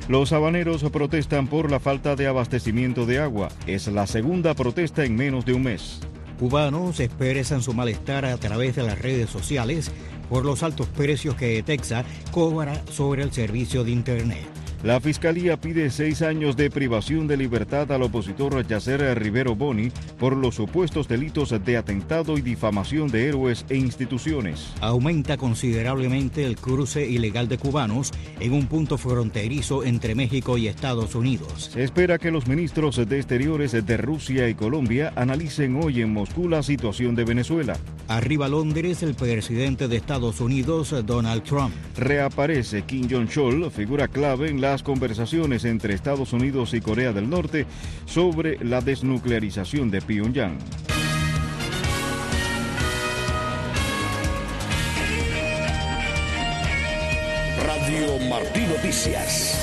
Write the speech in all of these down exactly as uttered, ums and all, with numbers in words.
Los habaneros protestan por la falta de abastecimiento de agua. Es la segunda protesta en menos de un mes. Cubanos expresan su malestar a través de las redes sociales por los altos precios que Texas cobra sobre el servicio de Internet. La Fiscalía pide seis años de privación de libertad al opositor Yacer Rivero Boni por los supuestos delitos de atentado y difamación de héroes e instituciones. Aumenta considerablemente el cruce ilegal de cubanos en un punto fronterizo entre México y Estados Unidos. Se espera que los ministros de Exteriores de Rusia y Colombia analicen hoy en Moscú la situación de Venezuela. Arriba Londres el presidente de Estados Unidos, Donald Trump. Reaparece Kim Jong-chol, figura clave en las conversaciones entre Estados Unidos y Corea del Norte sobre la desnuclearización de Pyongyang. Radio Martí Noticias.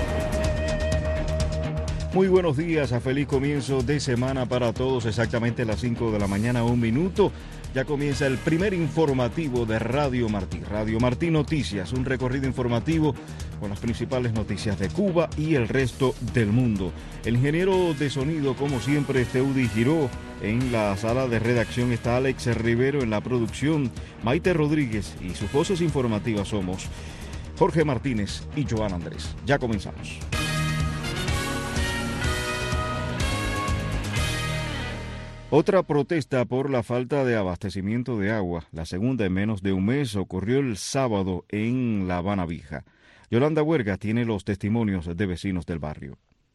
Muy buenos días, a feliz comienzo de semana para todos, exactamente a las cinco de la mañana, un minuto. Ya comienza el primer informativo de Radio Martí. Radio Martí Noticias, un recorrido informativo con las principales noticias de Cuba y el resto del mundo. El ingeniero de sonido, como siempre, es Teudi Giró. En la sala de redacción está Alex Rivero, en la producción Maite Rodríguez, y sus voces informativas somos Jorge Martínez y Joan Andrés. Ya comenzamos. Otra protesta por la falta de abastecimiento de agua, la segunda en menos de un mes, ocurrió el sábado en La Habana Vieja. Yolanda Huerga tiene los testimonios de vecinos del barrio.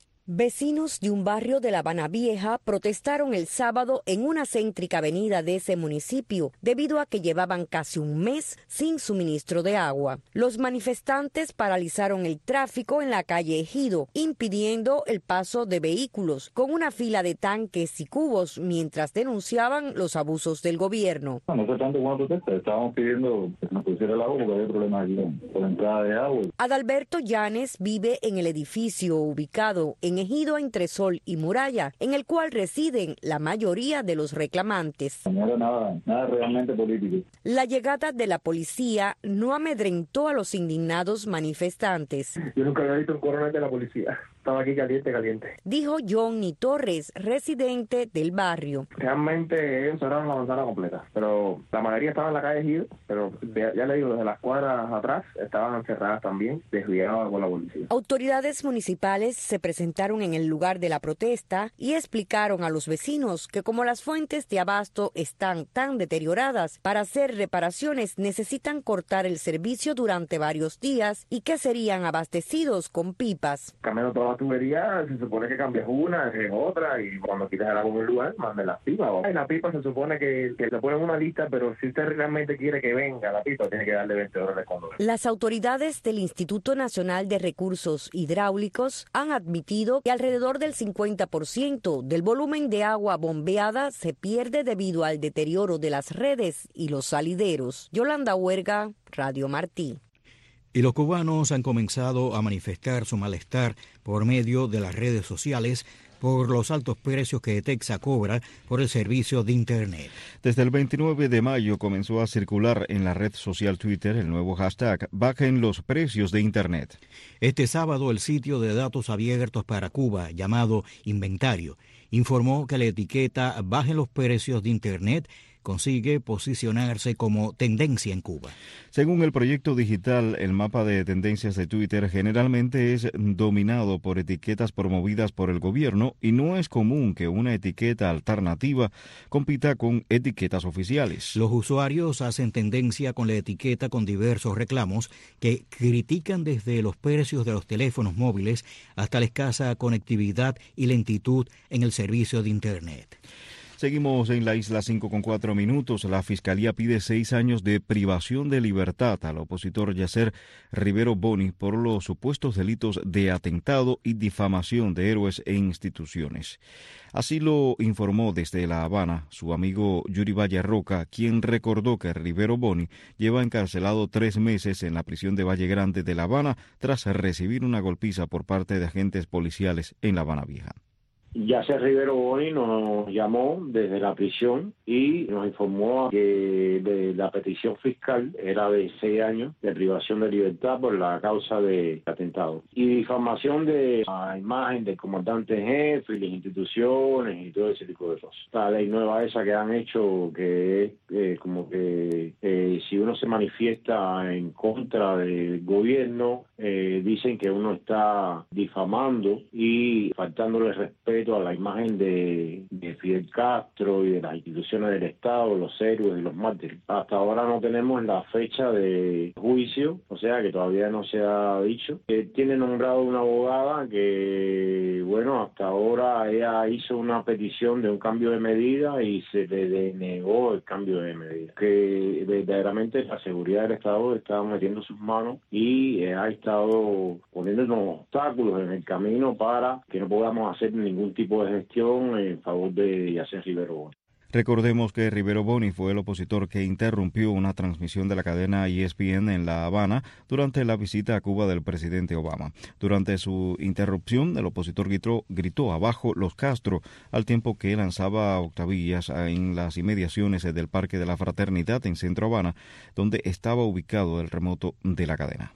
Vecinos de un barrio de La Habana Vieja protestaron el sábado en una céntrica avenida de ese municipio debido a que llevaban casi un mes sin suministro de agua. Los manifestantes paralizaron el tráfico en la calle Ejido, impidiendo el paso de vehículos con una fila de tanques y cubos mientras denunciaban los abusos del gobierno. No, no fue tanto como protesta, estábamos pidiendo que nos pusiera el agua porque había problemas aquí con la entrada de agua. Adalberto Llanes vive en el edificio ubicado en Ejido entre Sol y Muralla, en el cual residen la mayoría de los reclamantes. No era nada, nada realmente político. La llegada de la policía no amedrentó a los indignados manifestantes. Yo nunca había visto un coronel de la policía. Estaba aquí caliente, caliente. Dijo Johnny Torres, residente del barrio. Realmente ellos cerraron la manzana completa, pero la mayoría estaba en la calle Ejido, pero ya le digo, desde las cuadras atrás estaban encerradas también, desviadas por la policía. Autoridades municipales se presentaron en el lugar de la protesta y explicaron a los vecinos que como las fuentes de abasto están tan deterioradas, para hacer reparaciones necesitan cortar el servicio durante varios días y que serían abastecidos con pipas. Cambiando todas las tuberías, se supone que cambias una, es otra, y cuando quites el agua en un lugar, manden las pipas. En la pipa se supone que, que se pone en una lista, pero si usted realmente quiere que venga la pipa, tiene que darle veinte dólares cuando venga. Las autoridades del Instituto Nacional de Recursos Hidráulicos han admitido que alrededor del cincuenta por ciento del volumen de agua bombeada se pierde debido al deterioro de las redes y los salideros. Yolanda Huerga, Radio Martí. Y los cubanos han comenzado a manifestar su malestar por medio de las redes sociales por los altos precios que Texas cobra por el servicio de Internet. Desde el veintinueve de mayo comenzó a circular en la red social Twitter el nuevo hashtag Bajen los precios de Internet. Este sábado el sitio de datos abiertos para Cuba, llamado Inventario, informó que la etiqueta Bajen los precios de Internet consigue posicionarse como tendencia en Cuba. Según el proyecto digital, el mapa de tendencias de Twitter generalmente es dominado por etiquetas promovidas por el gobierno y no es común que una etiqueta alternativa compita con etiquetas oficiales. Los usuarios hacen tendencia con la etiqueta con diversos reclamos que critican desde los precios de los teléfonos móviles hasta la escasa conectividad y lentitud en el servicio de Internet. Seguimos en la isla cinco con cuatro minutos. La Fiscalía pide seis años de privación de libertad al opositor Yacer Rivero Boni por los supuestos delitos de atentado y difamación de héroes e instituciones. Así lo informó desde La Habana su amigo Yuri Valle Roca, quien recordó que Rivero Boni lleva encarcelado tres meses en la prisión de Valle Grande de La Habana tras recibir una golpiza por parte de agentes policiales en La Habana Vieja. Yacer Rivero Boni nos llamó desde la prisión y nos informó que de la petición fiscal era de seis años de privación de libertad por la causa de atentado y difamación de la imagen del comandante jefe y las instituciones y todo ese tipo de cosas. La ley nueva esa que han hecho, que es eh, como que eh, si uno se manifiesta en contra del gobierno, eh, dicen que uno está difamando y faltándole respeto a la imagen de, de Fidel Castro y de las instituciones del Estado, los héroes y los mártires. Hasta ahora no tenemos la fecha de juicio, o sea que todavía no se ha dicho. Eh, tiene nombrado una abogada que, bueno, hasta ahora ella hizo una petición de un cambio de medida y se le denegó el cambio de medida. Que verdaderamente la seguridad del Estado está metiendo sus manos y eh, ha estado poniéndonos obstáculos en el camino para que no podamos hacer ningún tipo de gestión en favor de Yacer Rivero Boni. Recordemos que Rivero Boni fue el opositor que interrumpió una transmisión de la cadena E S P N en La Habana durante la visita a Cuba del presidente Obama. Durante su interrupción, el opositor gritó, gritó abajo los Castro, al tiempo que lanzaba octavillas en las inmediaciones del Parque de la Fraternidad en Centro Habana, donde estaba ubicado el remoto de la cadena.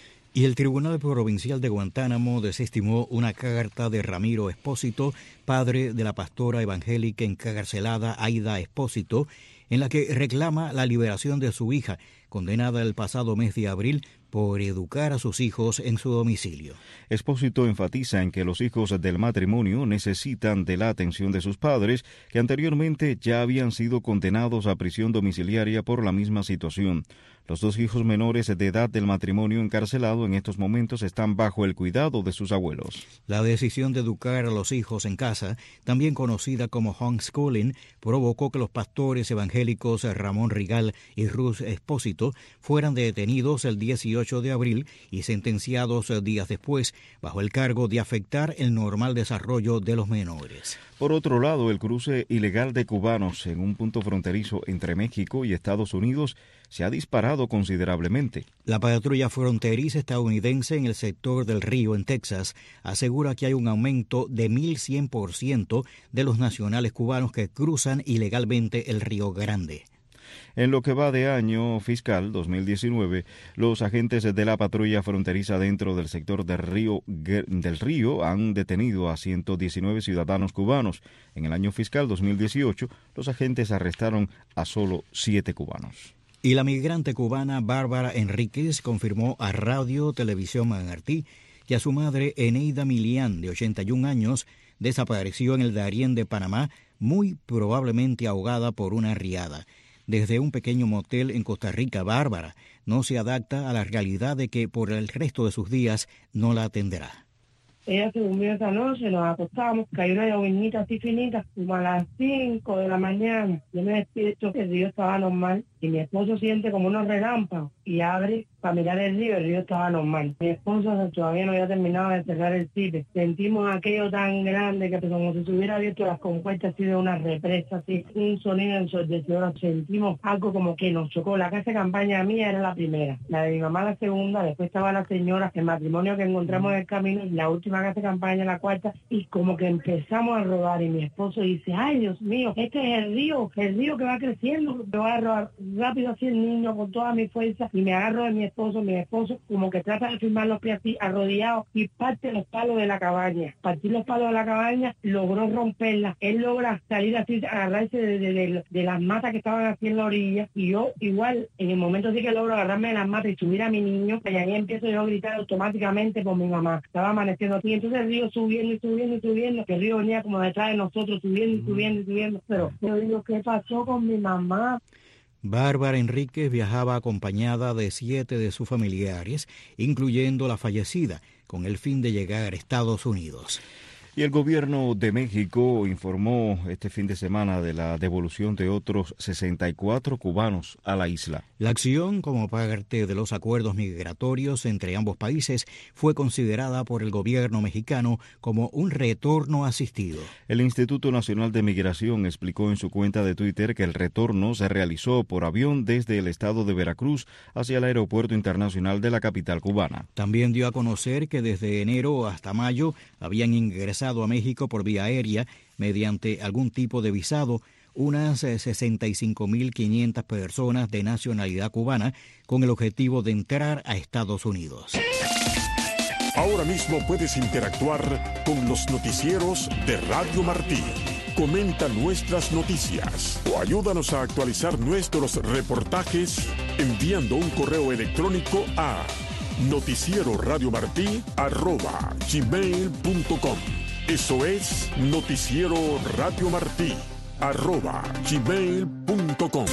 Y el Tribunal Provincial de Guantánamo desestimó una carta de Ramiro Espósito, padre de la pastora evangélica encarcelada Aida Espósito, en la que reclama la liberación de su hija, condenada el pasado mes de abril por educar a sus hijos en su domicilio. Espósito enfatiza en que los hijos del matrimonio necesitan de la atención de sus padres, que anteriormente ya habían sido condenados a prisión domiciliaria por la misma situación. Los dos hijos menores de edad del matrimonio encarcelado en estos momentos están bajo el cuidado de sus abuelos. La decisión de educar a los hijos en casa, también conocida como homeschooling, provocó que los pastores evangélicos Ramón Rigal y Ruth Espósito fueran detenidos el dieciocho de abril y sentenciados días después bajo el cargo de afectar el normal desarrollo de los menores. Por otro lado, el cruce ilegal de cubanos en un punto fronterizo entre México y Estados Unidos se ha disparado considerablemente. La patrulla fronteriza estadounidense en el sector del Río, en Texas, asegura que hay un aumento de mil cien por ciento de los nacionales cubanos que cruzan ilegalmente el Río Grande. En lo que va de año fiscal dos mil diecinueve, los agentes de la patrulla fronteriza dentro del sector del río, del río han detenido a ciento diecinueve ciudadanos cubanos. En el año fiscal dos mil dieciocho, los agentes arrestaron a solo siete cubanos. Y la migrante cubana Bárbara Enríquez confirmó a Radio Televisión Manatí que a su madre Eneida Milián, de ochenta y un años, desapareció en el Darién de Panamá, muy probablemente ahogada por una riada. Desde un pequeño motel en Costa Rica, Bárbara no se adapta a la realidad de que por el resto de sus días no la atenderá. Ella se durmió esa noche, nos acostamos, cayó una llovinita así finita, como a las cinco de la mañana. Yo me despierto, el río estaba normal y mi esposo siente como unos relámpagos y abre para mirar el río, el río estaba normal. Mi esposo todavía no había terminado de cerrar el cipe. Sentimos aquello tan grande que como si se hubiera abierto las compuertas así de una represa, así, un sonido ensordecedor. Sentimos algo como que nos chocó. La casa de campaña mía era la primera, la de mi mamá la segunda, después estaba la señora, el matrimonio que encontramos en el camino, la última casa de campaña, la cuarta, y como que empezamos a rodar y mi esposo dice, ay Dios mío, este es el río, el río que va creciendo. Me voy a rodar rápido así el niño con toda mi fuerza y me agarro de mi esposo, mi esposo como que trata de firmar los pies así arrodillado y parte los palos de la cabaña. Partir los palos de la cabaña, logró romperla. Él logra salir así, agarrarse de, de, de, de las matas que estaban así en la orilla y yo igual en el momento sí que logro agarrarme de las matas y subir a mi niño y ahí empiezo yo a gritar automáticamente por mi mamá. Estaba amaneciendo así, entonces el río subiendo y subiendo y subiendo, que el río venía como detrás de nosotros subiendo y subiendo y subiendo, pero yo digo, ¿qué pasó con mi mamá? Bárbara Enríquez viajaba acompañada de siete de sus familiares, incluyendo la fallecida, con el fin de llegar a Estados Unidos. Y el gobierno de México informó este fin de semana de la devolución de otros sesenta y cuatro cubanos a la isla. La acción, como parte de los acuerdos migratorios entre ambos países, fue considerada por el gobierno mexicano como un retorno asistido. El Instituto Nacional de Migración explicó en su cuenta de Twitter que el retorno se realizó por avión desde el estado de Veracruz hacia el aeropuerto internacional de la capital cubana. También dio a conocer que desde enero hasta mayo habían ingresado ingresado a México por vía aérea mediante algún tipo de visado unas sesenta y cinco mil quinientas personas de nacionalidad cubana con el objetivo de entrar a Estados Unidos. Ahora mismo puedes interactuar con los noticieros de Radio Martí. Comenta nuestras noticias o ayúdanos a actualizar nuestros reportajes enviando un correo electrónico a noticieroradiomartí arroba gmail punto com. Eso es Noticiero Radio Martí arroba gmail punto com.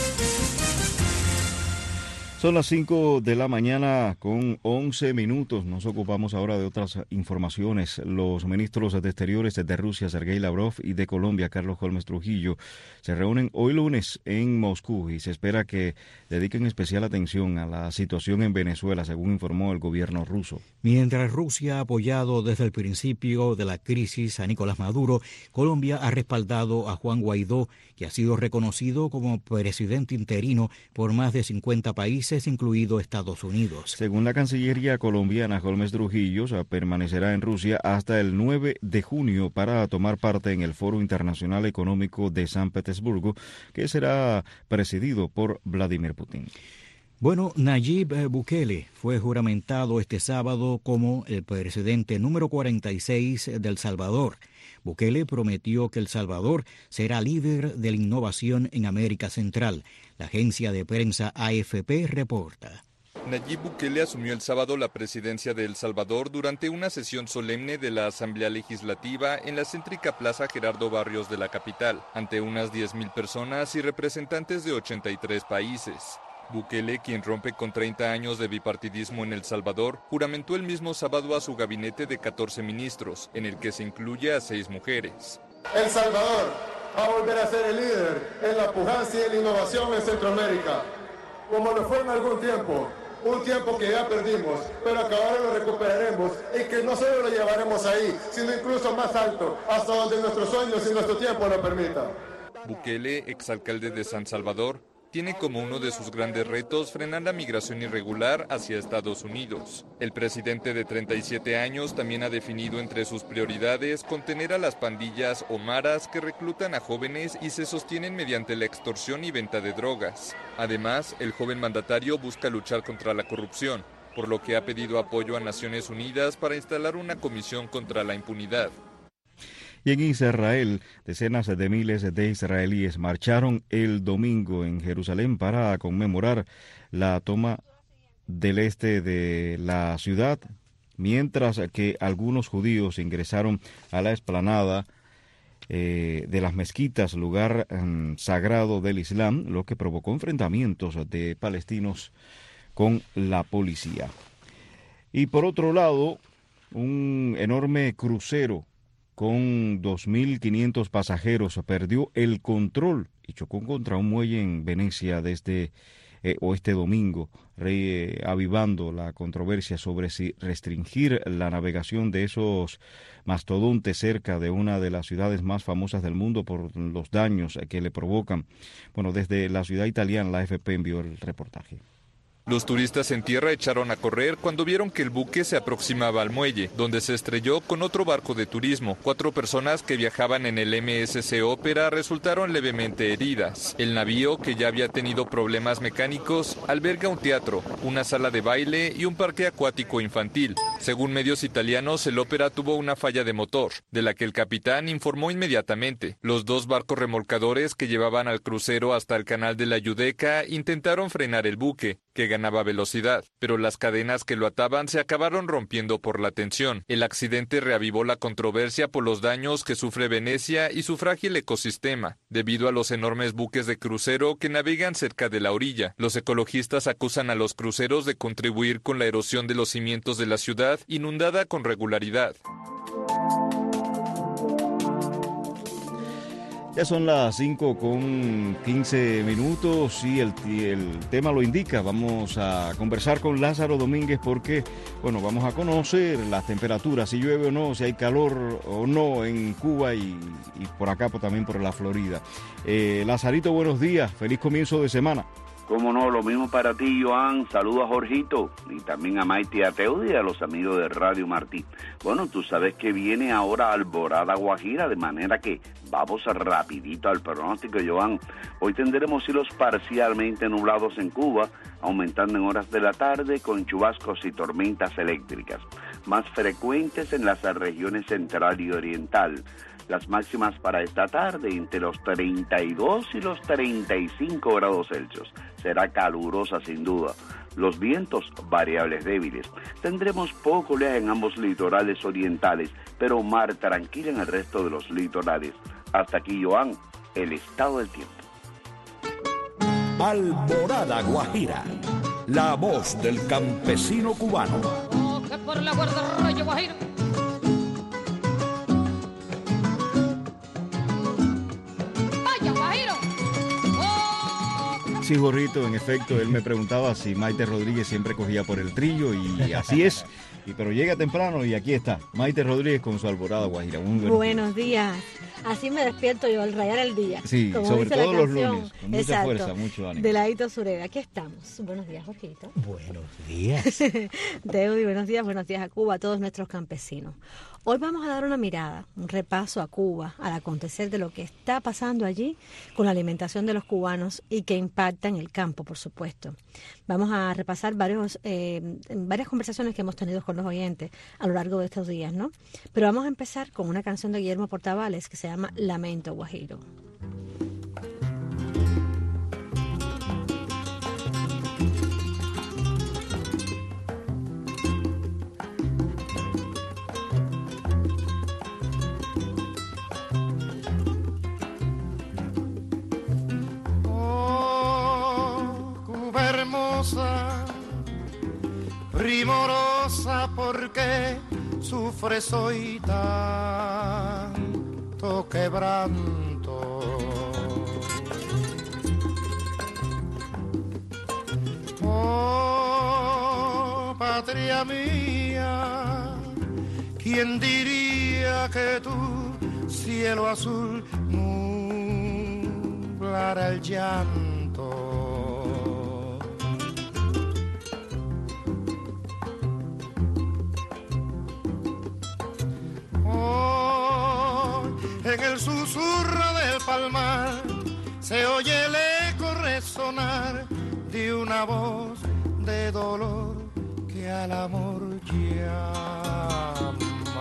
Son las cinco de la mañana con once minutos. Nos ocupamos ahora de otras informaciones. Los ministros de Exteriores de Rusia, Sergei Lavrov, y de Colombia, Carlos Holmes Trujillo, se reúnen hoy lunes en Moscú y se espera que dediquen especial atención a la situación en Venezuela, según informó el gobierno ruso. Mientras Rusia ha apoyado desde el principio de la crisis a Nicolás Maduro, Colombia ha respaldado a Juan Guaidó, que ha sido reconocido como presidente interino por más de cincuenta países, incluido Estados Unidos. Según la Cancillería colombiana, Holmes Trujillo permanecerá en Rusia hasta el nueve de junio para tomar parte en el Foro Internacional Económico de San Petersburgo, que será presidido por Vladimir Putin. Bueno, Nayib Bukele fue juramentado este sábado como el presidente número cuarenta y seis de El Salvador. Bukele prometió que El Salvador será líder de la innovación en América Central. La agencia de prensa A F P reporta. Nayib Bukele asumió el sábado la presidencia de El Salvador durante una sesión solemne de la Asamblea Legislativa en la céntrica Plaza Gerardo Barrios de la capital, ante unas diez mil personas y representantes de ochenta y tres países. Bukele, quien rompe con treinta años de bipartidismo en El Salvador, juramentó el mismo sábado a su gabinete de catorce ministros, en el que se incluye a seis mujeres. El Salvador va a volver a ser el líder en la pujanza y en la innovación en Centroamérica, como lo fue en algún tiempo, un tiempo que ya perdimos, pero que ahora lo recuperaremos y que no solo lo llevaremos ahí, sino incluso más alto, hasta donde nuestros sueños y nuestro tiempo lo permitan. Bukele, exalcalde de San Salvador, tiene como uno de sus grandes retos frenar la migración irregular hacia Estados Unidos. El presidente de treinta y siete años también ha definido entre sus prioridades contener a las pandillas o maras que reclutan a jóvenes y se sostienen mediante la extorsión y venta de drogas. Además, el joven mandatario busca luchar contra la corrupción, por lo que ha pedido apoyo a Naciones Unidas para instalar una comisión contra la impunidad. Y en Israel, decenas de miles de israelíes marcharon el domingo en Jerusalén para conmemorar la toma del este de la ciudad, mientras que algunos judíos ingresaron a la explanada eh, de las mezquitas, lugar um, sagrado del Islam, lo que provocó enfrentamientos de palestinos con la policía. Y por otro lado, un enorme crucero con dos mil quinientos pasajeros perdió el control y chocó contra un muelle en Venecia desde eh, o este domingo, reavivando la controversia sobre si restringir la navegación de esos mastodontes cerca de una de las ciudades más famosas del mundo por los daños que le provocan. Bueno, desde la ciudad italiana, la A F P envió el reportaje. Los turistas en tierra echaron a correr cuando vieron que el buque se aproximaba al muelle, donde se estrelló con otro barco de turismo. Cuatro personas que viajaban en el M S C Ópera resultaron levemente heridas. El navío, que ya había tenido problemas mecánicos, alberga un teatro, una sala de baile y un parque acuático infantil. Según medios italianos, el Ópera tuvo una falla de motor, de la que el capitán informó inmediatamente. Los dos barcos remolcadores que llevaban al crucero hasta el canal de la Giudecca intentaron frenar el buque, que ganaba velocidad, pero las cadenas que lo ataban se acabaron rompiendo por la tensión. El accidente reavivó la controversia por los daños que sufre Venecia y su frágil ecosistema, debido a los enormes buques de crucero que navegan cerca de la orilla. Los ecologistas acusan a los cruceros de contribuir con la erosión de los cimientos de la ciudad, inundada con regularidad. Ya son las cinco con quince minutos y el, el tema lo indica. Vamos a conversar con Lázaro Domínguez porque, bueno, vamos a conocer las temperaturas, si llueve o no, si hay calor o no en Cuba y, y por acá pues, también por la Florida. Eh, Lazarito, buenos días, feliz comienzo de semana. Cómo no, lo mismo para ti, Joan. Saludos a Jorgito y también a Maite y a Teudi y a los amigos de Radio Martí. Bueno, tú sabes que viene ahora Alborada Guajira, de manera que vamos rapidito al pronóstico, Joan. Hoy tendremos cielos parcialmente nublados en Cuba, aumentando en horas de la tarde con chubascos y tormentas eléctricas, más frecuentes en las regiones central y oriental. Las máximas para esta tarde entre los treinta y dos y los treinta y cinco grados Celsius. Será calurosa sin duda. Los vientos variables débiles. Tendremos poco oleaje en ambos litorales orientales, pero mar tranquilo en el resto de los litorales. Hasta aquí, Joan, el estado del tiempo. Alborada Guajira, la voz del campesino cubano. Coge por la guardarraya Guajira. Sí, Jorrito, en efecto, él me preguntaba si Maite Rodríguez siempre cogía por el trillo y así es. Y, pero llega temprano y aquí está, Maite Rodríguez con su Alborada Guajira. Muy buenos, buenos días. días. Así me despierto yo al rayar el día. Sí, como sobre dice todo la los canción. lunes, con mucha Exacto, fuerza, mucho ánimo. De Ladito Sureda, aquí estamos. Buenos días, Jorgito. Buenos días. Teudi, buenos días, buenos días a Cuba, a todos nuestros campesinos. Hoy vamos a dar una mirada, un repaso a Cuba, al acontecer de lo que está pasando allí con la alimentación de los cubanos y que impacta en el campo, por supuesto. Vamos a repasar varios, eh, varias conversaciones que hemos tenido con los oyentes a lo largo de estos días, ¿no? Pero vamos a empezar con una canción de Guillermo Portavales que se llama Lamento Guajiro. Primorosa, porque sufres hoy tanto quebranto. Oh, patria mía, ¿quién diría que tu cielo azul nublara el llanto? En el susurro del palmar se oye el eco resonar de una voz de dolor que al amor llama.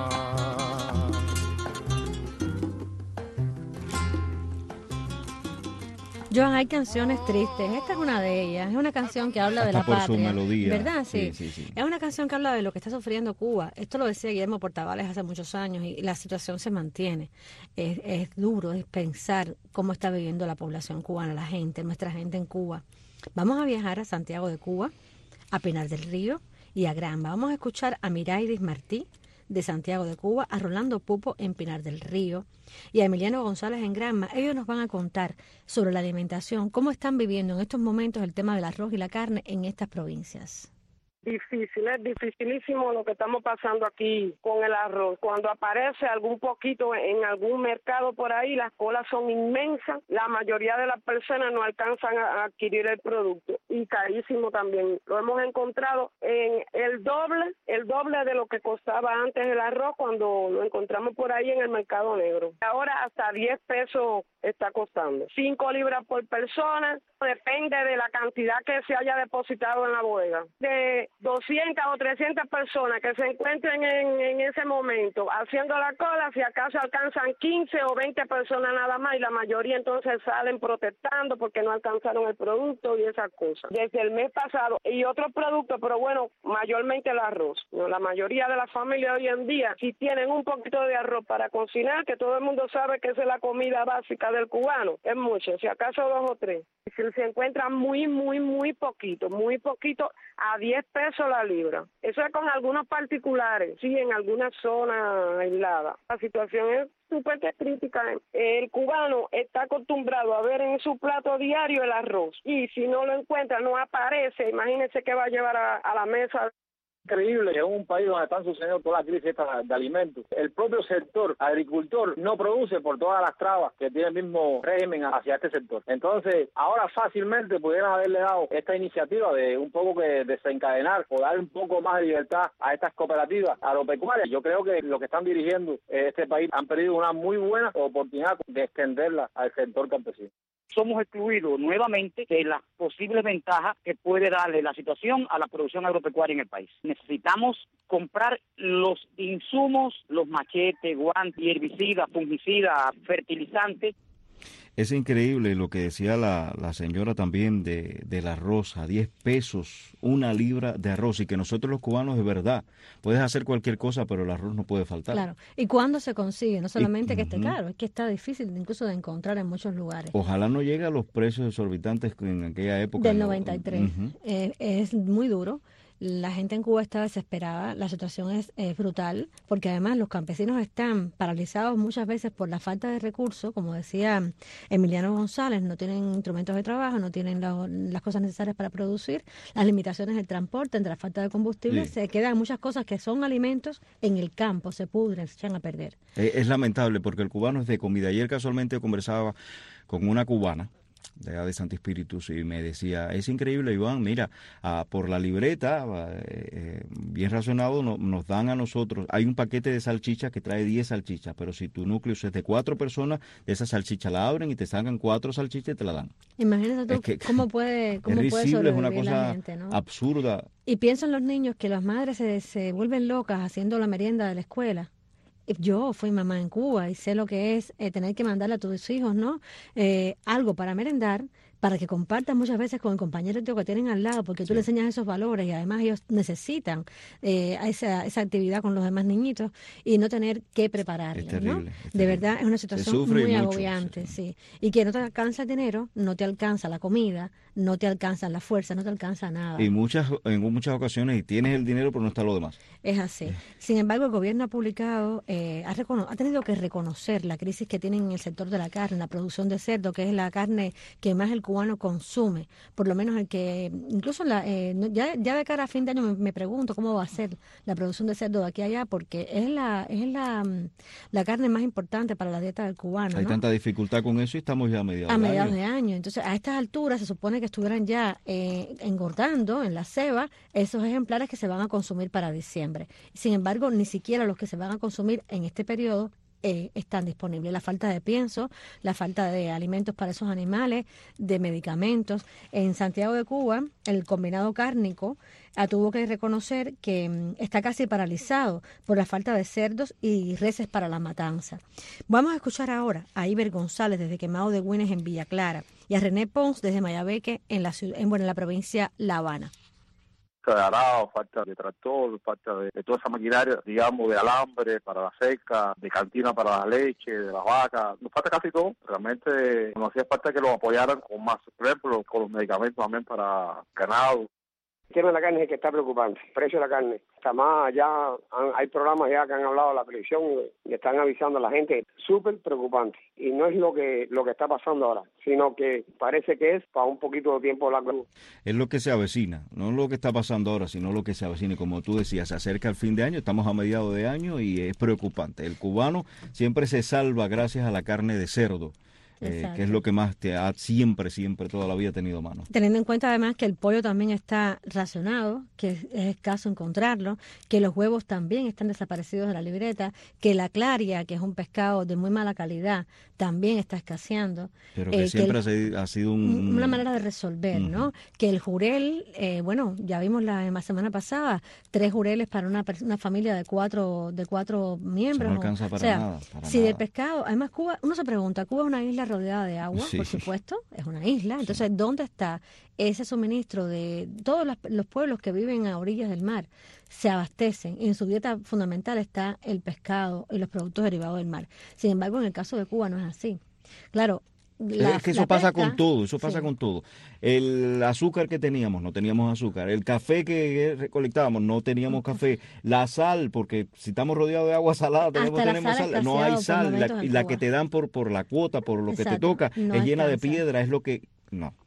Joan, hay canciones tristes. Esta es una de ellas. Es una canción que habla Hasta de la por patria. su melodía. ¿Verdad? Sí. Sí, sí, sí. Es una canción que habla de lo que está sufriendo Cuba. Esto lo decía Guillermo Portavales hace muchos años y la situación se mantiene. Es, es duro es pensar cómo está viviendo la población cubana, la gente, nuestra gente en Cuba. Vamos a viajar a Santiago de Cuba, a Pinar del Río y a Granma. Vamos a escuchar a Miraidis Martí de Santiago de Cuba, a Rolando Pupo en Pinar del Río y a Emiliano González en Granma. Ellos nos van a contar sobre la alimentación, cómo están viviendo en estos momentos el tema del arroz y la carne en estas provincias. Difícil, es dificilísimo lo que estamos pasando aquí con el arroz. Cuando aparece algún poquito en algún mercado por ahí, las colas son inmensas. La mayoría de las personas no alcanzan a adquirir el producto y carísimo también. Lo hemos encontrado en el doble, el doble de lo que costaba antes el arroz cuando lo encontramos por ahí en el mercado negro. Ahora hasta diez pesos está costando. cinco libras por persona, depende de la cantidad que se haya depositado en la bodega. De doscientas o trescientas personas que se encuentren en, en ese momento haciendo la cola, si acaso alcanzan quince o veinte personas nada más y la mayoría entonces salen protestando porque no alcanzaron el producto y esas cosas. Desde el mes pasado y otros productos, pero bueno, mayormente el arroz. ¿No? La mayoría de las familias hoy en día si tienen un poquito de arroz para cocinar, que todo el mundo sabe que esa es la comida básica del cubano, es mucho, si acaso dos o tres. Se, se encuentra muy, muy, muy poquito, muy poquito a diez pesos la libra. Eso es con algunos particulares, sí, en alguna zona aislada. La situación es súper crítica. El cubano está acostumbrado a ver en su plato diario el arroz y si no lo encuentra, no aparece, imagínense que va a llevar a, a la mesa Increíble que en un país donde están sucediendo toda la crisis esta de alimentos, el propio sector agricultor no produce por todas las trabas que tiene el mismo régimen hacia este sector. Entonces, ahora fácilmente pudieran haberle dado esta iniciativa de un poco que desencadenar o dar un poco más de libertad a estas cooperativas agropecuarias. Yo creo que los que están dirigiendo este país han perdido una muy buena oportunidad de extenderla al sector campesino. Somos excluidos nuevamente de las posibles ventajas que puede darle la situación a la producción agropecuaria en el país. Necesitamos comprar los insumos, los machetes, guantes, herbicidas, fungicidas, fertilizantes. Es increíble lo que decía la, la señora también de, del arroz, a diez pesos una libra de arroz, y que nosotros los cubanos de verdad, puedes hacer cualquier cosa, pero el arroz no puede faltar. Claro, ¿y cuándo se consigue? No solamente y, que esté uh-huh. caro, es que está difícil incluso de encontrar en muchos lugares. Ojalá no llegue a los precios exorbitantes en aquella época. Del noventa y tres, uh-huh. eh, es muy duro. La gente en Cuba está desesperada, la situación es eh, brutal, porque además los campesinos están paralizados muchas veces por la falta de recursos, como decía Emiliano González, no tienen instrumentos de trabajo, no tienen lo, las cosas necesarias para producir, las limitaciones del transporte, entre la falta de combustible, sí. se quedan muchas cosas que son alimentos en el campo, se pudren, se echan a perder. Es, es lamentable porque el cubano es de comida. Ayer casualmente conversaba con una cubana de allá de Santo Espíritu, y me decía, es increíble, Iván, mira, ah, por la libreta, eh, bien razonado, no, nos dan a nosotros, hay un paquete de salchichas que trae diez salchichas, pero si tu núcleo es de cuatro personas, de esa salchicha la abren y te sacan cuatro salchichas y te la dan. Imagínate tú, es que, cómo puede, cómo es puede risible, sobrevivir es una cosa la gente, ¿no? absurda. Y piensan los niños que las madres se, se vuelven locas haciendo la merienda de la escuela. Yo fui mamá en Cuba y sé lo que es eh, tener que mandarle a tus hijos, ¿no? Eh, algo para merendar, para que compartan muchas veces con el compañero que tienen al lado, porque tú sí. le enseñas esos valores y además ellos necesitan eh, esa, esa actividad con los demás niñitos y no tener que prepararles, terrible, ¿no? Es de terrible. verdad es una situación muy mucho, agobiante, sí. sí. Y que no te alcanza el dinero, no te alcanza la comida, no te alcanza la fuerza, no te alcanza nada. Y muchas, en muchas ocasiones y tienes el dinero, pero no está lo demás. Es así. Sí. Sin embargo, el gobierno ha publicado, eh, ha, recono- ha tenido que reconocer la crisis que tienen en el sector de la carne, la producción de cerdo, que es la carne que más el cubano consume, por lo menos el que, incluso la, eh, ya, ya de cara a fin de año me, me pregunto cómo va a ser la producción de cerdo de aquí a allá, porque es la es la, la carne más importante para la dieta del cubano. Hay ¿no? tanta dificultad con eso y estamos ya a mediados a de mediados año. de año. Entonces, a estas alturas se supone que estuvieran ya eh, engordando en la ceba esos ejemplares que se van a consumir para diciembre. Sin embargo, ni siquiera los que se van a consumir en este periodo Eh, están disponibles. La falta de pienso, la falta de alimentos para esos animales, de medicamentos. En Santiago de Cuba, el combinado cárnico ah, tuvo que reconocer que mm, está casi paralizado por la falta de cerdos y reses para la matanza. Vamos a escuchar ahora a Iber González desde Quemado de Güines en Villa Clara y a René Pons desde Mayabeque en la, ciudad, en, bueno, en la provincia La Habana. Falta de arado, falta de tractor, falta de, de toda esa maquinaria, digamos, de alambre para la seca, de cantina para la leche, de las vacas. Nos falta casi todo. Realmente nos hacía falta que los apoyaran con más, por ejemplo, con los medicamentos también para ganado. El tema de la carne es el que está preocupante, el precio de la carne. Está más, ya han, hay programas ya que han hablado de la televisión y están avisando a la gente, súper preocupante. Y no es lo que lo que está pasando ahora, sino que parece que es para un poquito de tiempo largo. Es lo que se avecina, no lo que está pasando ahora, sino lo que se avecina. Y como tú decías, se acerca el fin de año, estamos a mediados de año y es preocupante. El cubano siempre se salva gracias a la carne de cerdo. Eh, que es lo que más te ha siempre, siempre, toda la vida tenido mano. Teniendo en cuenta además que el pollo también está racionado, que es, es escaso encontrarlo, que los huevos también están desaparecidos de la libreta, que la claria, que es un pescado de muy mala calidad, también está escaseando. Pero que eh, siempre que el, ha sido un... una manera de resolver, uh-huh. ¿no? Que el jurel, eh, bueno, ya vimos la, la semana pasada, tres jureles para una, una familia de cuatro de cuatro miembros. Eso no alcanza para o sea, nada. Para si nada. del pescado, además Cuba, uno se pregunta, Cuba es una isla rodeada de agua, sí. por supuesto, es una isla, entonces sí. ¿dónde está ese suministro de todos los, los pueblos que viven a orillas del mar? Se abastecen y en su dieta fundamental está el pescado y los productos derivados del mar. Sin embargo, en el caso de Cuba no es así. Claro, la, es que eso la pasa pesca, con todo, eso pasa sí. con todo. El azúcar que teníamos, no teníamos azúcar. El café que recolectábamos, no teníamos café. La sal, porque si estamos rodeados de agua salada, tenemos, Hasta tenemos sal sal. No hay sal. La, y la que te dan por, por la cuota, por lo Exacto. que te toca, no es llena de alcanza. piedra, es lo que... No.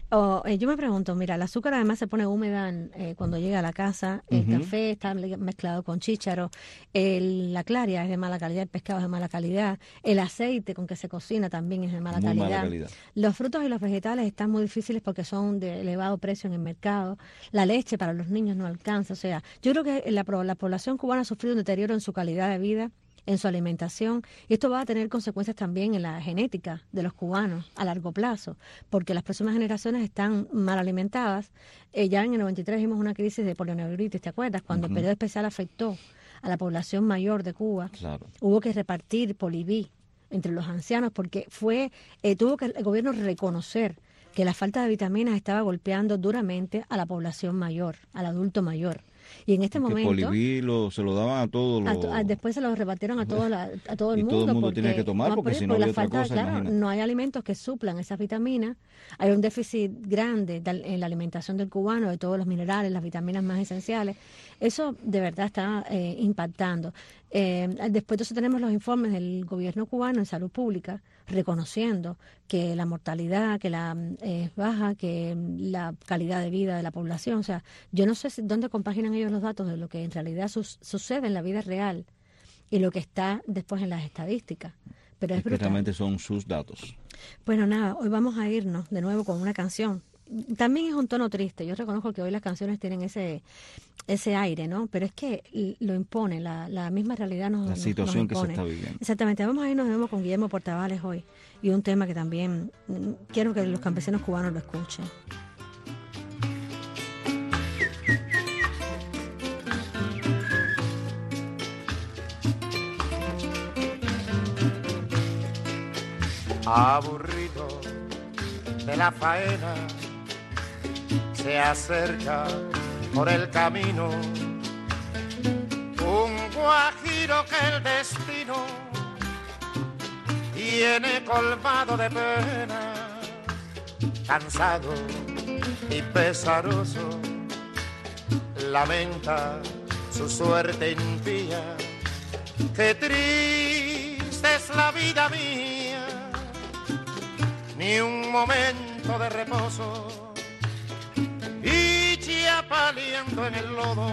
Oh, eh, yo me pregunto, mira, el azúcar además se pone húmeda en, eh, cuando llega a la casa, el Ujú. café está mezclado con chícharo, el- la claria es de mala calidad, el pescado es de mala calidad, el aceite con que se cocina también es de mala Muy calidad. mala calidad. Los frutos y los vegetales están muy difíciles porque son de elevado precio en el mercado. La leche para los niños no alcanza. O sea, yo creo que la, pro- la población cubana ha sufrido un deterioro en su calidad de vida, en su alimentación, y esto va a tener consecuencias también en la genética de los cubanos a largo plazo, porque las próximas generaciones están mal alimentadas. Eh, ya en el noventa y tres vimos una crisis de poliomielitis, ¿te acuerdas? Cuando Ujú. el periodo especial afectó a la población mayor de Cuba, Claro. hubo que repartir Poliví entre los ancianos porque fue eh, tuvo que el gobierno reconocer que la falta de vitaminas estaba golpeando duramente a la población mayor, al adulto mayor. Y en este Que momento Poliví lo- se lo daban a todos a los... to- a- después se lo repartieron a todo, la- a todo el Y mundo. todo el mundo porque, tenía que tomar, no, porque por- si no por la había otra falta, cosa, claro, imagínate. no hay alimentos que suplan esas vitaminas. Hay un déficit grande de al- en la alimentación del cubano, de todos los minerales, las vitaminas más esenciales. Eso de verdad está eh, impactando. Eh, después de eso tenemos los informes del gobierno cubano en salud pública reconociendo que la mortalidad, que la mm, es baja, que mm, la calidad de vida de la población. O sea, yo no sé si- dónde compaginan ellos los datos de lo que en realidad sus- sucede en la vida real y lo que está después en las estadísticas. Pero es Es que brutal. realmente son sus datos. Bueno, nada, hoy vamos a irnos de nuevo con una canción. También es un tono triste. Yo reconozco que hoy las canciones tienen ese ese aire, ¿no? Pero es que l- lo impone, la, la misma realidad nos La nos- situación nos que se impone. está viviendo. Exactamente. Vamos a irnos de nuevo con Guillermo Portavales hoy. Y un tema que también mm, quiero que los campesinos cubanos lo escuchen. Aburrido de la faena, se acerca por el camino un guajiro que el destino tiene colmado de pena, cansado y pesaroso, lamenta su suerte impía. Qué triste es la vida mía, ni un momento de reposo, y chiapaleando en el lodo,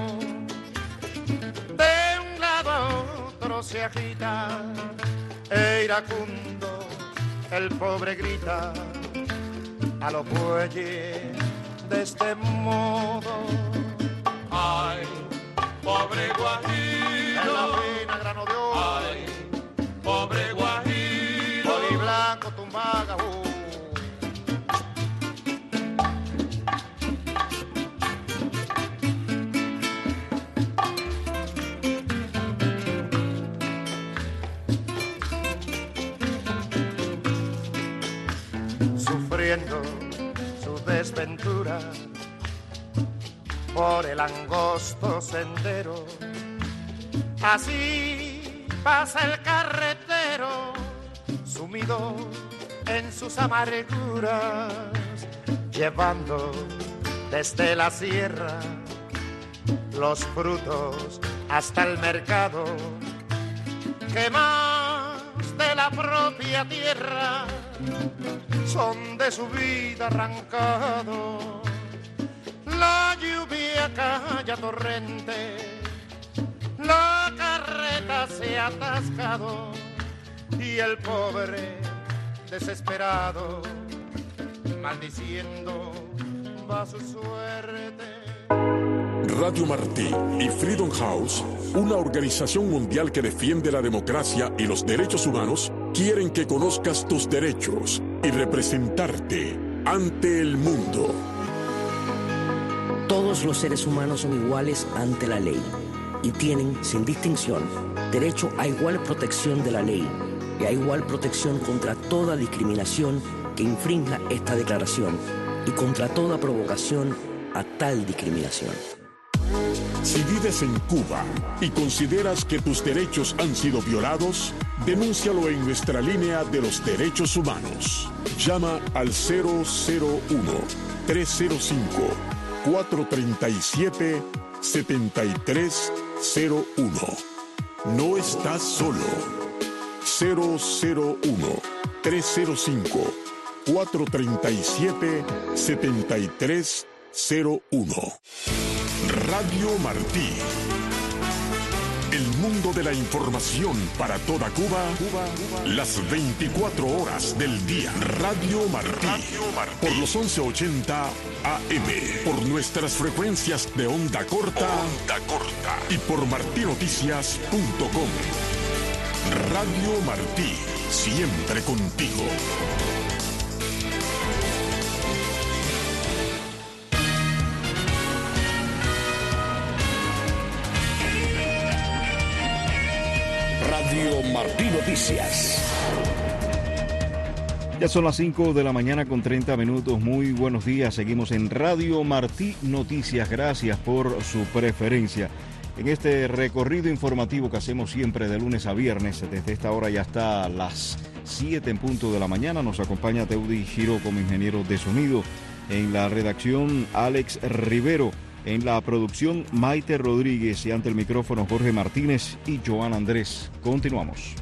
de un lado a otro se agita, e iracundo el pobre grita a los bueyes de este modo. Ay, pobre guajiro, en la fina grano de oro. Ay, pobre guajiro, boli blanco tumbaga. Uh. Sufriendo su desventura por el angosto sendero, así pasa el carretero, sumido en sus amarguras, llevando desde la sierra los frutos hasta el mercado, que más de la propia tierra son de su vida arrancado. La lluvia calla torrente, la carreta se ha atascado y el pobre desesperado maldiciendo va su suerte. Radio Martí y Freedom House, una organización mundial que defiende la democracia y los derechos humanos, quieren que conozcas tus derechos y representarte ante el mundo. Todos los seres humanos son iguales ante la ley y tienen, sin distinción, derecho a igual protección de la ley y a igual protección contra toda discriminación que infrinja esta declaración y contra toda provocación a tal discriminación. Si vives en Cuba y consideras que tus derechos han sido violados, denúncialo en nuestra línea de los derechos humanos. Llama al cero cero uno, tres cero cinco, cuatro tres siete, siete tres cero uno. No estás solo. cero cero uno, tres cero cinco, cuatro tres siete, siete tres cero uno. Radio Martí. El mundo de la información para toda Cuba, Cuba, Cuba, las veinticuatro horas del día. Radio Martí. Radio Martí. Por los once ochenta A M. Por nuestras frecuencias de onda corta. Onda corta. Y por martinoticias punto com. Radio Martí. Siempre contigo. Radio Martí Noticias. Ya son las cinco de la mañana con treinta minutos. Muy buenos días. Seguimos en Radio Martí Noticias. Gracias por su preferencia. En este recorrido informativo que hacemos siempre de lunes a viernes, desde esta hora ya hasta las siete en punto de la mañana, nos acompaña Teudi Giro como ingeniero de sonido. En la redacción, Alex Rivero. En la producción, Maite Rodríguez, y ante el micrófono, Jorge Martínez y Joan Andrés. Continuamos.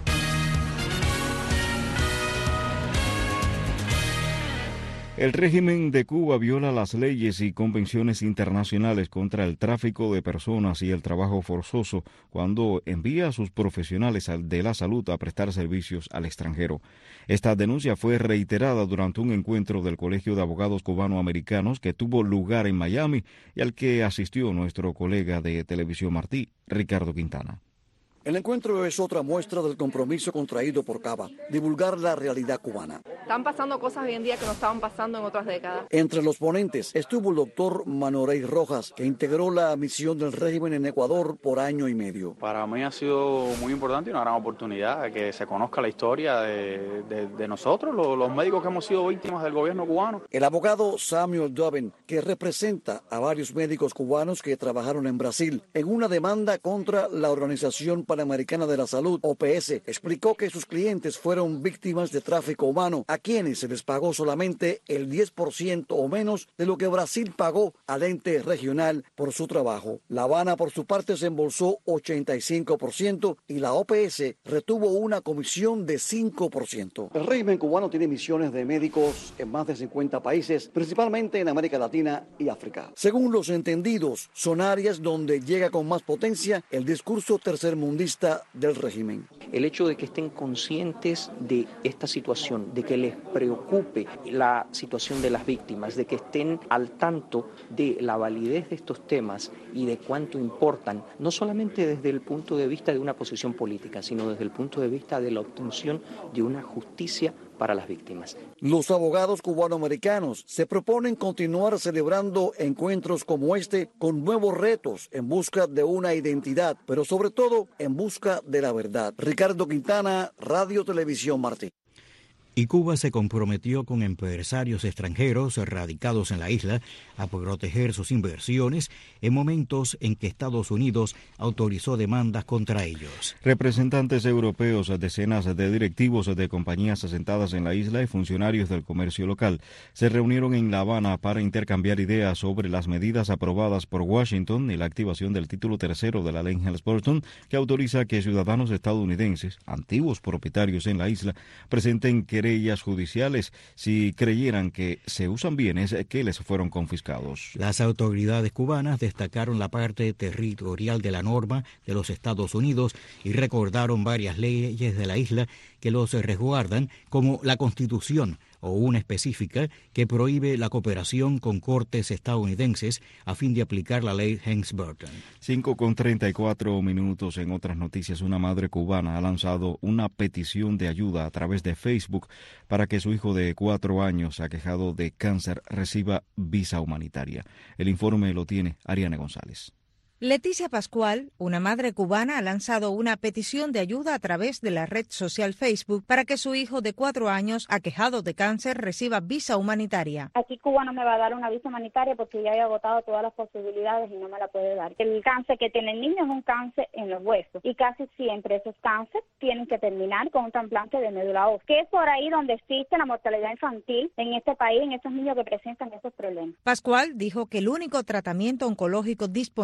El régimen de Cuba viola las leyes y convenciones internacionales contra el tráfico de personas y el trabajo forzoso cuando envía a sus profesionales de la salud a prestar servicios al extranjero. Esta denuncia fue reiterada durante un encuentro del Colegio de Abogados Cubano-Americanos que tuvo lugar en Miami y al que asistió nuestro colega de Televisión Martí, Ricardo Quintana. El encuentro es otra muestra del compromiso contraído por Cava, divulgar la realidad cubana. Están pasando cosas hoy en día que no estaban pasando en otras décadas. Entre los ponentes estuvo el doctor Manorey Rojas, que integró la misión del régimen en Ecuador por año y medio. Para mí ha sido muy importante y una gran oportunidad de que se conozca la historia de, de, de nosotros, los, los médicos que hemos sido víctimas del gobierno cubano. El abogado Samuel Doven, que representa a varios médicos cubanos que trabajaron en Brasil en una demanda contra la organización Panamericana de la Salud, O P S, explicó que sus clientes fueron víctimas de tráfico humano, a quienes se les pagó solamente el diez por ciento o menos de lo que Brasil pagó al ente regional por su trabajo. La Habana, por su parte, se embolsó ochenta y cinco por ciento y la O P S retuvo una comisión de cinco por ciento. El régimen cubano tiene misiones de médicos en más de cincuenta países, principalmente en América Latina y África. Según los entendidos, son áreas donde llega con más potencia el discurso tercermundista del régimen. El hecho de que estén conscientes de esta situación, de que les preocupe la situación de las víctimas, de que estén al tanto de la validez de estos temas y de cuánto importan, no solamente desde el punto de vista de una posición política, sino desde el punto de vista de la obtención de una justicia para las víctimas. Los abogados cubanoamericanos se proponen continuar celebrando encuentros como este con nuevos retos en busca de una identidad, pero sobre todo en busca de la verdad. Ricardo Quintana, Radio Televisión Martí. Y Cuba se comprometió con empresarios extranjeros radicados en la isla a proteger sus inversiones en momentos en que Estados Unidos autorizó demandas contra ellos. Representantes europeos, decenas de directivos de compañías asentadas en la isla y funcionarios del comercio local se reunieron en La Habana para intercambiar ideas sobre las medidas aprobadas por Washington y la activación del título tercero de la ley Helms-Burton, que autoriza que ciudadanos estadounidenses, antiguos propietarios en la isla, presenten que querellas judiciales si creyeran que se usan bienes que les fueron confiscados. Las autoridades cubanas destacaron la parte territorial de la norma de los Estados Unidos y recordaron varias leyes de la isla que los resguardan, como la Constitución o una específica que prohíbe la cooperación con cortes estadounidenses a fin de aplicar la ley Helms-Burton. cinco con treinta y cuatro minutos. En otras noticias, una madre cubana ha lanzado una petición de ayuda a través de Facebook para que su hijo de cuatro años, aquejado de cáncer, reciba visa humanitaria. El informe lo tiene Ariane González. Leticia Pascual, una madre cubana, ha lanzado una petición de ayuda a través de la red social Facebook para que su hijo de cuatro años, aquejado de cáncer, reciba visa humanitaria. Aquí Cuba no me va a dar una visa humanitaria porque ya he agotado todas las posibilidades y no me la puede dar. El cáncer que tiene el niño es un cáncer en los huesos y casi siempre esos cánceres tienen que terminar con un trasplante de médula ósea, que es por ahí donde existe la mortalidad infantil en este país, en esos niños que presentan esos problemas. Pascual dijo que el único tratamiento oncológico disponible en la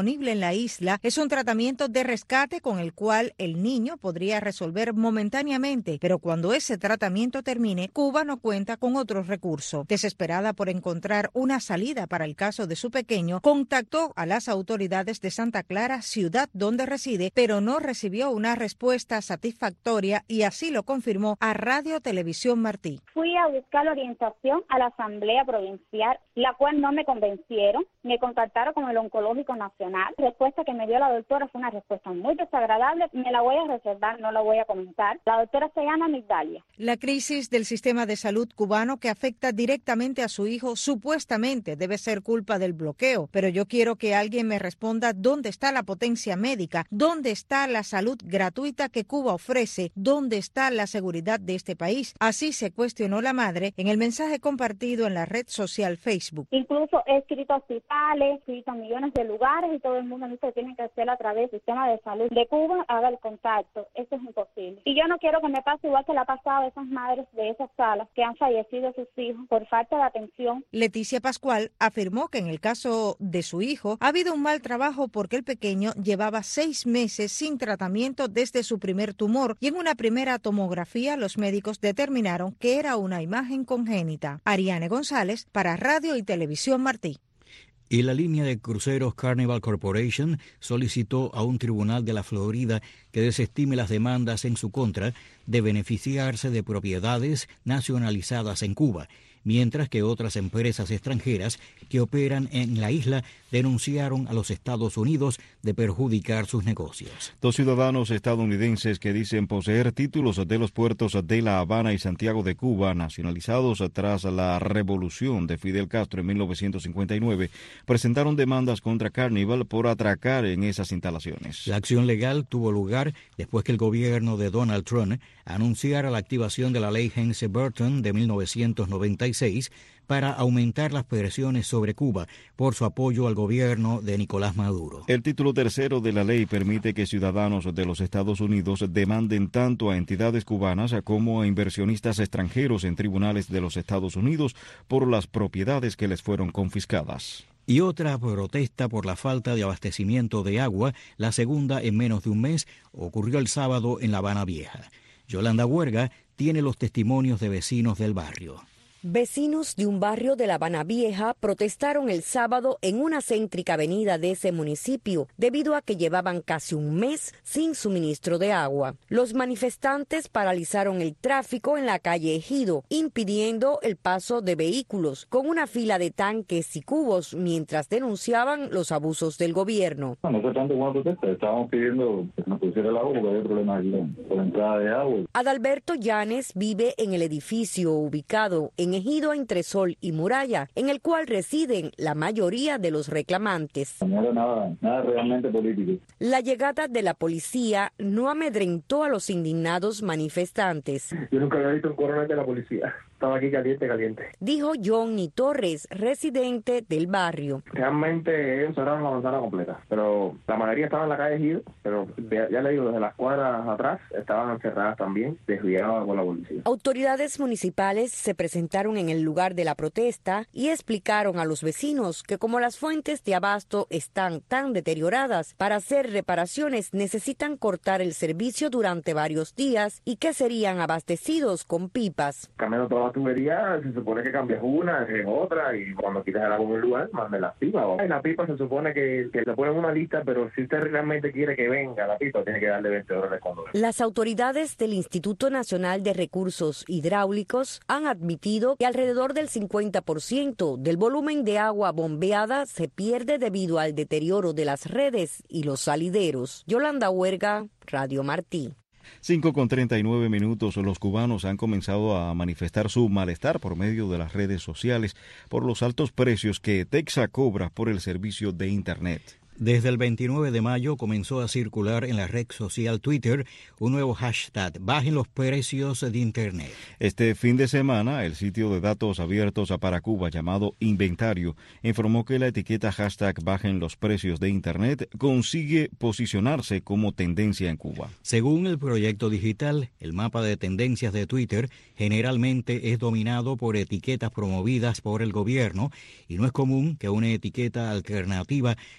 la isla es un tratamiento de rescate con el cual el niño podría resolver momentáneamente, pero cuando ese tratamiento termine, Cuba no cuenta con otros recursos. Desesperada por encontrar una salida para el caso de su pequeño, contactó a las autoridades de Santa Clara, ciudad donde reside, pero no recibió una respuesta satisfactoria y así lo confirmó a Radio Televisión Martí. Fui a buscar orientación a la Asamblea Provincial, la cual no me convencieron. Me contactaron con el Oncológico Nacional. La respuesta que me dio la doctora fue una respuesta muy desagradable. Me la voy a reservar, no la voy a comentar. La doctora se llama Migdalia. La crisis del sistema de salud cubano que afecta directamente a su hijo supuestamente debe ser culpa del bloqueo, pero yo quiero que alguien me responda dónde está la potencia médica, dónde está la salud gratuita que Cuba ofrece, dónde está la seguridad de este país. Así se cuestionó la madre en el mensaje compartido en la red social Facebook. Incluso he escrito a hospitales, he escrito a millones de lugares y todo el mundo dice que tiene que hacer a través del sistema de salud de Cuba, haga el contacto. Eso es imposible. Y yo no quiero que me pase igual que le ha pasado a esas madres de esas salas que han fallecido sus hijos por falta de atención. Leticia Pascual afirmó que en el caso de su hijo ha habido un mal trabajo porque el pequeño llevaba seis meses sin tratamiento desde su primer tumor y en una primera tomografía los médicos determinaron que era una imagen congénita. Ariane González para Radio y Televisión Martí. Y la línea de cruceros Carnival Corporation solicitó a un tribunal de la Florida que desestime las demandas en su contra de beneficiarse de propiedades nacionalizadas en Cuba, mientras que otras empresas extranjeras que operan en la isla denunciaron a los Estados Unidos de perjudicar sus negocios. Dos ciudadanos estadounidenses que dicen poseer títulos de los puertos de La Habana y Santiago de Cuba, nacionalizados tras la revolución de Fidel Castro en mil novecientos cincuenta y nueve, presentaron demandas contra Carnival por atracar en esas instalaciones. La acción legal tuvo lugar después que el gobierno de Donald Trump anunciara la activación de la ley Helms-Burton de mil novecientos noventa y seis para aumentar las presiones sobre Cuba por su apoyo al gobierno de Nicolás Maduro. El título tercero de la ley permite que ciudadanos de los Estados Unidos demanden tanto a entidades cubanas como a inversionistas extranjeros en tribunales de los Estados Unidos por las propiedades que les fueron confiscadas. Y otra protesta por la falta de abastecimiento de agua, la segunda en menos de un mes, ocurrió el sábado en La Habana Vieja. Yolanda Huerga tiene los testimonios de vecinos del barrio. Vecinos de un barrio de La Habana Vieja protestaron el sábado en una céntrica avenida de ese municipio debido a que llevaban casi un mes sin suministro de agua. Los manifestantes paralizaron el tráfico en la calle Ejido, impidiendo el paso de vehículos con una fila de tanques y cubos mientras denunciaban los abusos del gobierno. No, no fue tanto como una protesta, estábamos pidiendo que nos pusiera el agua porque había problemas aquí con la entrada de agua. Adalberto Llanes vive en el edificio ubicado en Ejido entre Sol y Muralla, en el cual residen la mayoría de los reclamantes. No era nada, nada realmente político. La llegada de la policía no amedrentó a los indignados manifestantes. Yo nunca había visto un coronel de la policía. Estaba aquí caliente, caliente. Dijo Johnny Torres, residente del barrio. Realmente ellos cerraron la manzana completa, pero la mayoría estaba en la calle Ejido, pero ya, ya le digo, desde las cuadras atrás estaban encerradas también, desviadas con la policía. Autoridades municipales se presentaron en el lugar de la protesta y explicaron a los vecinos que como las fuentes de abasto están tan deterioradas, para hacer reparaciones necesitan cortar el servicio durante varios días y que serían abastecidos con pipas. Cambiando todas las tuberías, se supone que cambias una, en otra, y cuando quitas el agua en un lugar, mande las pipas. En la pipa se supone que, que le ponen una lista, pero si usted realmente quiere que venga la pipa, tiene que darle veinte dólares cuando venga. Las autoridades del Instituto Nacional de Recursos Hidráulicos han admitido que alrededor del cincuenta por ciento del volumen de agua bombeada se pierde debido al deterioro de las redes y los salideros. Yolanda Huerga, Radio Martí. cinco con treinta y nueve minutos, los cubanos han comenzado a manifestar su malestar por medio de las redes sociales por los altos precios que Texas cobra por el servicio de Internet. Desde el veintinueve de mayo comenzó a circular en la red social Twitter un nuevo hashtag, bajen los precios de Internet. Este fin de semana, el sitio de datos abiertos para Cuba llamado Inventario informó que la etiqueta hashtag bajen los precios de Internet consigue posicionarse como tendencia en Cuba. Según el proyecto digital, el mapa de tendencias de Twitter generalmente es dominado por etiquetas promovidas por el gobierno y no es común que una etiqueta alternativa compita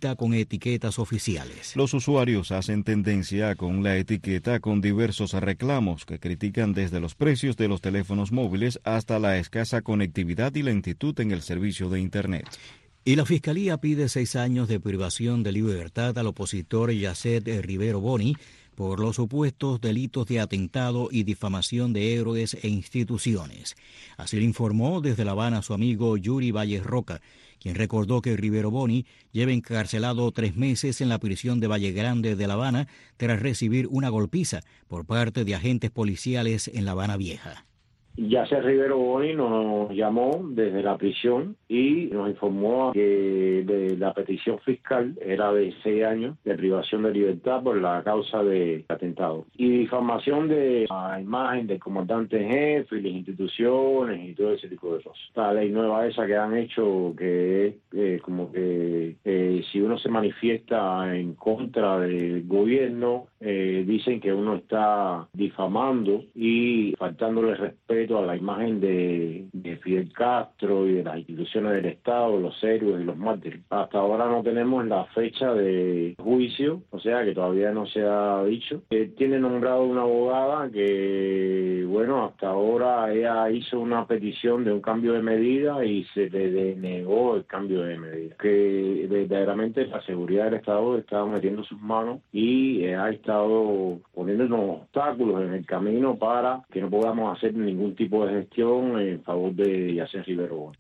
cuenta con etiquetas oficiales. Los usuarios hacen tendencia con la etiqueta con diversos reclamos que critican desde los precios de los teléfonos móviles hasta la escasa conectividad y lentitud en el servicio de Internet. Y la Fiscalía pide seis años de privación de libertad al opositor Yacet Rivero Boni por los supuestos delitos de atentado y difamación de héroes e instituciones. Así lo informó desde La Habana su amigo Yuri Valles Roca, quien recordó que Rivero Boni lleva encarcelado tres meses en la prisión de Valle Grande de La Habana tras recibir una golpiza por parte de agentes policiales en La Habana Vieja. Yacet Rivero Boni nos llamó desde la prisión y nos informó que de la petición fiscal era de seis años de privación de libertad por la causa de atentado y difamación de la imagen del comandante jefe y las instituciones y todo ese tipo de cosas. La ley nueva esa que han hecho, que es eh, como que eh, si uno se manifiesta en contra del gobierno, eh, dicen que uno está difamando y faltándole respeto a la imagen de, de Fidel Castro y de las instituciones del Estado, los héroes y los mártires. Hasta ahora no tenemos la fecha de juicio, o sea que todavía no se ha dicho. Eh, tiene nombrado una abogada que, bueno, hasta ahora ella hizo una petición de un cambio de medida y se le denegó el cambio de medida. Que verdaderamente la seguridad del Estado está metiendo sus manos y eh, ha estado poniéndonos obstáculos en el camino para que no podamos hacer ningún tipo de gestión en favor de Yacet Rivero Boni.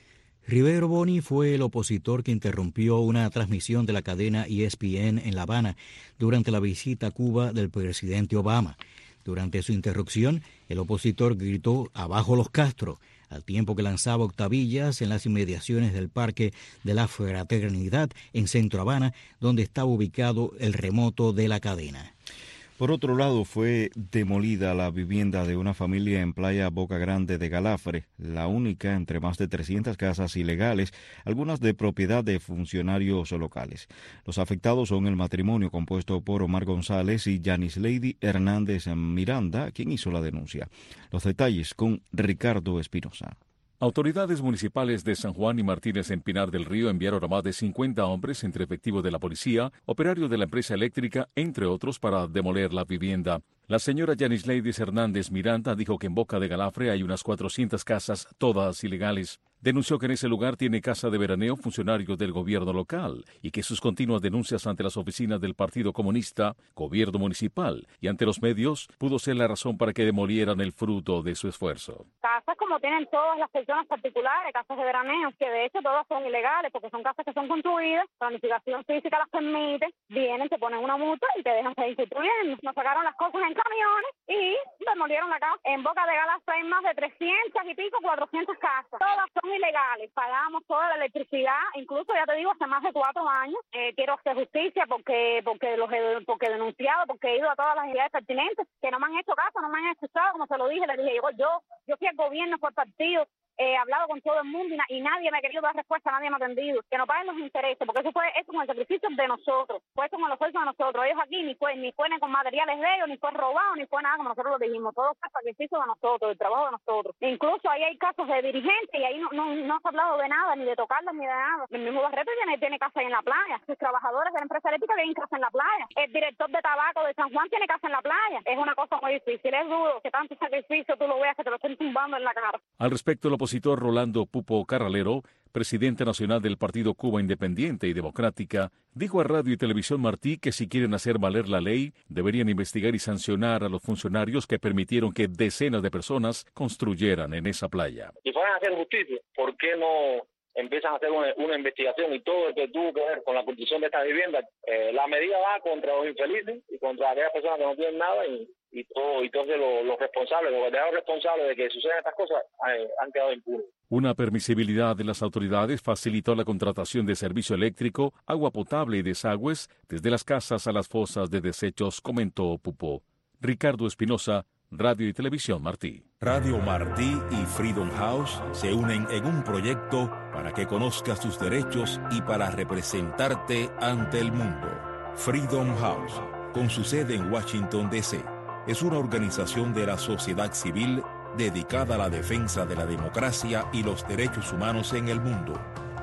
Rivero Boni fue el opositor que interrumpió una transmisión de la cadena E S P N en La Habana durante la visita a Cuba del presidente Obama. Durante su interrupción, el opositor gritó "abajo los Castro", al tiempo que lanzaba octavillas en las inmediaciones del Parque de la Fraternidad en Centro Habana, donde estaba ubicado el remoto de la cadena. Por otro lado, fue demolida la vivienda de una familia en Playa Boca Grande de Galafre, la única entre más de trescientas casas ilegales, algunas de propiedad de funcionarios locales. Los afectados son el matrimonio compuesto por Omar González y Yanisleidy Hernández Miranda, quien hizo la denuncia. Los detalles con Ricardo Espinosa. Autoridades municipales de San Juan y Martínez en Pinar del Río enviaron a más de cincuenta hombres entre efectivos de la policía, operarios de la empresa eléctrica, entre otros, para demoler la vivienda. La señora Yanisleidy Hernández Miranda dijo que en Boca de Galafre hay unas cuatrocientas casas, todas ilegales. Denunció que en ese lugar tiene casa de veraneo funcionarios del gobierno local y que sus continuas denuncias ante las oficinas del Partido Comunista, gobierno municipal y ante los medios pudo ser la razón para que demolieran el fruto de su esfuerzo. Casas como tienen todas las personas particulares, casas de veraneo, que de hecho todas son ilegales porque son casas que son construidas, planificación física las permite, vienen, te ponen una multa y te dejan seguir construyendo. Nos sacaron las cosas en camiones y demolieron la casa. En Boca de Galafre hay más de trescientas y pico, cuatrocientas casas. Todas son ilegales, pagamos toda la electricidad, incluso ya te digo hace más de cuatro años. Eh, quiero hacer justicia porque porque los he, porque he denunciado, porque he ido a todas las entidades pertinentes que no me han hecho caso, no me han escuchado, como se lo dije, le dije yo, yo, yo fui al gobierno por partido. He hablado con todo el mundo y, na- y nadie me ha querido dar respuesta, nadie me ha atendido. Que no paguen los intereses, porque eso fue eso con el sacrificio de nosotros, fue eso con el esfuerzo de nosotros. Ellos aquí ni fue ni fue ni con materiales de ellos, ni fue robado, ni fue nada como nosotros lo dijimos. Todo fue sacrificio de nosotros, el trabajo de nosotros. E incluso ahí hay casos de dirigentes y ahí no, no, no se ha hablado de nada, ni de tocarlos, ni de nada. El mismo Barreto tiene, tiene casa ahí en la playa. Sus trabajadores de la empresa eléctrica tienen casa en la playa. El director de tabaco de San Juan tiene casa en la playa. Es una cosa muy difícil, es duro que tanto sacrificio tú lo veas que te lo estén tumbando en la cara. Al respecto, el opositor Rolando Pupo Carralero, presidente nacional del Partido Cuba Independiente y Democrática, dijo a Radio y Televisión Martí que si quieren hacer valer la ley, deberían investigar y sancionar a los funcionarios que permitieron que decenas de personas construyeran en esa playa. Si fueran a hacer justicia, ¿por qué no empiezan a hacer una, una investigación y todo lo que tuvo que ver con la construcción de estas viviendas? Eh, la medida va contra los infelices y contra aquellas personas que no tienen nada y, y todo, y entonces los, los responsables, los verdaderos responsables de que sucedan estas cosas eh, han quedado impunes. Una permisibilidad de las autoridades facilitó la contratación de servicio eléctrico, agua potable y desagües desde las casas a las fosas de desechos, comentó Pupo. Ricardo Espinosa, Radio y Televisión Martí. Radio Martí y Freedom House se unen en un proyecto para que conozcas tus derechos y para representarte ante el mundo. Freedom House, con su sede en Washington, D C, es una organización de la sociedad civil dedicada a la defensa de la democracia y los derechos humanos en el mundo.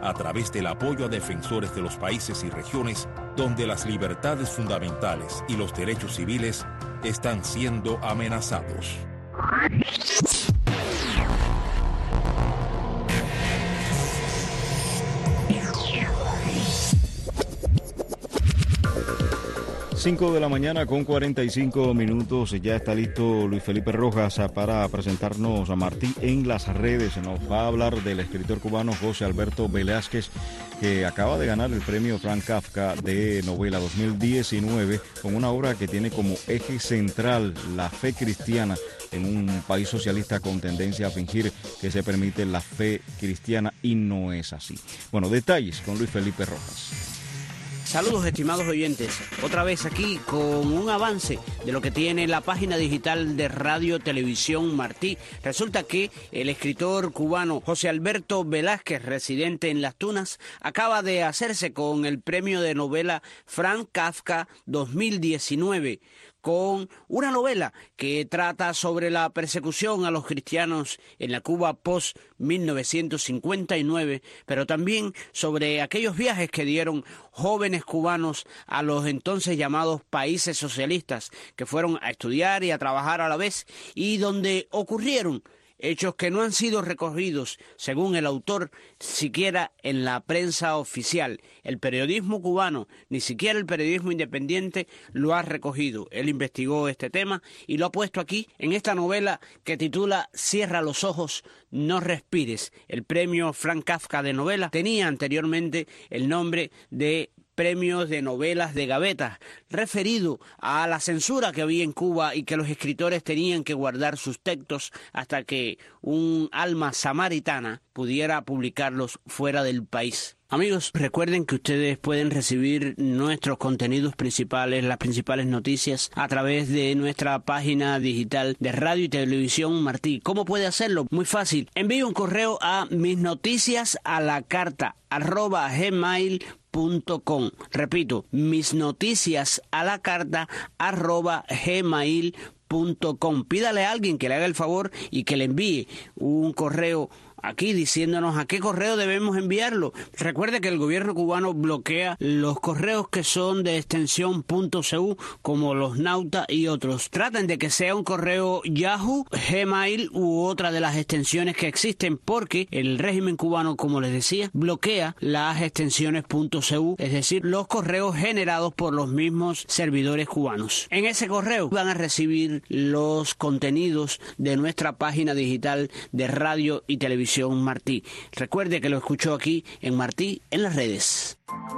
a través del apoyo a defensores de los países y regiones donde las libertades fundamentales y los derechos civiles están siendo amenazados. cinco de la mañana con cuarenta y cinco minutos, ya está listo Luis Felipe Rojas para presentarnos a Martí en las redes. Nos va a hablar del escritor cubano José Alberto Velázquez, que acaba de ganar el premio Franz Kafka de novela dos mil diecinueve con una obra que tiene como eje central la fe cristiana en un país socialista con tendencia a fingir que se permite la fe cristiana, y no es así. Bueno, detalles con Luis Felipe Rojas. Saludos, estimados oyentes, otra vez aquí con un avance de lo que tiene la página digital de Radio Televisión Martí. Resulta que el escritor cubano José Alberto Velázquez, residente en Las Tunas, acaba de hacerse con el premio de novela Franz Kafka dos mil diecinueve, con una novela que trata sobre la persecución a los cristianos en la Cuba post mil novecientos cincuenta y nueve, pero también sobre aquellos viajes que dieron jóvenes cubanos a los entonces llamados países socialistas, que fueron a estudiar y a trabajar a la vez, y donde ocurrieron hechos que no han sido recogidos, según el autor, siquiera en la prensa oficial. El periodismo cubano, ni siquiera el periodismo independiente, lo ha recogido. Él investigó este tema y lo ha puesto aquí en esta novela que titula Cierra los ojos, no respires. El premio Franz Kafka de novela tenía anteriormente el nombre de Premios de Novelas de Gaveta, referido a la censura que había en Cuba y que los escritores tenían que guardar sus textos hasta que un alma samaritana pudiera publicarlos fuera del país. Amigos, recuerden que ustedes pueden recibir nuestros contenidos principales, las principales noticias, a través de nuestra página digital de Radio y Televisión Martí. ¿Cómo puede hacerlo? Muy fácil. Envíe un correo a misnoticias a la carta arroba gmail punto com. Repito, misnoticias a la carta arroba gmail punto com. Pídale a alguien que le haga el favor y que le envíe un correo aquí diciéndonos a qué correo debemos enviarlo. Recuerde que el gobierno cubano bloquea los correos que son de extensión .cu, como los Nauta y otros. Traten de que sea un correo Yahoo, Gmail u otra de las extensiones que existen, porque el régimen cubano, como les decía, bloquea las extensiones .cu, es decir, los correos generados por los mismos servidores cubanos. En ese correo van a recibir los contenidos de nuestra página digital de Radio y Televisión Martí. Recuerde que lo escuchó aquí en Martí en las redes.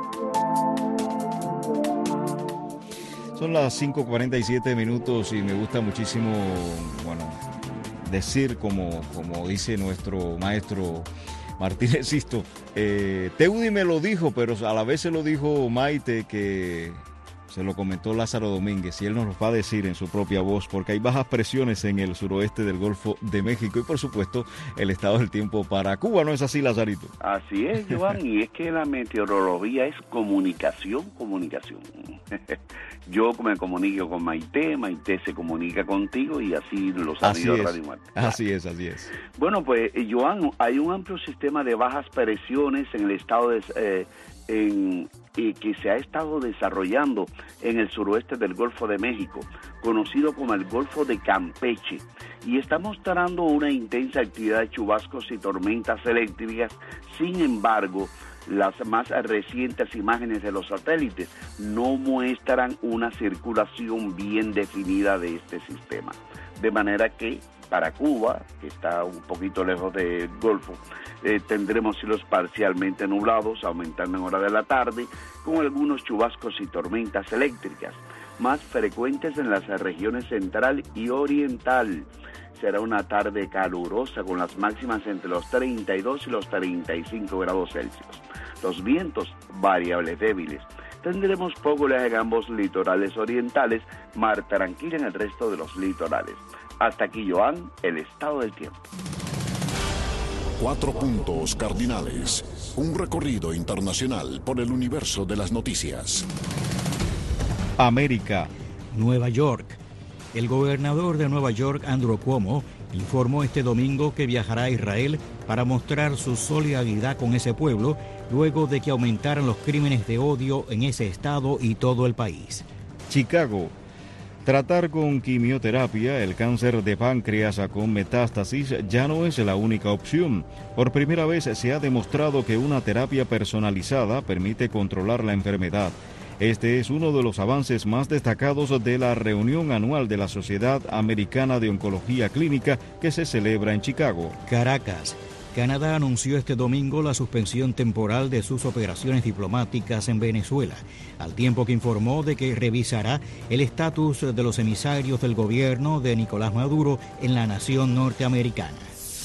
Son las cinco cuarenta y siete minutos y me gusta muchísimo, bueno, decir como, como dice nuestro maestro Martínez Sisto, eh, Teudi me lo dijo, pero a la vez se lo dijo Maite, que se lo comentó Lázaro Domínguez, y él nos lo va a decir en su propia voz, porque hay bajas presiones en el suroeste del Golfo de México y, por supuesto, el estado del tiempo para Cuba. ¿No es así, Lazarito? Así es, Joan, y es que la meteorología es comunicación, comunicación. Yo me comunico con Maite, Maite se comunica contigo y así lo sabido Radio Martí. Así es, así es. Bueno, pues, Joan, hay un amplio sistema de bajas presiones en el estado de... Eh, en y que se ha estado desarrollando en el suroeste del Golfo de México, conocido como el Golfo de Campeche, y está mostrando una intensa actividad de chubascos y tormentas eléctricas. Sin embargo, las más recientes imágenes de los satélites no muestran una circulación bien definida de este sistema, de manera que para Cuba, que está un poquito lejos del Golfo, eh, tendremos cielos parcialmente nublados, aumentando en hora de la tarde, con algunos chubascos y tormentas eléctricas, más frecuentes en las regiones central y oriental. Será una tarde calurosa, con las máximas entre los treinta y dos y los treinta y cinco grados Celsius. Los vientos variables débiles. Tendremos poco oleaje en ambos litorales orientales, mar tranquila en el resto de los litorales. Hasta aquí, Joan, el estado del tiempo. Cuatro puntos cardinales. Un recorrido internacional por el universo de las noticias. América. Nueva York. El gobernador de Nueva York, Andrew Cuomo, informó este domingo que viajará a Israel para mostrar su solidaridad con ese pueblo luego de que aumentaran los crímenes de odio en ese estado y todo el país. Chicago. Tratar con quimioterapia el cáncer de páncreas con metástasis ya no es la única opción. Por primera vez se ha demostrado que una terapia personalizada permite controlar la enfermedad. Este es uno de los avances más destacados de la reunión anual de la Sociedad Americana de Oncología Clínica que se celebra en Chicago. Caracas. Canadá anunció este domingo la suspensión temporal de sus operaciones diplomáticas en Venezuela, al tiempo que informó de que revisará el estatus de los emisarios del gobierno de Nicolás Maduro en la nación norteamericana.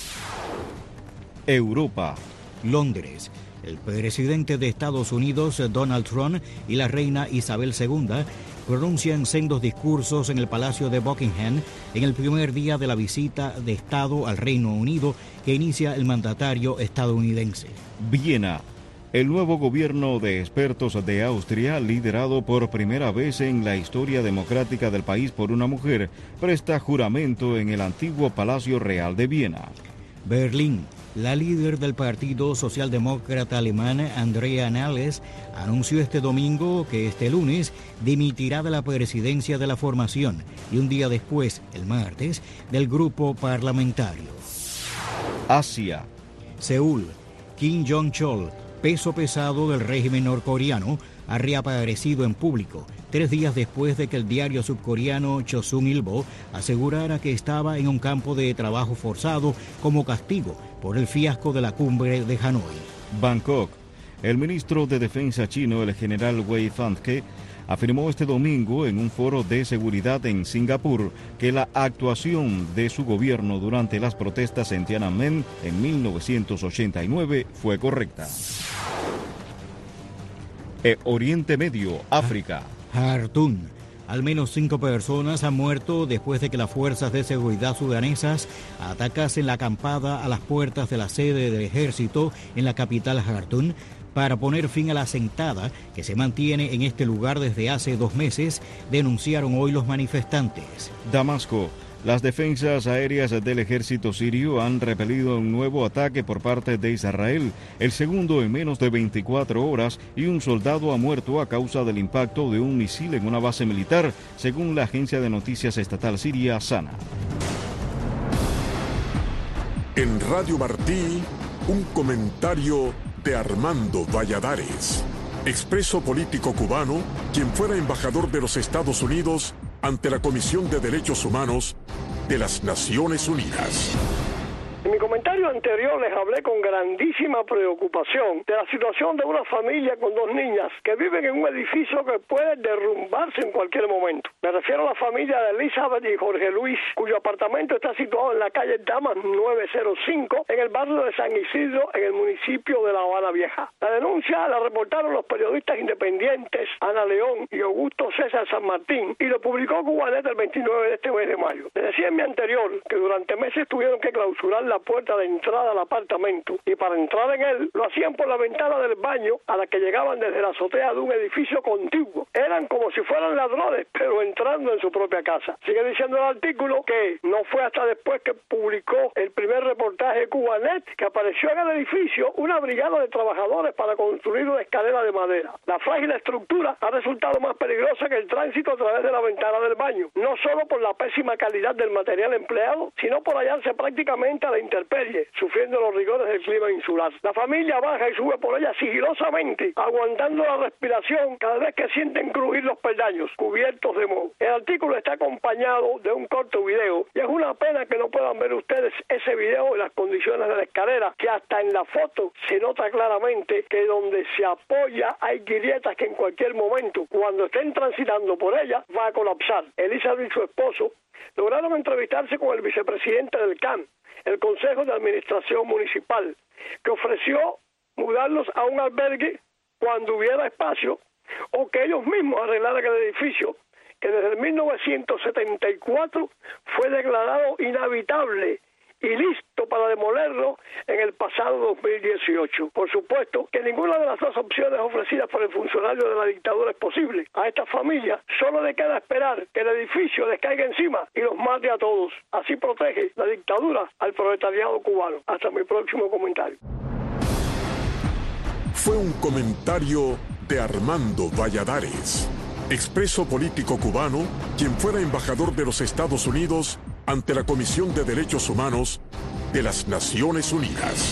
Europa. Londres. El presidente de Estados Unidos, Donald Trump, y la reina Isabel segunda pronuncian sendos discursos en el Palacio de Buckingham en el primer día de la visita de Estado al Reino Unido que inicia el mandatario estadounidense. Viena. El nuevo gobierno de expertos de Austria, liderado por primera vez en la historia democrática del país por una mujer, presta juramento en el antiguo Palacio Real de Viena. Berlín. La líder del Partido Socialdemócrata alemán, Andrea Nahles, anunció este domingo que este lunes dimitirá de la presidencia de la formación y un día después, el martes, del grupo parlamentario. Asia. Seúl. Kim Jong-chol, peso pesado del régimen norcoreano, ha reaparecido en público tres días después de que el diario subcoreano Chosun Ilbo asegurara que estaba en un campo de trabajo forzado como castigo por el fiasco de la cumbre de Hanoi. Bangkok. El ministro de Defensa chino, el general Wei Fangke, afirmó este domingo en un foro de seguridad en Singapur que la actuación de su gobierno durante las protestas en Tiananmen en mil novecientos ochenta y nueve fue correcta. E Oriente Medio, África. Jartum. Al menos cinco personas han muerto después de que las fuerzas de seguridad sudanesas atacasen la acampada a las puertas de la sede del ejército en la capital Jartum para poner fin a la sentada que se mantiene en este lugar desde hace dos meses, denunciaron hoy los manifestantes. Damasco. Las defensas aéreas del ejército sirio han repelido un nuevo ataque por parte de Israel, el segundo en menos de veinticuatro horas, y un soldado ha muerto a causa del impacto de un misil en una base militar, según la agencia de noticias estatal siria SANA. En Radio Martí, un comentario de Armando Valladares, expreso político cubano, quien fuera embajador de los Estados Unidos ante la Comisión de Derechos Humanos de las Naciones Unidas. En mi comentario anterior les hablé con grandísima preocupación de la situación de una familia con dos niñas que viven en un edificio que puede derrumbarse en cualquier momento. Me refiero a la familia de Elizabeth y Jorge Luis, cuyo apartamento está situado en la calle Damas nueve cero cinco, en el barrio de San Isidro, en el municipio de La Habana Vieja. La denuncia la reportaron los periodistas independientes Ana León y Augusto César San Martín, y lo publicó Cubanet el veintinueve de este mes de mayo. Les decía en mi anterior que durante meses tuvieron que clausurar la puerta de entrada al apartamento, y para entrar en él lo hacían por la ventana del baño a la que llegaban desde la azotea de un edificio contiguo. Eran como si fueran ladrones, pero entrando en su propia casa. Sigue diciendo el artículo que no fue hasta después que publicó el primer reportaje de Cubanet que apareció en el edificio una brigada de trabajadores para construir una escalera de madera. La frágil estructura ha resultado más peligrosa que el tránsito a través de la ventana del baño, no solo por la pésima calidad del material empleado, sino por hallarse prácticamente a la intemperie, sufriendo los rigores del clima insular. La familia baja y sube por ella sigilosamente, aguantando la respiración cada vez que sienten crujir los peldaños, cubiertos de moho. El artículo está acompañado de un corto video, y es una pena que no puedan ver ustedes ese video en las condiciones de la escalera, que hasta en la foto se nota claramente que donde se apoya hay grietas que en cualquier momento, cuando estén transitando por ella, va a colapsar. Elizabeth y su esposo lograron entrevistarse con el vicepresidente del C A M, el Consejo de Administración Municipal, que ofreció mudarlos a un albergue cuando hubiera espacio, o que ellos mismos arreglaran el edificio, que desde el mil novecientos setenta y cuatro fue declarado inhabitable y listo para demolerlo en el pasado dos mil dieciocho. Por supuesto que ninguna de las dos opciones ofrecidas por el funcionario de la dictadura es posible. A esta familia solo le queda esperar que el edificio les caiga encima y los mate a todos. Así protege la dictadura al proletariado cubano. Hasta mi próximo comentario. fue un comentario de Armando Valladares, expreso político cubano, quien fuera embajador de los Estados Unidos ante la Comisión de Derechos Humanos de las Naciones Unidas.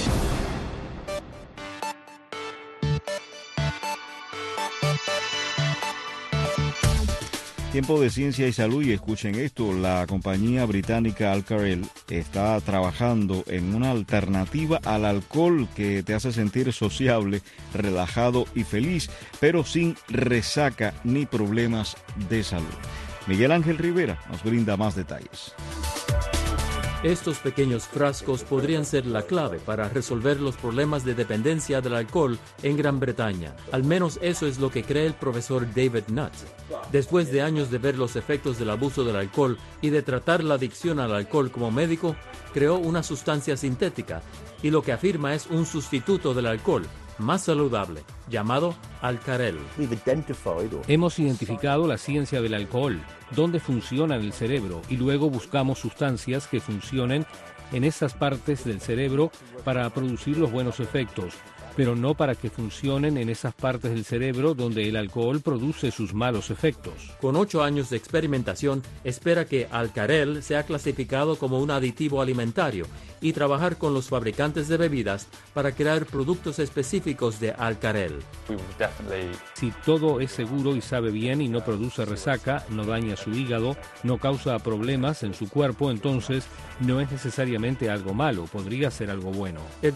Tiempo de ciencia y salud, y escuchen esto, la compañía británica Alcarel está trabajando en una alternativa al alcohol que te hace sentir sociable, relajado y feliz, pero sin resaca ni problemas de salud. Miguel Ángel Rivera nos brinda más detalles. Estos pequeños frascos podrían ser la clave para resolver los problemas de dependencia del alcohol en Gran Bretaña. Al menos eso es lo que cree el profesor David Nutt. Después de años de ver los efectos del abuso del alcohol y de tratar la adicción al alcohol como médico, creó una sustancia sintética y lo que afirma es un sustituto del alcohol, más saludable, llamado Alcarel. Hemos identificado la ciencia del alcohol, dónde funciona en el cerebro, y luego buscamos sustancias que funcionen en esas partes del cerebro para producir los buenos efectos, pero no para que funcionen en esas partes del cerebro donde el alcohol produce sus malos efectos. Con ocho años de experimentación, espera que Alcarel sea clasificado como un aditivo alimentario y trabajar con los fabricantes de bebidas para crear productos específicos de Alcarel. Si todo es seguro y sabe bien y no produce resaca, no daña su hígado, no causa problemas en su cuerpo, entonces no es necesariamente algo malo, podría ser algo bueno. El...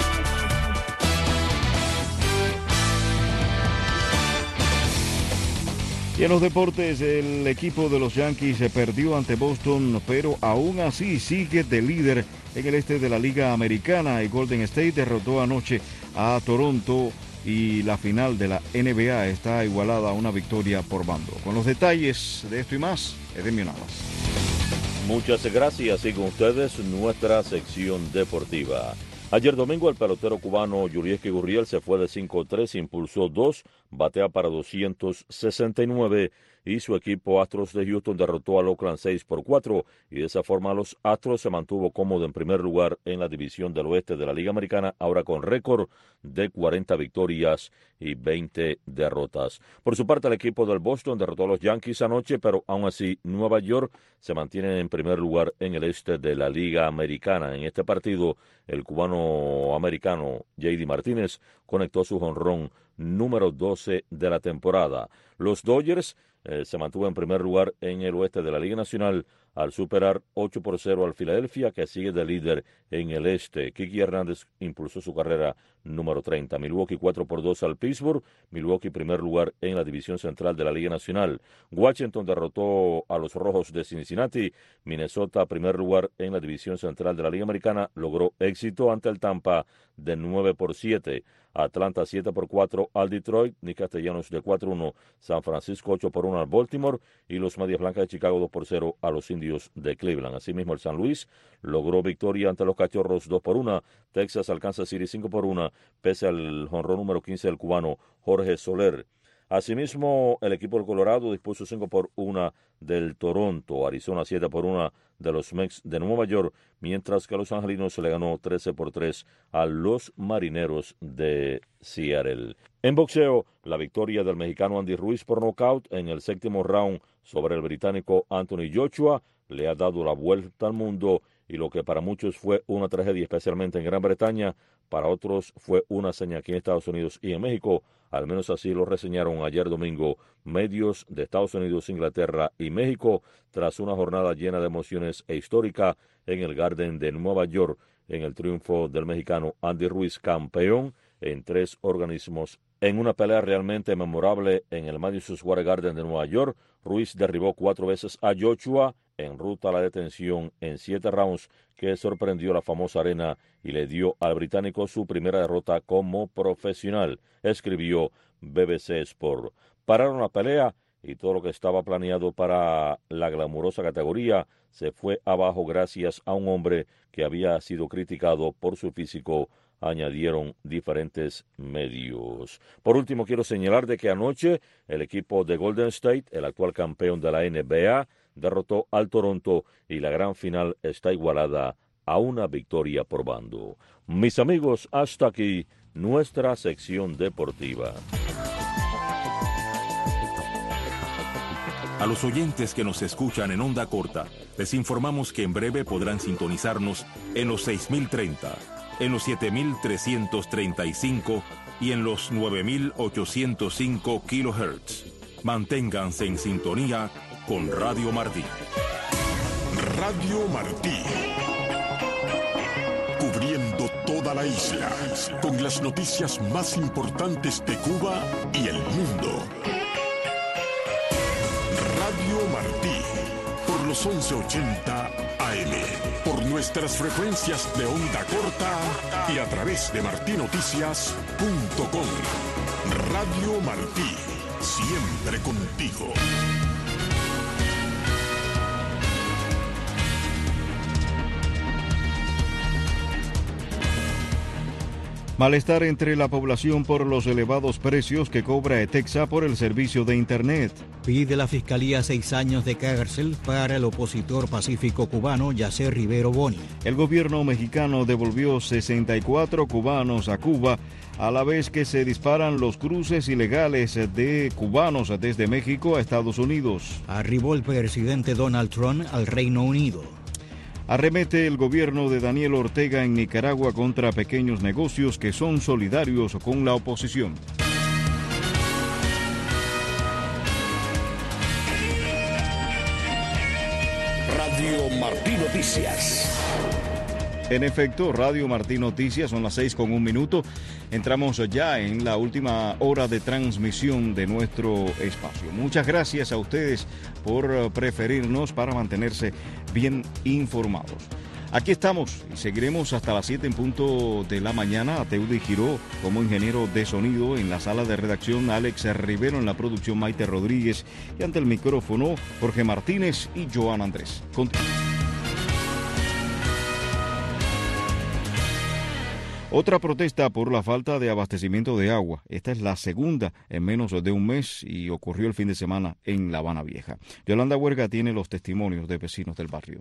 Y en los deportes, el equipo de los Yankees se perdió ante Boston, pero aún así sigue de líder en el este de la Liga Americana. Y Golden State derrotó anoche a Toronto y la final de la N B A está igualada a una victoria por bando. Con los detalles de esto y más, Edemio Navas. Muchas gracias y con ustedes nuestra sección deportiva. Ayer domingo el pelotero cubano Yuriesky Gurriel se fue de cinco tres, impulsó dos, batea para doscientos sesenta y nueve y su equipo Astros de Houston derrotó al Oakland seis por cuatro y de esa forma los Astros se mantuvo cómodo en primer lugar en la división del oeste de la Liga Americana, ahora con récord de cuarenta victorias y veinte derrotas. Por su parte el equipo del Boston derrotó a los Yankees anoche, pero aún así Nueva York se mantiene en primer lugar en el este de la Liga Americana. En este partido el cubano americano J D Martínez conectó su jonrón número doce de la temporada. Los Dodgers eh, se mantuvo en primer lugar en el oeste de la Liga Nacional al superar ocho por cero al Filadelfia, que sigue de líder en el este. Kiki Hernández impulsó su carrera número treinta. Milwaukee cuatro por dos al Pittsburgh. Milwaukee primer lugar en la división central de la Liga Nacional. Washington derrotó a los Rojos de Cincinnati. Minnesota primer lugar en la división central de la Liga Americana. Logró éxito ante el Tampa de nueve por siete. Atlanta siete por cuatro al Detroit, Nick Castellanos de cuatro uno, San Francisco ocho por uno al Baltimore y los Medias Blancas de Chicago dos por cero a los Indios de Cleveland. Asimismo el San Luis logró victoria ante los Cachorros dos por uno, Texas al Kansas City cinco por uno, pese al jonrón número quince del cubano Jorge Soler. Asimismo, el equipo del Colorado dispuso cinco por uno del Toronto, Arizona siete por uno de los Mets de Nueva York, mientras que a los angelinos se le ganó trece por tres a los Marineros de Seattle. En boxeo, la victoria del mexicano Andy Ruiz por nocaut en el séptimo round sobre el británico Anthony Joshua le ha dado la vuelta al mundo y lo que para muchos fue una tragedia, especialmente en Gran Bretaña, para otros fue una hazaña aquí en Estados Unidos y en México. Al menos así lo reseñaron ayer domingo medios de Estados Unidos, Inglaterra y México, tras una jornada llena de emociones e histórica en el Garden de Nueva York, en el triunfo del mexicano Andy Ruiz, campeón en tres organismos. En una pelea realmente memorable en el Madison Square Garden de Nueva York, Ruiz derribó cuatro veces a Joshua en ruta a la detención en siete rounds, que sorprendió la famosa arena y le dio al británico su primera derrota como profesional, escribió B B C Sport. Pararon la pelea y todo lo que estaba planeado para la glamurosa categoría se fue abajo gracias a un hombre que había sido criticado por su físico, añadieron diferentes medios. Por último, quiero señalar de que anoche el equipo de Golden State, el actual campeón de la N B A, derrotó al Toronto y la gran final está igualada a una victoria por bando. Mis amigos, hasta aquí nuestra sección deportiva. A los oyentes que nos escuchan en onda corta, les informamos que en breve podrán sintonizarnos en los seis mil treinta, en los siete mil trescientos treinta y cinco y en los nueve mil ochocientos cinco kilohertz. Manténganse en sintonía con Radio Martí. Radio Martí. Cubriendo toda la isla, con las noticias más importantes de Cuba y el mundo. Radio Martí, por los once ochenta A M, por nuestras frecuencias de onda corta y a través de martí noticias punto com. Radio Martí, siempre contigo. Malestar entre la población por los elevados precios que cobra ETEXA por el servicio de Internet. Pide la Fiscalía seis años de cárcel para el opositor pacífico cubano Yacer Rivero Boni. El gobierno mexicano devolvió sesenta y cuatro cubanos a Cuba, a la vez que se disparan los cruces ilegales de cubanos desde México a Estados Unidos. Arribó el presidente Donald Trump al Reino Unido. Arremete el gobierno de Daniel Ortega en Nicaragua contra pequeños negocios que son solidarios con la oposición. Radio Martí Noticias. En efecto, Radio Martí Noticias, son las seis con un minuto. Entramos ya en la última hora de transmisión de nuestro espacio. Muchas gracias a ustedes por preferirnos para mantenerse bien informados. Aquí estamos y seguiremos hasta las siete en punto de la mañana. Ateudi Giró como ingeniero de sonido, en la sala de redacción Alex Rivero, en la producción Maite Rodríguez y ante el micrófono Jorge Martínez y Joan Andrés. Continu- Otra protesta por la falta de abastecimiento de agua. Esta es la segunda en menos de un mes y ocurrió el fin de semana en La Habana Vieja. Yolanda Huerga tiene los testimonios de vecinos del barrio.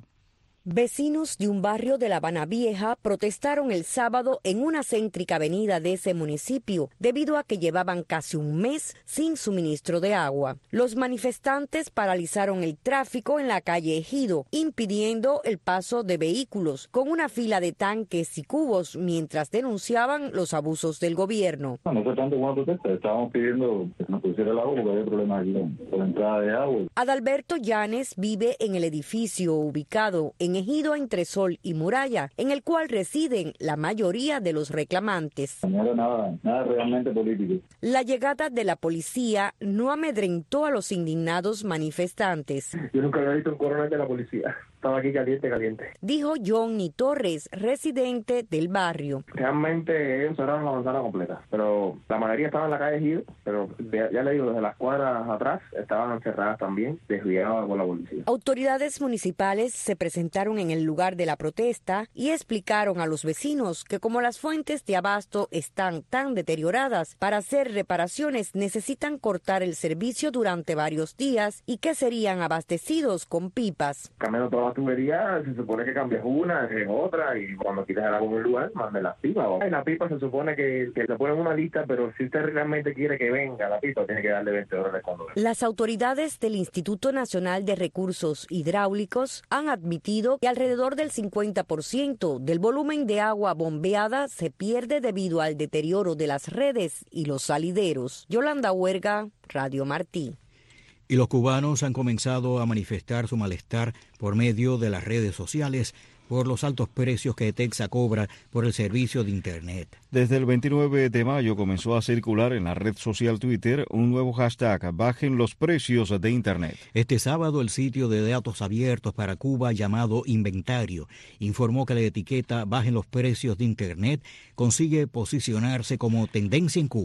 Vecinos de un barrio de La Habana Vieja protestaron el sábado en una céntrica avenida de ese municipio debido a que llevaban casi un mes sin suministro de agua. Los manifestantes paralizaron el tráfico en la calle Ejido, impidiendo el paso de vehículos con una fila de tanques y cubos mientras denunciaban los abusos del gobierno. No, no fue tanto como protesta, estábamos pidiendo que nos pusiera el agua porque había problemas aquí con la entrada de agua. Adalberto Llanes vive en el edificio ubicado en Ejido entre Sol y Muralla, en el cual residen la mayoría de los reclamantes. No era nada, nada realmente político. La llegada de la policía no amedrentó a los indignados manifestantes. Yo nunca había visto un coronel de la policía. Estaba aquí caliente, caliente. Dijo Johnny Torres, residente del barrio. Realmente ellos cerraron la manzana completa, pero la mayoría estaba en la calle Ejido, pero ya le digo, desde las cuadras atrás estaban encerradas también, desviadas por la policía. Autoridades municipales se presentaron en el lugar de la protesta y explicaron a los vecinos que como las fuentes de abasto están tan deterioradas, para hacer reparaciones necesitan cortar el servicio durante varios días y que serían abastecidos con pipas. Cambiando todas las tuberías, se supone que cambias una, en otra, y cuando quieres ir a algún lugar, mande las pipas. En la pipa se supone que, que le ponen una lista, pero si usted realmente quiere que venga la pipa, tiene que darle veinte dólares cuando venga. Las autoridades del Instituto Nacional de Recursos Hidráulicos han admitido que alrededor del cincuenta por ciento del volumen de agua bombeada se pierde debido al deterioro de las redes y los salideros. Yolanda Huerga, Radio Martí. Y los cubanos han comenzado a manifestar su malestar por medio de las redes sociales por los altos precios que ETEXA cobra por el servicio de Internet. Desde el veintinueve de mayo comenzó a circular en la red social Twitter un nuevo hashtag, bajen los precios de Internet. Este sábado el sitio de datos abiertos para Cuba llamado Inventario informó que la etiqueta bajen los precios de Internet consigue posicionarse como tendencia en Cuba.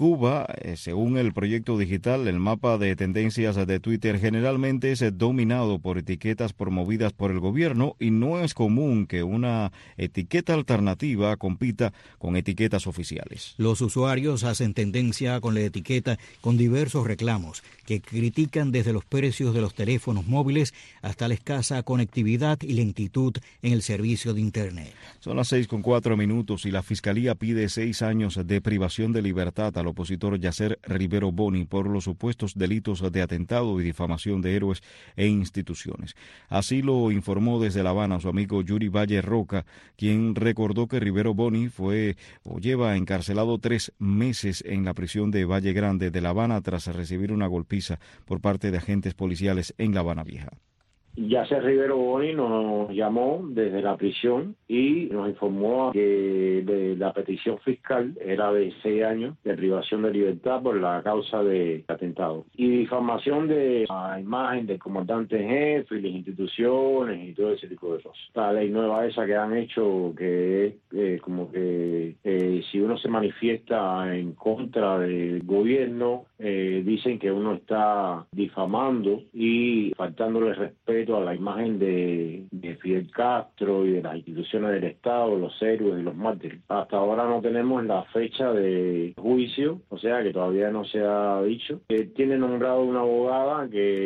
Cuba, eh, según el proyecto digital, el mapa de tendencias de Twitter generalmente es dominado por etiquetas promovidas por el gobierno y no es común que una etiqueta alternativa compita con etiquetas oficiales. Los usuarios hacen tendencia con la etiqueta con diversos reclamos que critican desde los precios de los teléfonos móviles hasta la escasa conectividad y lentitud en el servicio de Internet. Son las seis con cuatro minutos y la Fiscalía pide seis años de privación de libertad al opositor Yacer Rivero Boni por los supuestos delitos de atentado y difamación de héroes e instituciones. Así lo informó desde La Habana su amigo Yuri Valle Roca, quien recordó que Rivero Boni fue o lleva encarcelado tres meses en la prisión de Valle Grande de La Habana tras recibir una golpiza por parte de agentes policiales en La Habana Vieja. Yacer Rivero Boni nos llamó desde la prisión y nos informó que de la petición fiscal era de seis años de privación de libertad por la causa de atentado y difamación de la imagen del comandante jefe y las instituciones y todo ese tipo de cosas. La ley nueva esa que han hecho, que es eh, como que eh, si uno se manifiesta en contra del gobierno, eh, dicen que uno está difamando y faltándole respeto a la imagen de, de Fidel Castro y de las instituciones del Estado, los héroes y los mártires. Hasta ahora no tenemos la fecha de juicio, o sea que todavía no se ha dicho. Eh, tiene nombrado una abogada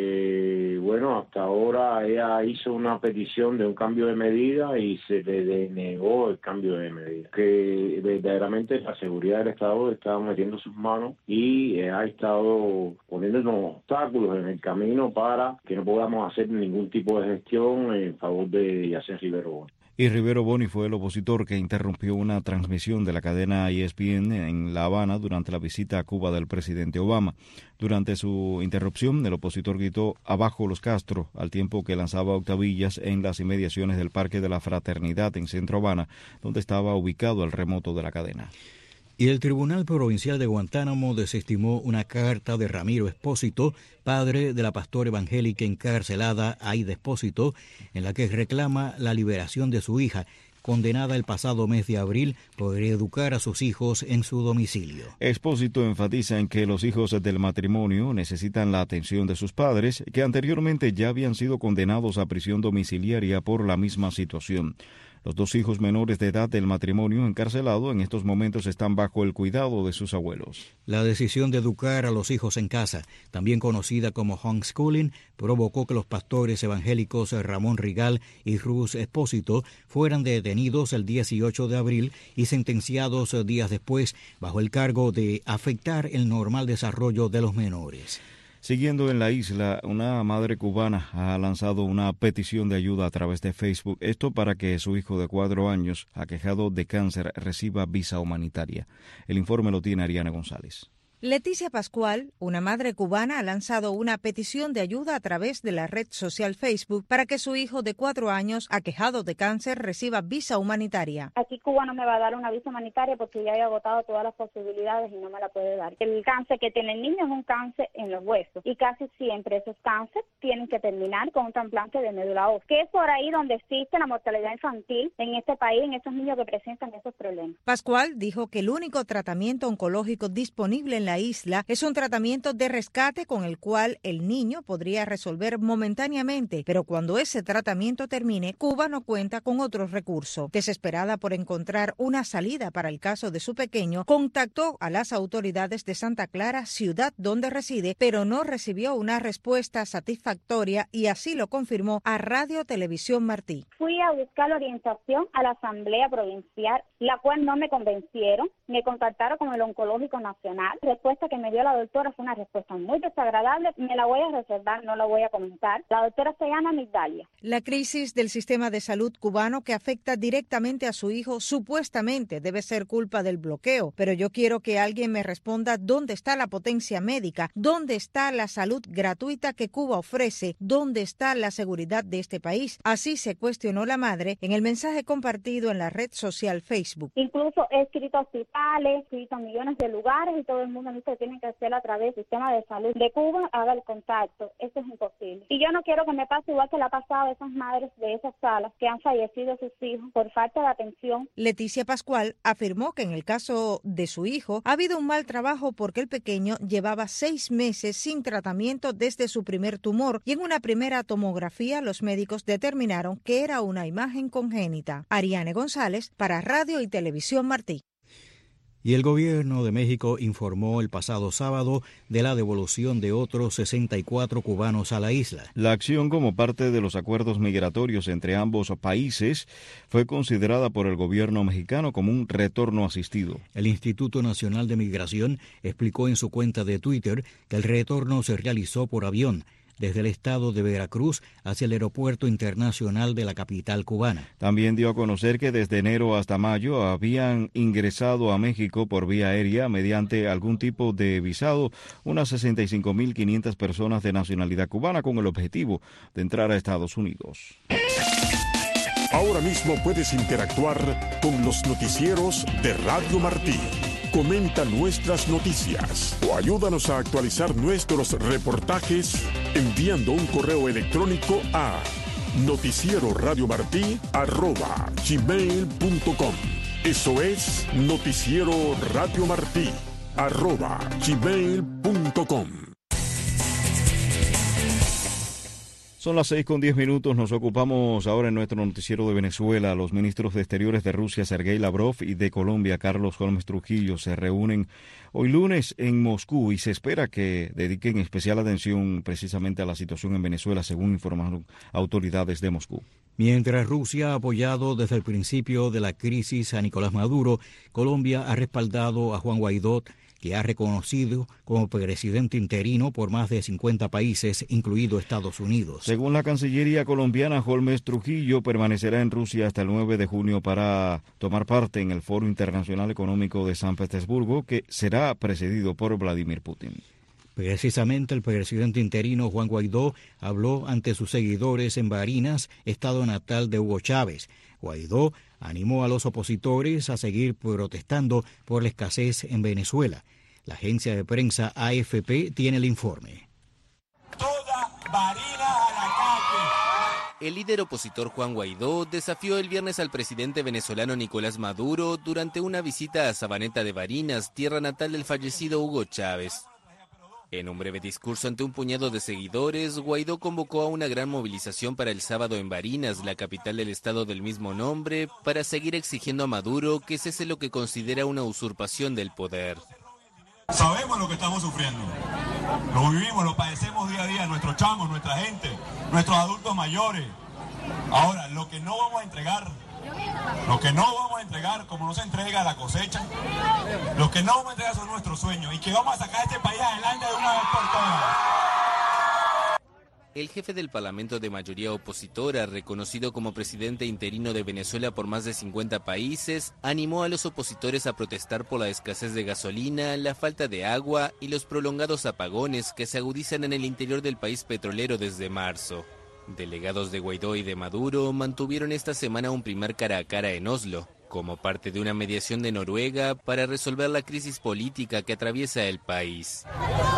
que, bueno, hasta ahora ella hizo una petición de un cambio de medida y se le denegó el cambio de medida. Que verdaderamente la seguridad del Estado está metiendo sus manos y eh, ha estado poniéndonos obstáculos en el camino para que no podamos hacer ningún tipo de gestión en favor de Yacer Rivero Boni. Y Rivero Boni fue el opositor que interrumpió una transmisión de la cadena E S P N en La Habana durante la visita a Cuba del presidente Obama. Durante su interrupción, el opositor gritó "Abajo los Castro", al tiempo que lanzaba octavillas en las inmediaciones del Parque de la Fraternidad en Centro Habana, donde estaba ubicado el remoto de la cadena. Y el Tribunal Provincial de Guantánamo desestimó una carta de Ramiro Espósito, padre de la pastora evangélica encarcelada Aida Espósito, en la que reclama la liberación de su hija, condenada el pasado mes de abril por educar a sus hijos en su domicilio. Espósito enfatiza en que los hijos del matrimonio necesitan la atención de sus padres, que anteriormente ya habían sido condenados a prisión domiciliaria por la misma situación. Los dos hijos menores de edad del matrimonio encarcelado en estos momentos están bajo el cuidado de sus abuelos. La decisión de educar a los hijos en casa, también conocida como homeschooling, provocó que los pastores evangélicos Ramón Rigal y Ruz Espósito fueran detenidos el dieciocho de abril y sentenciados días después bajo el cargo de afectar el normal desarrollo de los menores. Siguiendo en la isla, una madre cubana ha lanzado una petición de ayuda a través de Facebook, esto para que su hijo de cuatro años, aquejado de cáncer, reciba visa humanitaria. El informe lo tiene Ariana González. Leticia Pascual, una madre cubana, ha lanzado una petición de ayuda a través de la red social Facebook para que su hijo de cuatro años, aquejado de cáncer, reciba visa humanitaria. Aquí Cuba no me va a dar una visa humanitaria porque ya he agotado todas las posibilidades y no me la puede dar. El cáncer que tiene el niño es un cáncer en los huesos y casi siempre esos cánceres tienen que terminar con un trasplante de médula ósea, que es por ahí donde existe la mortalidad infantil en este país, en esos niños que presentan esos problemas. Pascual dijo que el único tratamiento oncológico disponible en la isla es un tratamiento de rescate con el cual el niño podría resolver momentáneamente, pero cuando ese tratamiento termine, Cuba no cuenta con otro recurso. Desesperada por encontrar una salida para el caso de su pequeño, contactó a las autoridades de Santa Clara, ciudad donde reside, pero no recibió una respuesta satisfactoria y así lo confirmó a Radio Televisión Martí. Fui a buscar orientación a la Asamblea Provincial, la cual no me convencieron. Me contactaron con el Oncológico Nacional. La respuesta que me dio la doctora fue una respuesta muy desagradable. Me la voy a reservar, no la voy a comentar. La doctora se llama Migdalia. La crisis del sistema de salud cubano que afecta directamente a su hijo supuestamente debe ser culpa del bloqueo, pero yo quiero que alguien me responda dónde está la potencia médica, dónde está la salud gratuita que Cuba ofrece, dónde está la seguridad de este país. Así se cuestionó la madre en el mensaje compartido en la red social Facebook. Incluso he escrito a hospitales, he escrito a millones de lugares y todo el mundo me dice que tiene que hacer a través del sistema de salud de Cuba, haga el contacto. Eso es imposible. Y yo no quiero que me pase igual que le ha pasado a esas madres de esas salas que han fallecido sus hijos por falta de atención. Leticia Pascual afirmó que en el caso de su hijo ha habido un mal trabajo porque el pequeño llevaba seis meses sin tratamiento desde su primer tumor y en una primera tomografía los médicos determinaron que era una imagen congénita. Ariane González para Radio y Televisión Martí. Y el gobierno de México informó el pasado sábado de la devolución de otros sesenta y cuatro cubanos a la isla. La acción, como parte de los acuerdos migratorios entre ambos países, fue considerada por el gobierno mexicano como un retorno asistido. El Instituto Nacional de Migración explicó en su cuenta de Twitter que el retorno se realizó por avión desde el estado de Veracruz hacia el aeropuerto internacional de la capital cubana. También dio a conocer que desde enero hasta mayo habían ingresado a México por vía aérea mediante algún tipo de visado unas sesenta y cinco mil quinientas personas de nacionalidad cubana con el objetivo de entrar a Estados Unidos. Ahora mismo puedes interactuar con los noticieros de Radio Martí. Comenta nuestras noticias o ayúdanos a actualizar nuestros reportajes enviando un correo electrónico a noticieroradiomartí arroba gmail punto com. Eso es noticieroradiomartí arroba gmail punto com. Son las seis con diez minutos, nos ocupamos ahora en nuestro noticiero de Venezuela. Los ministros de Exteriores de Rusia, Sergei Lavrov, y de Colombia, Carlos Holmes Trujillo, se reúnen hoy lunes en Moscú y se espera que dediquen especial atención precisamente a la situación en Venezuela, según informaron autoridades de Moscú. Mientras Rusia ha apoyado desde el principio de la crisis a Nicolás Maduro, Colombia ha respaldado a Juan Guaidó, que ha reconocido como presidente interino por más de cincuenta países, incluido Estados Unidos. Según la Cancillería colombiana, Holmes Trujillo permanecerá en Rusia hasta el nueve de junio para tomar parte en el Foro Internacional Económico de San Petersburgo, que será precedido por Vladimir Putin. Precisamente el presidente interino Juan Guaidó habló ante sus seguidores en Barinas, estado natal de Hugo Chávez. Guaidó animó a los opositores a seguir protestando por la escasez en Venezuela. La agencia de prensa A F P tiene el informe. Toda Barinas a la calle. El líder opositor Juan Guaidó desafió el viernes al presidente venezolano Nicolás Maduro durante una visita a Sabaneta de Barinas, tierra natal del fallecido Hugo Chávez. En un breve discurso ante un puñado de seguidores, Guaidó convocó a una gran movilización para el sábado en Barinas, la capital del estado del mismo nombre, para seguir exigiendo a Maduro que cese lo que considera una usurpación del poder. Sabemos lo que estamos sufriendo, lo vivimos, lo padecemos día a día, nuestros chamos, nuestra gente, nuestros adultos mayores. Ahora, lo que no vamos a entregar, lo que no vamos a entregar, como no se entrega la cosecha, lo que no vamos a entregar son nuestros sueños y que vamos a sacar a este país adelante de una vez por todas. El jefe del Parlamento de mayoría opositora, reconocido como presidente interino de Venezuela por más de cincuenta países, animó a los opositores a protestar por la escasez de gasolina, la falta de agua y los prolongados apagones que se agudizan en el interior del país petrolero desde marzo. Delegados de Guaidó y de Maduro mantuvieron esta semana un primer cara a cara en Oslo, como parte de una mediación de Noruega para resolver la crisis política que atraviesa el país.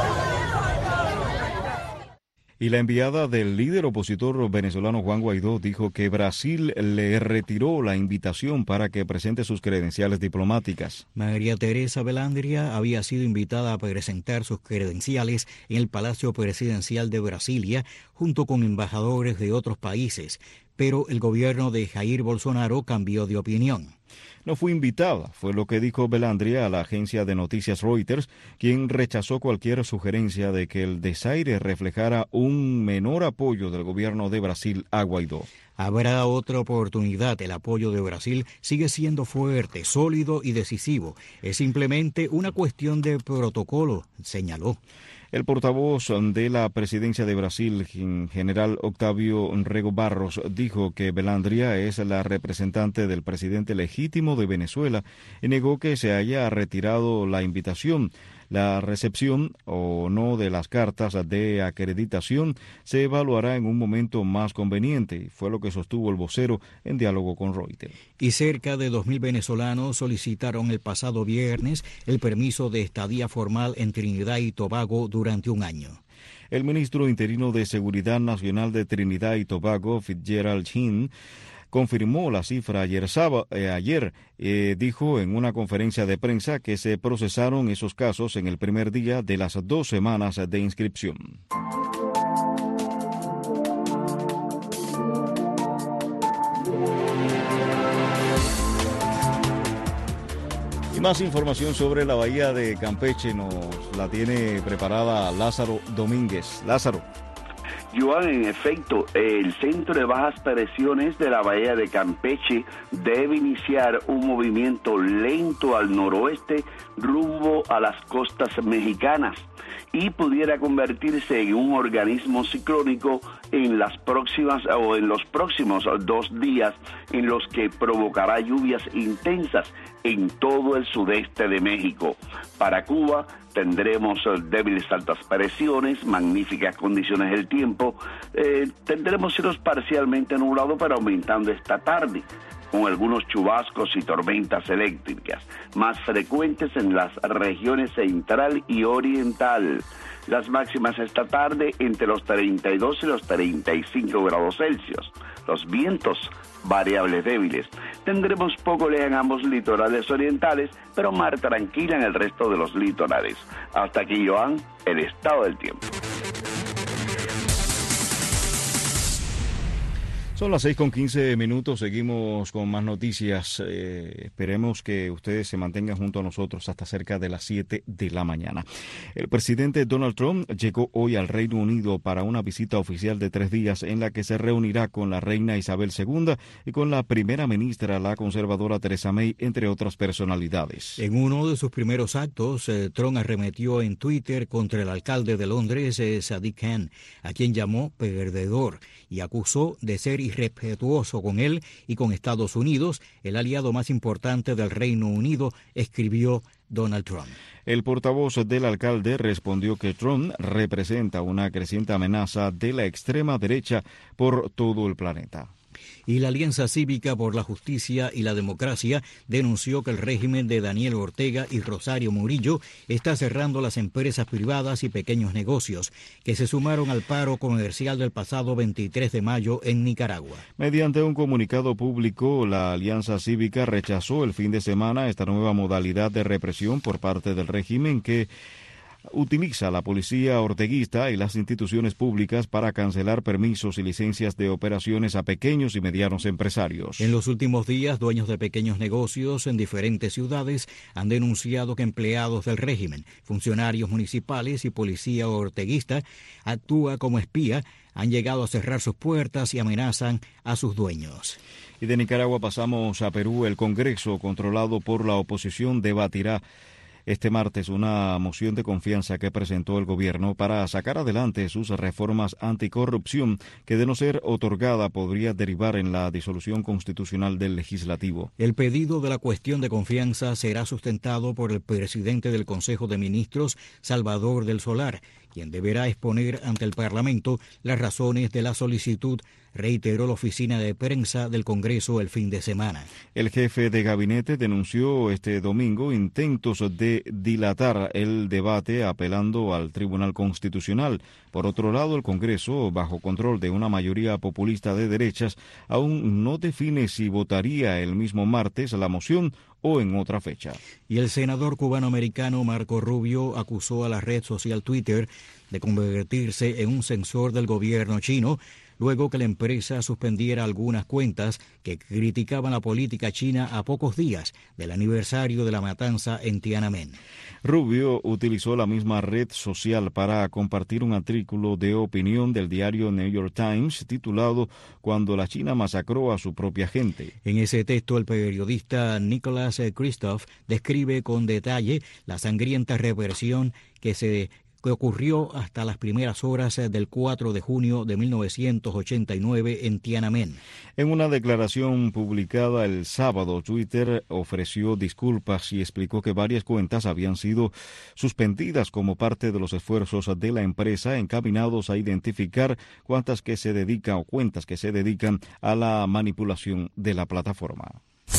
Y la enviada del líder opositor venezolano Juan Guaidó dijo que Brasil le retiró la invitación para que presente sus credenciales diplomáticas. María Teresa Belandria había sido invitada a presentar sus credenciales en el Palacio Presidencial de Brasilia junto con embajadores de otros países, pero el gobierno de Jair Bolsonaro cambió de opinión. No fue invitada, fue lo que dijo Belandria a la agencia de noticias Reuters, quien rechazó cualquier sugerencia de que el desaire reflejara un menor apoyo del gobierno de Brasil a Guaidó. Habrá otra oportunidad. El apoyo de Brasil sigue siendo fuerte, sólido y decisivo. Es simplemente una cuestión de protocolo, señaló. El portavoz de la presidencia de Brasil, general Octavio Rego Barros, dijo que Belandria es la representante del presidente legítimo de Venezuela y negó que se haya retirado la invitación. La recepción o no de las cartas de acreditación se evaluará en un momento más conveniente, fue lo que sostuvo el vocero en diálogo con Reuters. Y cerca de dos mil venezolanos solicitaron el pasado viernes el permiso de estadía formal en Trinidad y Tobago durante un año. El ministro interino de Seguridad Nacional de Trinidad y Tobago, Fitzgerald Chin, confirmó la cifra ayer. Sábado, eh, ayer eh, dijo en una conferencia de prensa que se procesaron esos casos en el primer día de las dos semanas de inscripción. Y más información sobre la bahía de Campeche nos la tiene preparada Lázaro Domínguez. Lázaro. Joan, en efecto, el centro de bajas presiones de la bahía de Campeche debe iniciar un movimiento lento al noroeste rumbo a las costas mexicanas y pudiera convertirse en un organismo ciclónico en las próximas o en los próximos dos días, en los que provocará lluvias intensas en todo el sudeste de México. Para Cuba tendremos débiles altas presiones, magníficas condiciones del tiempo, eh, tendremos cielos parcialmente nublados pero aumentando esta tarde, con algunos chubascos y tormentas eléctricas, más frecuentes en las regiones central y oriental. Las máximas esta tarde entre los treinta y dos y los treinta y cinco grados Celsius. Los vientos variables débiles. Tendremos poco lea en ambos litorales orientales, pero mar tranquila en el resto de los litorales. Hasta aquí, Joan, el estado del tiempo. Son las seis con quince minutos, seguimos con más noticias. Eh, esperemos que ustedes se mantengan junto a nosotros hasta cerca de las siete de la mañana. El presidente Donald Trump llegó hoy al Reino Unido para una visita oficial de tres días en la que se reunirá con la reina Isabel segunda y con la primera ministra, la conservadora Theresa May, entre otras personalidades. En uno de sus primeros actos, eh, Trump arremetió en Twitter contra el alcalde de Londres, eh, Sadiq Khan, a quien llamó perdedor y acusó de ser irrespetuoso con él y con Estados Unidos, el aliado más importante del Reino Unido, escribió Donald Trump. El portavoz del alcalde respondió que Trump representa una creciente amenaza de la extrema derecha por todo el planeta. Y la Alianza Cívica por la Justicia y la Democracia denunció que el régimen de Daniel Ortega y Rosario Murillo está cerrando las empresas privadas y pequeños negocios que se sumaron al paro comercial del pasado veintitrés de mayo en Nicaragua. Mediante un comunicado público, la Alianza Cívica rechazó el fin de semana esta nueva modalidad de represión por parte del régimen que utiliza la policía orteguista y las instituciones públicas para cancelar permisos y licencias de operaciones a pequeños y medianos empresarios. En los últimos días, dueños de pequeños negocios en diferentes ciudades han denunciado que empleados del régimen, funcionarios municipales y policía orteguista actúa como espía, han llegado a cerrar sus puertas y amenazan a sus dueños. Y de Nicaragua pasamos a Perú. El Congreso, controlado por la oposición, debatirá este martes una moción de confianza que presentó el gobierno para sacar adelante sus reformas anticorrupción que, de no ser otorgada, podría derivar en la disolución constitucional del legislativo. El pedido de la cuestión de confianza será sustentado por el presidente del Consejo de Ministros, Salvador del Solar, quien deberá exponer ante el Parlamento las razones de la solicitud, reiteró la oficina de prensa del Congreso el fin de semana. El jefe de gabinete denunció este domingo intentos de dilatar el debate apelando al Tribunal Constitucional. Por otro lado, el Congreso, bajo control de una mayoría populista de derechas, aún no define si votaría el mismo martes la moción o en otra fecha. Y el senador cubano-americano Marco Rubio acusó a la red social Twitter de convertirse en un censor del gobierno chino, luego que la empresa suspendiera algunas cuentas que criticaban la política china a pocos días del aniversario de la matanza en Tiananmen. Rubio utilizó la misma red social para compartir un artículo de opinión del diario New York Times titulado «Cuando la China masacró a su propia gente». En ese texto, el periodista Nicholas Kristof describe con detalle la sangrienta represión que se que ocurrió hasta las primeras horas del cuatro de junio de mil novecientos ochenta y nueve en Tiananmen. En una declaración publicada el sábado, Twitter ofreció disculpas y explicó que varias cuentas habían sido suspendidas como parte de los esfuerzos de la empresa encaminados a identificar cuentas que se dedican o cuentas que se dedican a la manipulación de la plataforma.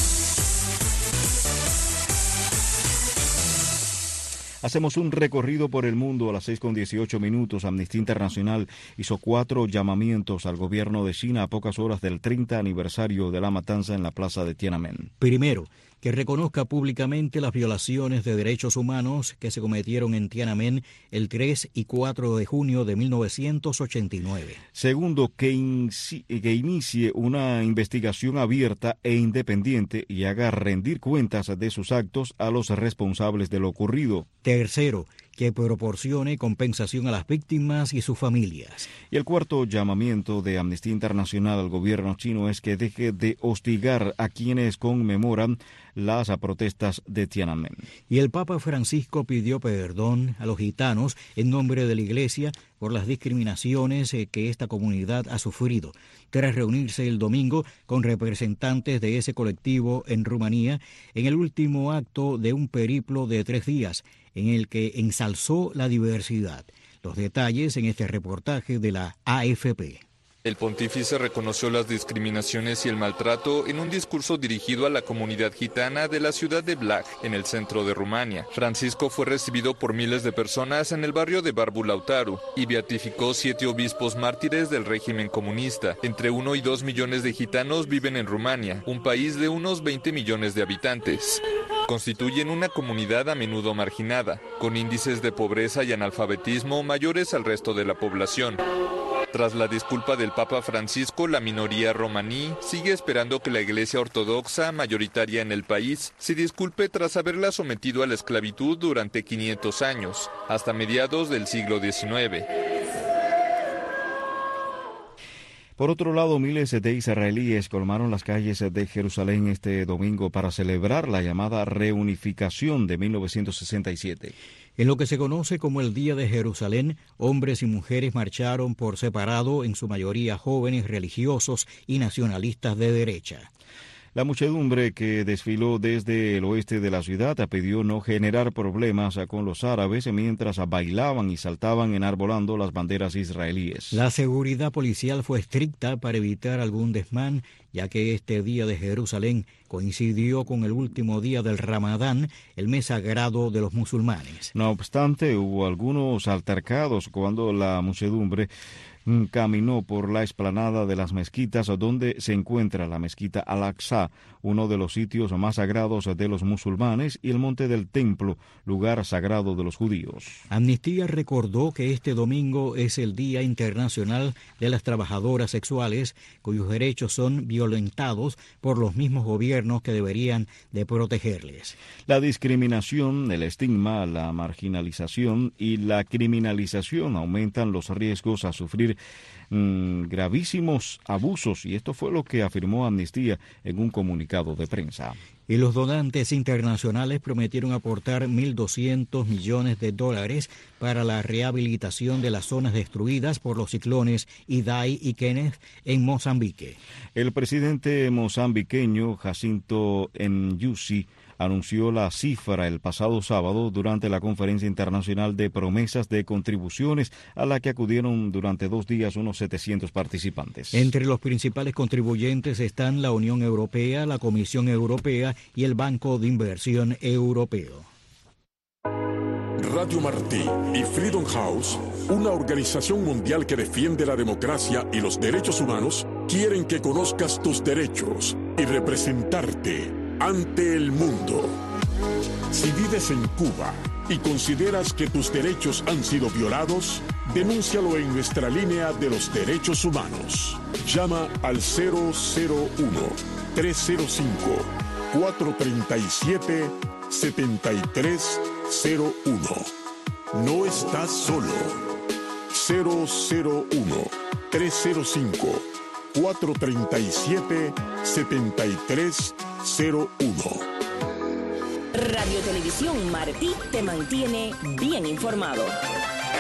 Hacemos un recorrido por el mundo a las seis con dieciocho minutos. Amnistía Internacional hizo cuatro llamamientos al gobierno de China a pocas horas del treinta aniversario de la matanza en la plaza de Tiananmen. Primero, que reconozca públicamente las violaciones de derechos humanos que se cometieron en Tiananmen el tres y cuatro de junio de mil novecientos ochenta y nueve. Segundo, que, in- que inicie una investigación abierta e independiente y haga rendir cuentas de sus actos a los responsables de lo ocurrido. Tercero, que proporcione compensación a las víctimas y sus familias. Y el cuarto llamamiento de Amnistía Internacional al gobierno chino es que deje de hostigar a quienes conmemoran las protestas de Tiananmen. Y el Papa Francisco pidió perdón a los gitanos en nombre de la Iglesia por las discriminaciones que esta comunidad ha sufrido, tras reunirse el domingo con representantes de ese colectivo en Rumanía en el último acto de un periplo de tres días en el que ensalzó la diversidad. Los detalles en este reportaje de la A F P. El pontífice reconoció las discriminaciones y el maltrato en un discurso dirigido a la comunidad gitana de la ciudad de Blaj, en el centro de Rumania. Francisco fue recibido por miles de personas en el barrio de Barbu Lautaru y beatificó siete obispos mártires del régimen comunista. Entre uno y dos millones de gitanos viven en Rumania, un país de unos veinte millones de habitantes. Constituyen una comunidad a menudo marginada, con índices de pobreza y analfabetismo mayores al resto de la población. Tras la disculpa del Papa Francisco, la minoría romaní sigue esperando que la Iglesia Ortodoxa, mayoritaria en el país, se disculpe tras haberla sometido a la esclavitud durante quinientos años, hasta mediados del siglo diecinueve. Por otro lado, miles de israelíes colmaron las calles de Jerusalén este domingo para celebrar la llamada reunificación de mil novecientos sesenta y siete. En lo que se conoce como el Día de Jerusalén, hombres y mujeres marcharon por separado, en su mayoría jóvenes religiosos y nacionalistas de derecha. La muchedumbre que desfiló desde el oeste de la ciudad pidió no generar problemas con los árabes mientras bailaban y saltaban enarbolando las banderas israelíes. La seguridad policial fue estricta para evitar algún desmán, ya que este Día de Jerusalén coincidió con el último día del Ramadán, el mes sagrado de los musulmanes. No obstante, hubo algunos altercados cuando la muchedumbre caminó por la explanada de las mezquitas donde se encuentra la mezquita Al-Aqsa, uno de los sitios más sagrados de los musulmanes, y el monte del templo, lugar sagrado de los judíos. Amnistía recordó que este domingo es el Día Internacional de las Trabajadoras Sexuales, cuyos derechos son violentados por los mismos gobiernos que deberían de protegerles. La discriminación, el estigma, la marginalización y la criminalización aumentan los riesgos a sufrir mm, gravísimos abusos, y esto fue lo que afirmó Amnistía en un comunicado de prensa. Y los donantes internacionales prometieron aportar mil doscientos millones de dólares para la rehabilitación de las zonas destruidas por los ciclones Idai y Kenneth en Mozambique. El presidente mozambiqueño Jacinto Nyusi anunció la cifra el pasado sábado durante la Conferencia Internacional de Promesas de Contribuciones, a la que acudieron durante dos días unos setecientos participantes. Entre los principales contribuyentes están la Unión Europea, la Comisión Europea y el Banco de Inversión Europeo. Radio Martí y Freedom House, una organización mundial que defiende la democracia y los derechos humanos, quieren que conozcas tus derechos y representarte ante el mundo. Si vives en Cuba y consideras que tus derechos han sido violados, denúncialo en nuestra línea de los derechos humanos. Llama al cero cero uno, tres cero cinco, cuatro tres siete, siete tres cero uno. No estás solo. cero cero uno, tres cero cinco, cuatro tres siete, siete tres cero uno. Radio Televisión Martí te mantiene bien informado.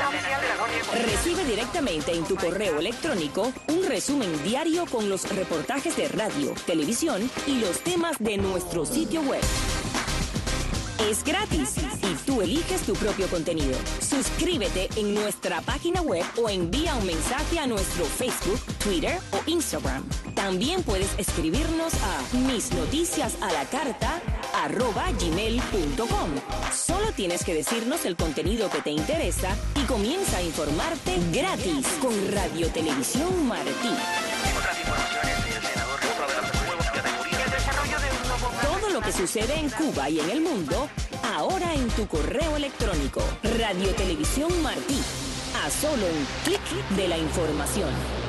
Recibe directamente en tu correo electrónico un resumen diario con los reportajes de radio, televisión y los temas de nuestro sitio web. Es gratis y tú eliges tu propio contenido. Suscríbete en nuestra página web o envía un mensaje a nuestro Facebook, Twitter o Instagram. También puedes escribirnos a misnoticiasalacarta arroba gmail punto com. Solo tienes que decirnos el contenido que te interesa y comienza a informarte gratis con Radio Televisión Martí. Otras informaciones, el senador Rosa de los nuevos categorías. El desarrollo de un nuevo plan. Todo lo que sucede en Cuba y en el mundo, ahora en tu correo electrónico. Radio Televisión Martí. A solo un clic de la información.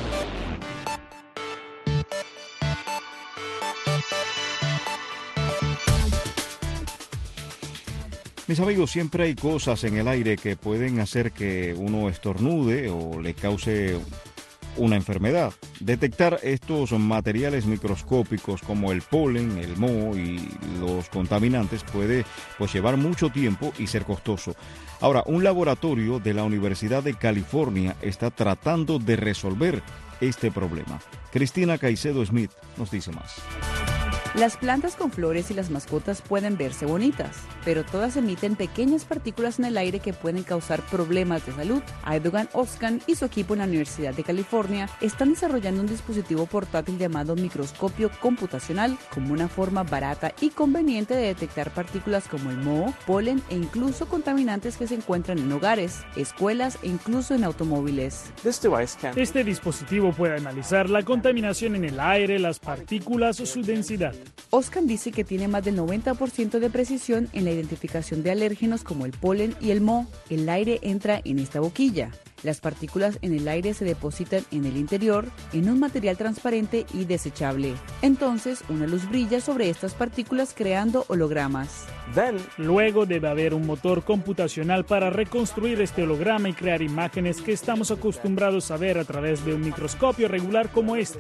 Mis amigos, siempre hay cosas en el aire que pueden hacer que uno estornude o le cause una enfermedad. Detectar estos materiales microscópicos como el polen, el moho y los contaminantes puede pues, llevar mucho tiempo y ser costoso. Ahora, un laboratorio de la Universidad de California está tratando de resolver este problema. Cristina Caicedo Smith nos dice más. Las plantas con flores y las mascotas pueden verse bonitas, pero todas emiten pequeñas partículas en el aire que pueden causar problemas de salud. Aydogan Özkan y su equipo en la Universidad de California están desarrollando un dispositivo portátil llamado microscopio computacional como una forma barata y conveniente de detectar partículas como el moho, polen e incluso contaminantes que se encuentran en hogares, escuelas e incluso en automóviles. Este dispositivo puede analizar la contaminación en el aire, las partículas o su densidad. Özkan dice que tiene más del noventa por ciento de precisión en la identificación de alérgenos como el polen y el moho. El aire entra en esta boquilla. Las partículas en el aire se depositan en el interior en un material transparente y desechable. Entonces, una luz brilla sobre estas partículas creando hologramas. Luego debe haber un motor computacional para reconstruir este holograma y crear imágenes que estamos acostumbrados a ver a través de un microscopio regular como este.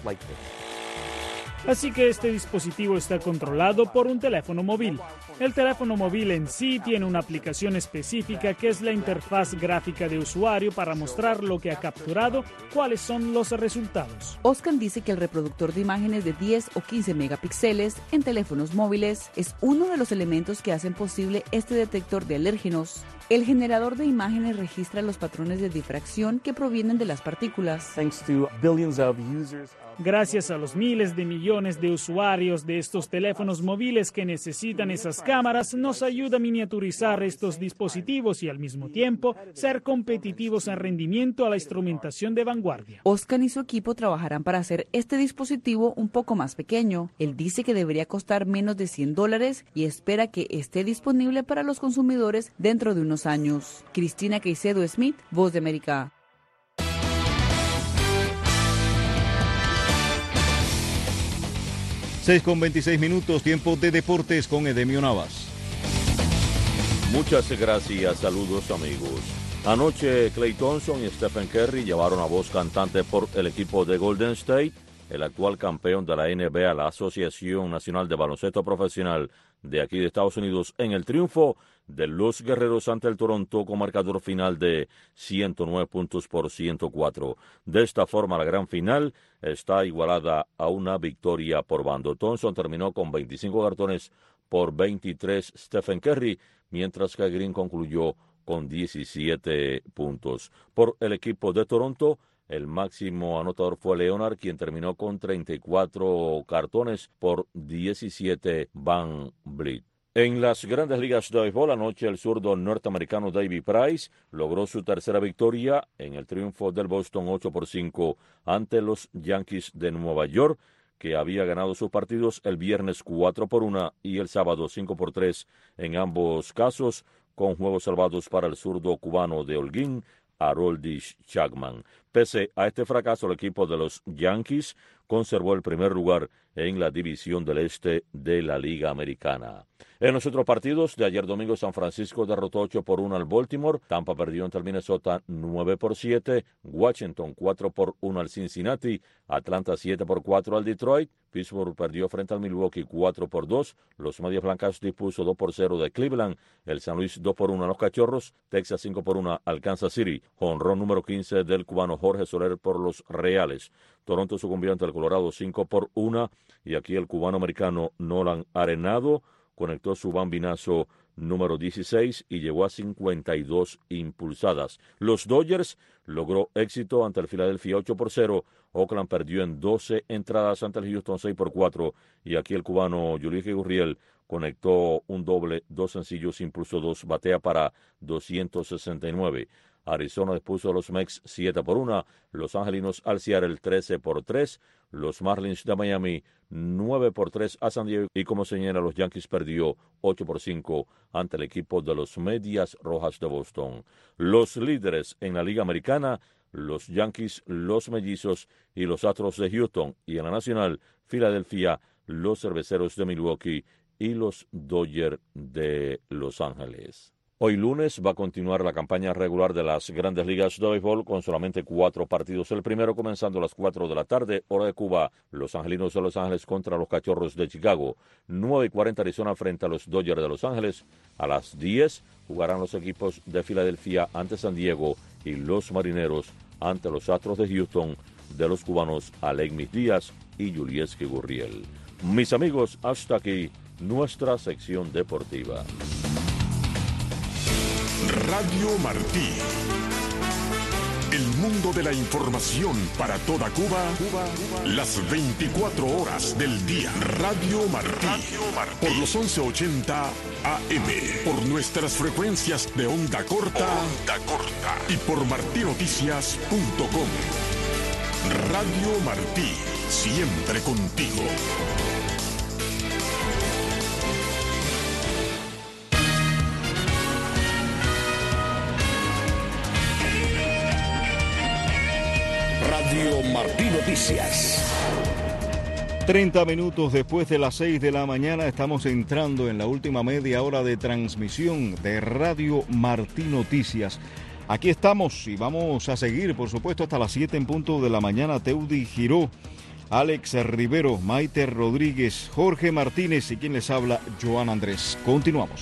Así que este dispositivo está controlado por un teléfono móvil. El teléfono móvil en sí tiene una aplicación específica que es la interfaz gráfica de usuario para mostrar lo que ha capturado, cuáles son los resultados. Özkan dice que el reproductor de imágenes de diez o quince megapíxeles en teléfonos móviles es uno de los elementos que hacen posible este detector de alérgenos. El generador de imágenes registra los patrones de difracción que provienen de las partículas. Gracias a los miles de millones de usuarios de estos teléfonos móviles que necesitan esas cámaras, nos ayuda a miniaturizar estos dispositivos y al mismo tiempo ser competitivos en rendimiento a la instrumentación de vanguardia. Özkan y su equipo trabajarán para hacer este dispositivo un poco más pequeño. Él dice que debería costar menos de cien dólares y espera que esté disponible para los consumidores dentro de unos años. Cristina Caicedo Smith, Voz de América. seis con veintiséis minutos, tiempo de deportes con Edemio Navas. Muchas gracias, saludos amigos. Anoche Klay Thompson y Stephen Curry llevaron a voz cantante por el equipo de Golden State, el actual campeón de la N B A, la Asociación Nacional de Baloncesto Profesional de aquí de Estados Unidos, en el triunfo de los Guerreros ante el Toronto con marcador final de ciento nueve puntos por ciento cuatro. De esta forma, la gran final está igualada a una victoria por bando. Thompson terminó con veinticinco cartones por veintitrés Stephen Curry, mientras que Green concluyó con diecisiete puntos. Por el equipo de Toronto, el máximo anotador fue Leonard, quien terminó con treinta y cuatro cartones por diecisiete Van Vliet. En las grandes ligas de béisbol, anoche el zurdo norteamericano David Price logró su tercera victoria en el triunfo del Boston ocho por cinco ante los Yankees de Nueva York, que había ganado sus partidos el viernes cuatro por uno y el sábado cinco por tres en ambos casos, con juegos salvados para el zurdo cubano de Holguín, Aroldis Chapman. Pese a este fracaso, el equipo de los Yankees conservó el primer lugar en la División del Este de la Liga Americana. En los otros partidos de ayer domingo, San Francisco derrotó ocho por uno al Baltimore, Tampa perdió ante el Minnesota nueve por siete, Washington cuatro por uno al Cincinnati, Atlanta siete por cuatro al Detroit, Pittsburgh perdió frente al Milwaukee cuatro por dos, los Medias Blancas dispuso dos por cero de Cleveland, el San Luis dos por uno a los Cachorros, Texas cinco por uno al Kansas City, jonrón número quince del cubano Jorge Soler por los Reales, Toronto sucumbió ante el Colorado cinco por uno, y aquí el cubano americano Nolan Arenado conectó su bambinazo número dieciséis y llegó a cincuenta y dos impulsadas. Los Dodgers logró éxito ante el Philadelphia ocho por cero, Oakland perdió en doce entradas ante el Houston seis por cuatro, y aquí el cubano Yulieski Gurriel conectó un doble, dos sencillos, impulsó dos, batea para doscientos sesenta y nueve. Arizona dispuso a los Mex siete por uno, Los Angelinos al Seattle trece por tres, los Marlins de Miami nueve por tres a San Diego, y como señala, los Yankees perdió ocho por cinco ante el equipo de los Medias Rojas de Boston. Los líderes en la Liga Americana, los Yankees, los Mellizos y los Astros de Houston, y en la Nacional, Filadelfia, los Cerveceros de Milwaukee y los Dodgers de Los Ángeles. Hoy lunes va a continuar la campaña regular de las Grandes Ligas de Béisbol con solamente cuatro partidos. El primero comenzando a las cuatro de la tarde, hora de Cuba, Los Angelinos de Los Ángeles contra los Cachorros de Chicago. nueve y cuarenta Arizona frente a los Dodgers de Los Ángeles. A las diez jugarán los equipos de Filadelfia ante San Diego y los Marineros ante los Astros de Houston de los cubanos Alegmis Díaz y Yulieski Gurriel. Mis amigos, hasta aquí nuestra sección deportiva. Radio Martí. El mundo de la información para toda Cuba, Cuba, Cuba. Las veinticuatro horas del día. Radio Martí. Radio Martí. Por los once ochenta A M. Por nuestras frecuencias de onda corta. Onda corta. Y por martí noticias punto com. Radio Martí. Siempre contigo. Radio Martí Noticias. treinta minutos después de las seis de la mañana estamos entrando en la última media hora de transmisión de Radio Martí Noticias. Aquí estamos y vamos a seguir, por supuesto, hasta las siete en punto de la mañana. Teudi Giró, Alex Rivero, Maite Rodríguez, Jorge Martínez y quien les habla, Joan Andrés. Continuamos.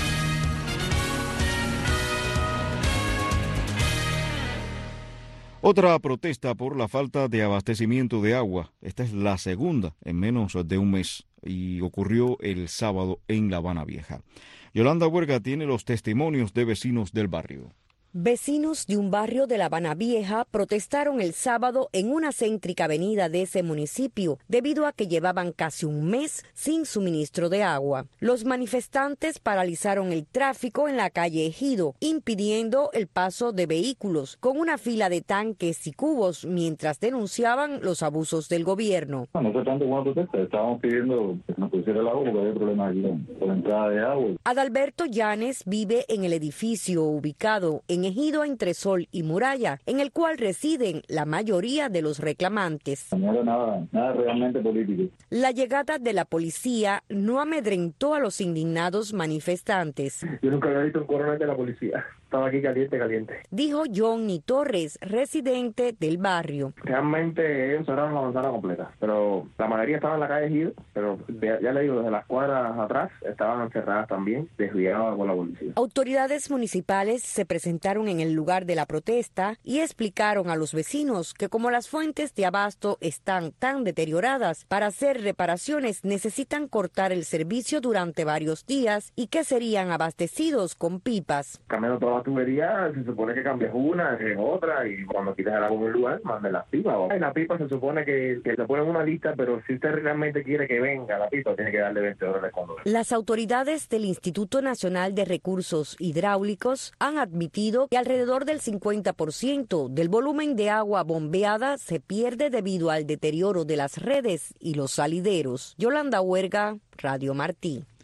Otra protesta por la falta de abastecimiento de agua. Esta es la segunda en menos de un mes y ocurrió el sábado en La Habana Vieja. Yolanda Huerga tiene los testimonios de vecinos del barrio. Vecinos de un barrio de La Habana Vieja protestaron el sábado en una céntrica avenida de ese municipio debido a que llevaban casi un mes sin suministro de agua. Los manifestantes paralizaron el tráfico en la calle Ejido, impidiendo el paso de vehículos con una fila de tanques y cubos mientras denunciaban los abusos del gobierno. No, no fue tanto como protesta, estábamos pidiendo que nos pusiera el agua porque había problemas aquí con la entrada de agua. Adalberto Llanes vive en el edificio ubicado en Ejido entre Sol y Muralla, en el cual residen la mayoría de los reclamantes. No era nada, nada realmente político. La llegada de la policía no amedrentó a los indignados manifestantes. Yo nunca había visto un coronel de la policía. Estaba aquí caliente, caliente. Dijo Johnny Torres, residente del barrio. Realmente ellos cerraron la manzana completa, pero la mayoría estaba en la calle Ejido, pero ya, ya le digo, desde las cuadras atrás estaban encerradas también, desviadas con la policía. Autoridades municipales se presentaron en el lugar de la protesta y explicaron a los vecinos que como las fuentes de abasto están tan deterioradas, para hacer reparaciones necesitan cortar el servicio durante varios días y que serían abastecidos con pipas. Cambiando todas las tuberías, se supone que cambias una, en otra, y cuando quieres el agua en un lugar, manden las pipas. En la pipa se supone que, que se pone en una lista, pero si usted realmente quiere que venga la pipa, tiene que darle veinte dólares cuando venga. Las autoridades del Instituto Nacional de Recursos Hidráulicos han admitido que alrededor del cincuenta por ciento del volumen de agua bombeada se pierde debido al deterioro de las redes y los salideros. Yolanda Huerga, Radio Martí.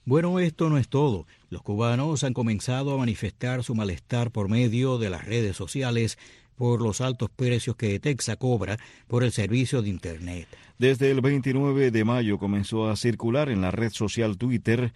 Bueno, esto no es todo. Los cubanos han comenzado a manifestar su malestar por medio de las redes sociales por los altos precios que Texas cobra por el servicio de Internet. Desde el veintinueve de mayo comenzó a circular en la red social Twitter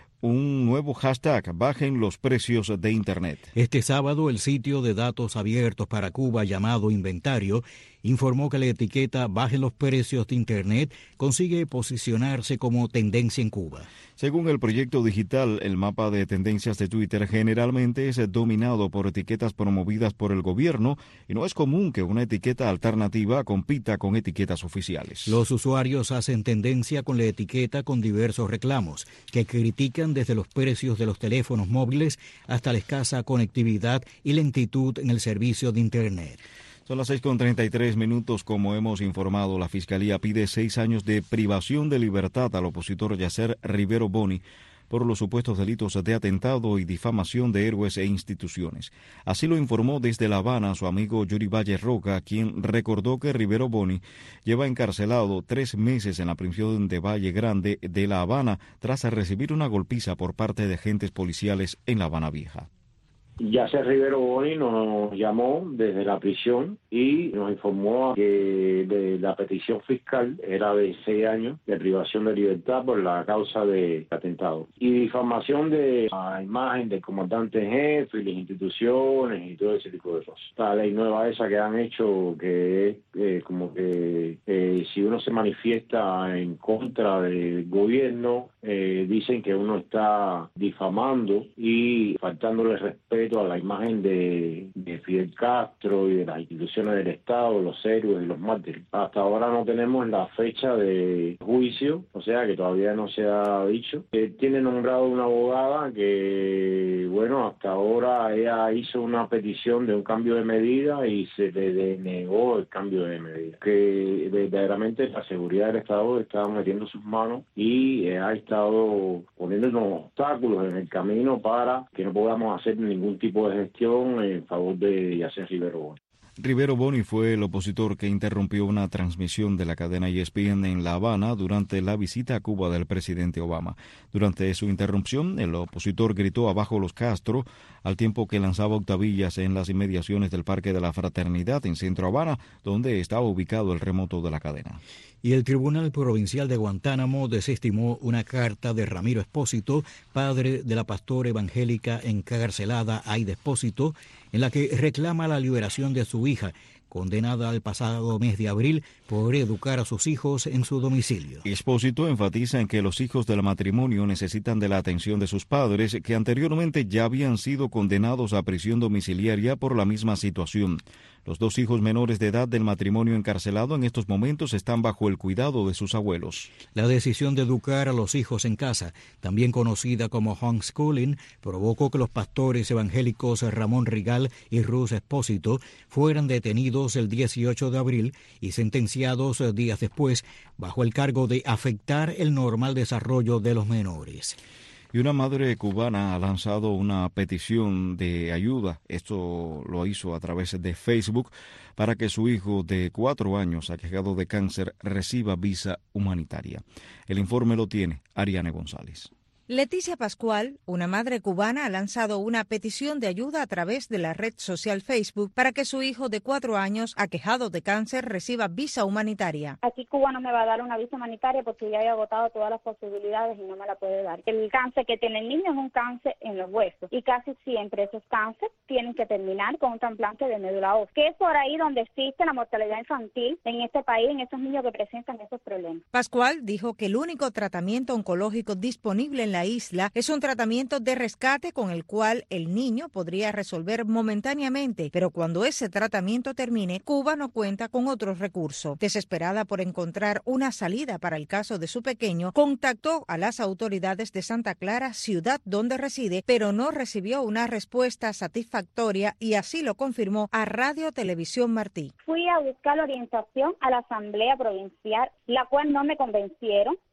un nuevo hashtag, bajen los precios de Internet. Este sábado, el sitio de datos abiertos para Cuba llamado Inventario informó que la etiqueta bajen los precios de Internet consigue posicionarse como tendencia en Cuba. Según el proyecto digital, el mapa de tendencias de Twitter generalmente es dominado por etiquetas promovidas por el gobierno y no es común que una etiqueta alternativa compita con etiquetas oficiales. Los usuarios hacen tendencia con la etiqueta con diversos reclamos que critican desde los precios de los teléfonos móviles hasta la escasa conectividad y lentitud en el servicio de Internet. Son las seis con treinta y tres minutos. Como hemos informado, la Fiscalía pide seis años de privación de libertad al opositor Yacer Rivero Boni por los supuestos delitos de atentado y difamación de héroes e instituciones. Así lo informó desde La Habana su amigo Yuri Valle Roca, quien recordó que Rivero Boni lleva encarcelado tres meses en la prisión de Valle Grande de La Habana tras recibir una golpiza por parte de agentes policiales en La Habana Vieja. Yacer Rivero Boni nos llamó desde la prisión y nos informó que de la petición fiscal era de seis años de privación de libertad por la causa de atentado y difamación de la imagen del comandante jefe y las instituciones y todo ese tipo de cosas. La ley nueva esa que han hecho, que es eh, como que eh, si uno se manifiesta en contra del gobierno, eh, dicen que uno está difamando y faltándole respeto a la imagen de, de Fidel Castro y de las instituciones del Estado, los héroes y los mártires. Hasta ahora no tenemos la fecha de juicio, o sea que todavía no se ha dicho. Eh, tiene nombrado una abogada que, bueno, hasta ahora ella hizo una petición de un cambio de medida y se le denegó el cambio de medida. Que verdaderamente la seguridad del Estado está metiendo sus manos y eh, ha estado poniéndonos obstáculos en el camino para que no podamos hacer ningún tipo de gestión en favor de Yacer Rivero Boni. Rivero Boni fue el opositor que interrumpió una transmisión de la cadena E S P N en La Habana durante la visita a Cuba del presidente Obama. Durante su interrupción, el opositor gritó abajo los Castro, al tiempo que lanzaba octavillas en las inmediaciones del Parque de la Fraternidad en Centro Habana, donde estaba ubicado el remoto de la cadena. Y el Tribunal Provincial de Guantánamo desestimó una carta de Ramiro Espósito, padre de la pastora evangélica encarcelada Aida Espósito, en la que reclama la liberación de su hija, condenada el pasado mes de abril por educar a sus hijos en su domicilio. Espósito enfatiza en que los hijos del matrimonio necesitan de la atención de sus padres, que anteriormente ya habían sido condenados a prisión domiciliaria por la misma situación. Los dos hijos menores de edad del matrimonio encarcelado en estos momentos están bajo el cuidado de sus abuelos. La decisión de educar a los hijos en casa, también conocida como homeschooling, provocó que los pastores evangélicos Ramón Rigal y Ruth Espósito fueran detenidos el dieciocho de abril y sentenciados días después bajo el cargo de afectar el normal desarrollo de los menores. Y una madre cubana ha lanzado una petición de ayuda, esto lo hizo a través de Facebook, para que su hijo de cuatro años, aquejado de cáncer, reciba visa humanitaria. El informe lo tiene Ariane González. Leticia Pascual, una madre cubana, ha lanzado una petición de ayuda a través de la red social Facebook para que su hijo de cuatro años, aquejado de cáncer, reciba visa humanitaria. Aquí Cuba no me va a dar una visa humanitaria porque ya he agotado todas las posibilidades y no me la puede dar. El cáncer que tiene el niño es un cáncer en los huesos y casi siempre esos cánceres tienen que terminar con un trasplante de médula ósea, que es por ahí donde existe la mortalidad infantil en este país, en estos niños que presentan esos problemas. Pascual dijo que el único tratamiento oncológico disponible en la isla es un tratamiento de rescate con el cual el niño podría resolver momentáneamente, pero cuando ese tratamiento termine, Cuba no cuenta con otros recursos. Desesperada por encontrar una salida para el caso de su pequeño, contactó a las autoridades de Santa Clara, ciudad donde reside, pero no recibió una respuesta satisfactoria y así lo confirmó a Radio Televisión Martí. Fui a buscar orientación a la Asamblea Provincial, la cual no me convencieron,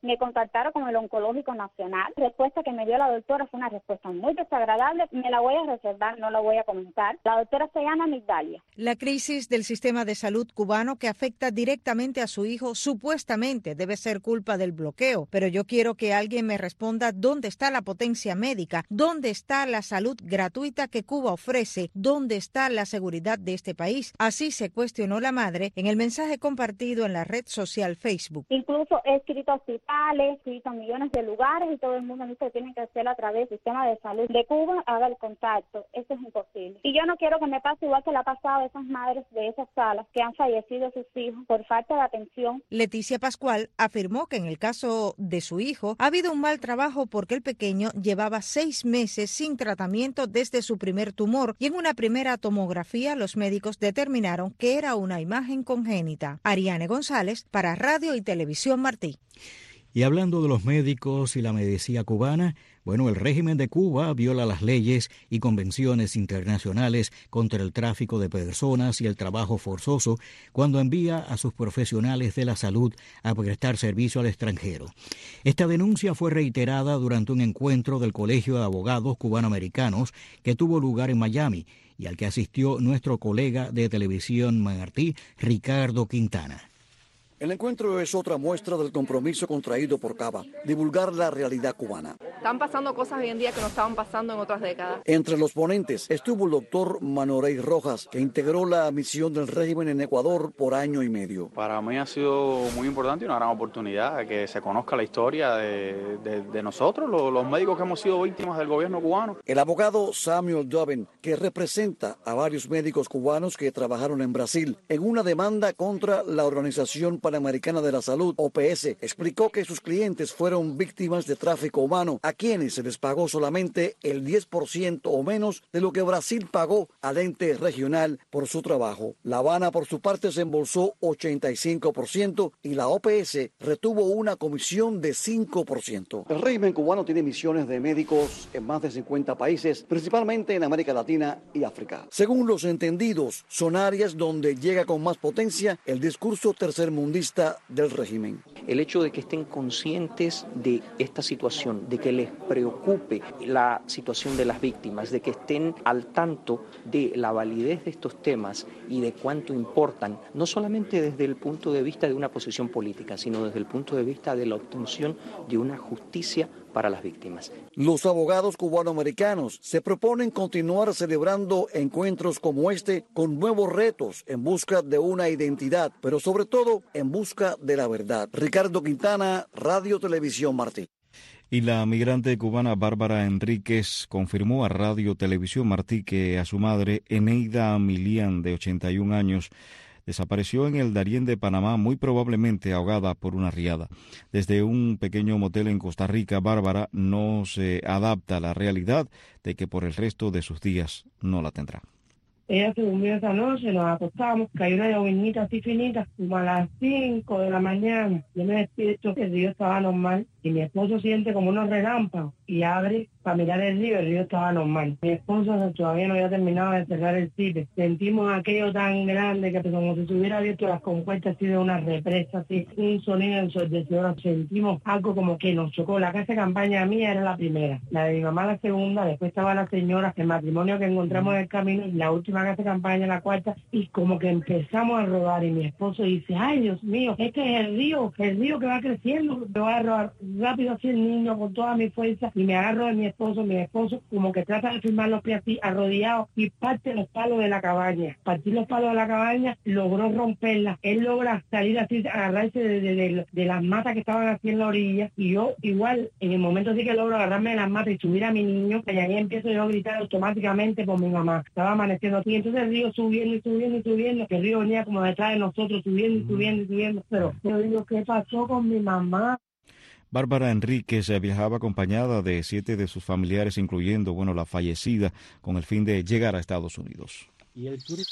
me contactaron con el Oncológico Nacional. La respuesta que me dio la doctora fue una respuesta muy desagradable. Me la voy a reservar, no la voy a comentar. La doctora se llama Migdalia. La crisis del sistema de salud cubano que afecta directamente a su hijo supuestamente debe ser culpa del bloqueo, pero yo quiero que alguien me responda dónde está la potencia médica, dónde está la salud gratuita que Cuba ofrece, dónde está la seguridad de este país. Así se cuestionó la madre en el mensaje compartido en la red social Facebook. Incluso he escrito a hospitales, he escrito a millones de lugares y todo el mundo dice que tiene que hacerlo a través del sistema de salud de Cuba, haga el contacto. Eso es imposible. Y yo no quiero que me pase igual que le ha pasado a esas madres de esas salas que han fallecido sus hijos por falta de atención. Leticia Pascual afirmó que en el caso de su hijo ha habido un mal trabajo porque el pequeño llevaba seis meses sin tratamiento desde su primer tumor y en una primera tomografía los médicos determinaron que era una imagen congénita. Ariane González para Radio y Televisión Martí. Y hablando de los médicos y la medicina cubana, bueno, el régimen de Cuba viola las leyes y convenciones internacionales contra el tráfico de personas y el trabajo forzoso cuando envía a sus profesionales de la salud a prestar servicio al extranjero. Esta denuncia fue reiterada durante un encuentro del Colegio de Abogados Cubanoamericanos que tuvo lugar en Miami y al que asistió nuestro colega de Televisión Martí, Ricardo Quintana. El encuentro es otra muestra del compromiso contraído por Cava, divulgar la realidad cubana. Están pasando cosas hoy en día que no estaban pasando en otras décadas. Entre los ponentes estuvo el doctor Manorey Rojas, que integró la misión del régimen en Ecuador por año y medio. Para mí ha sido muy importante y una gran oportunidad de que se conozca la historia de, de, de nosotros, los, los médicos que hemos sido víctimas del gobierno cubano. El abogado Samuel Doven, que representa a varios médicos cubanos que trabajaron en Brasil en una demanda contra la organización Panamericana de la Salud, O P S, explicó que sus clientes fueron víctimas de tráfico humano, a quienes se les pagó solamente el diez por ciento o menos de lo que Brasil pagó al ente regional por su trabajo. La Habana, por su parte, se embolsó ochenta y cinco por ciento y la O P S retuvo una comisión de cinco por ciento. El régimen cubano tiene misiones de médicos en más de cincuenta países, principalmente en América Latina y África. Según los entendidos, son áreas donde llega con más potencia el discurso tercermundista del régimen. El hecho de que estén conscientes de esta situación, de que les preocupe la situación de las víctimas, de que estén al tanto de la validez de estos temas y de cuánto importan, no solamente desde el punto de vista de una posición política, sino desde el punto de vista de la obtención de una justicia para las víctimas. Los abogados cubanoamericanos se proponen continuar celebrando encuentros como este con nuevos retos en busca de una identidad, pero sobre todo en busca de la verdad. Ricardo Quintana, Radio Televisión Martí. Y la migrante cubana Bárbara Enríquez confirmó a Radio Televisión Martí que a su madre, Eneida Milián, de ochenta y un años, desapareció en el Darién de Panamá, muy probablemente ahogada por una riada. Desde un pequeño motel en Costa Rica, Bárbara no se adapta a la realidad de que por el resto de sus días no la tendrá. Ella se durmió esa noche, nos acostamos, cayó una llovinita así finita, como a las cinco de la mañana. Yo me despierto, el río estaba normal y mi esposo siente como unos relámpagos y abre para mirar el río, el río estaba normal. Mi esposo todavía no había terminado de cerrar el cipe. Sentimos aquello tan grande que como si se hubiera abierto las compuertas así de una represa, así, un sonido ensordecedor. Sentimos algo como que nos chocó. La casa de campaña mía era la primera, la de mi mamá la segunda, después estaba la señora, el matrimonio que encontramos en el camino, y la última casa de campaña, la cuarta, y como que empezamos a rodar y mi esposo dice, ay Dios mío, este es el río, el río que va creciendo. Me voy a rodar rápido así el niño con toda mi fuerza y me agarro de mi esposo, mi esposo como que trata de firmar los pies así, arrodillado, y parte los palos de la cabaña. Partir los palos de la cabaña, logró romperla. Él logra salir así, agarrarse de, de, de, de las matas que estaban así en la orilla, y yo igual, en el momento así que logro agarrarme de las matas y subir a mi niño, y ahí empiezo yo a gritar automáticamente por mi mamá. Estaba amaneciendo así, entonces el río subiendo y subiendo y subiendo, que el río venía como detrás de nosotros, subiendo y subiendo y subiendo, pero yo digo, ¿qué pasó con mi mamá? Bárbara Enríquez viajaba acompañada de siete de sus familiares, incluyendo, bueno, la fallecida, con el fin de llegar a Estados Unidos. ¿Y el tur-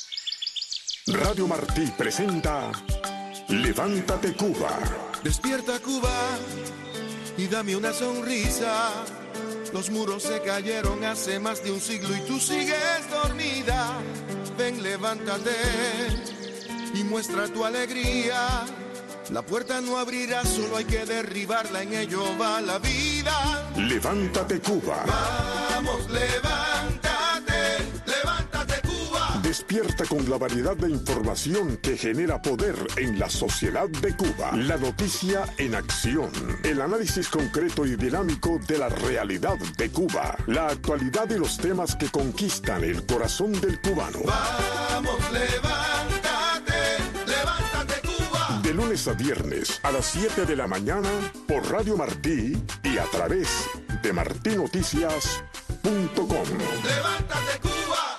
Radio Martí presenta Levántate Cuba. Despierta Cuba y dame una sonrisa. Los muros se cayeron hace más de un siglo y tú sigues dormida. Ven, levántate y muestra tu alegría. La puerta no abrirá, solo hay que derribarla, en ello va la vida. Levántate, Cuba. Vamos, levántate, levántate, Cuba. Despierta con la variedad de información que genera poder en la sociedad de Cuba. La noticia en acción. El análisis concreto y dinámico de la realidad de Cuba. La actualidad y los temas que conquistan el corazón del cubano. Vamos, levántate, levántate, Cuba. De lunes a viernes a las siete de la mañana por Radio Martí y a través de martí noticias punto com. Levántate, Cuba.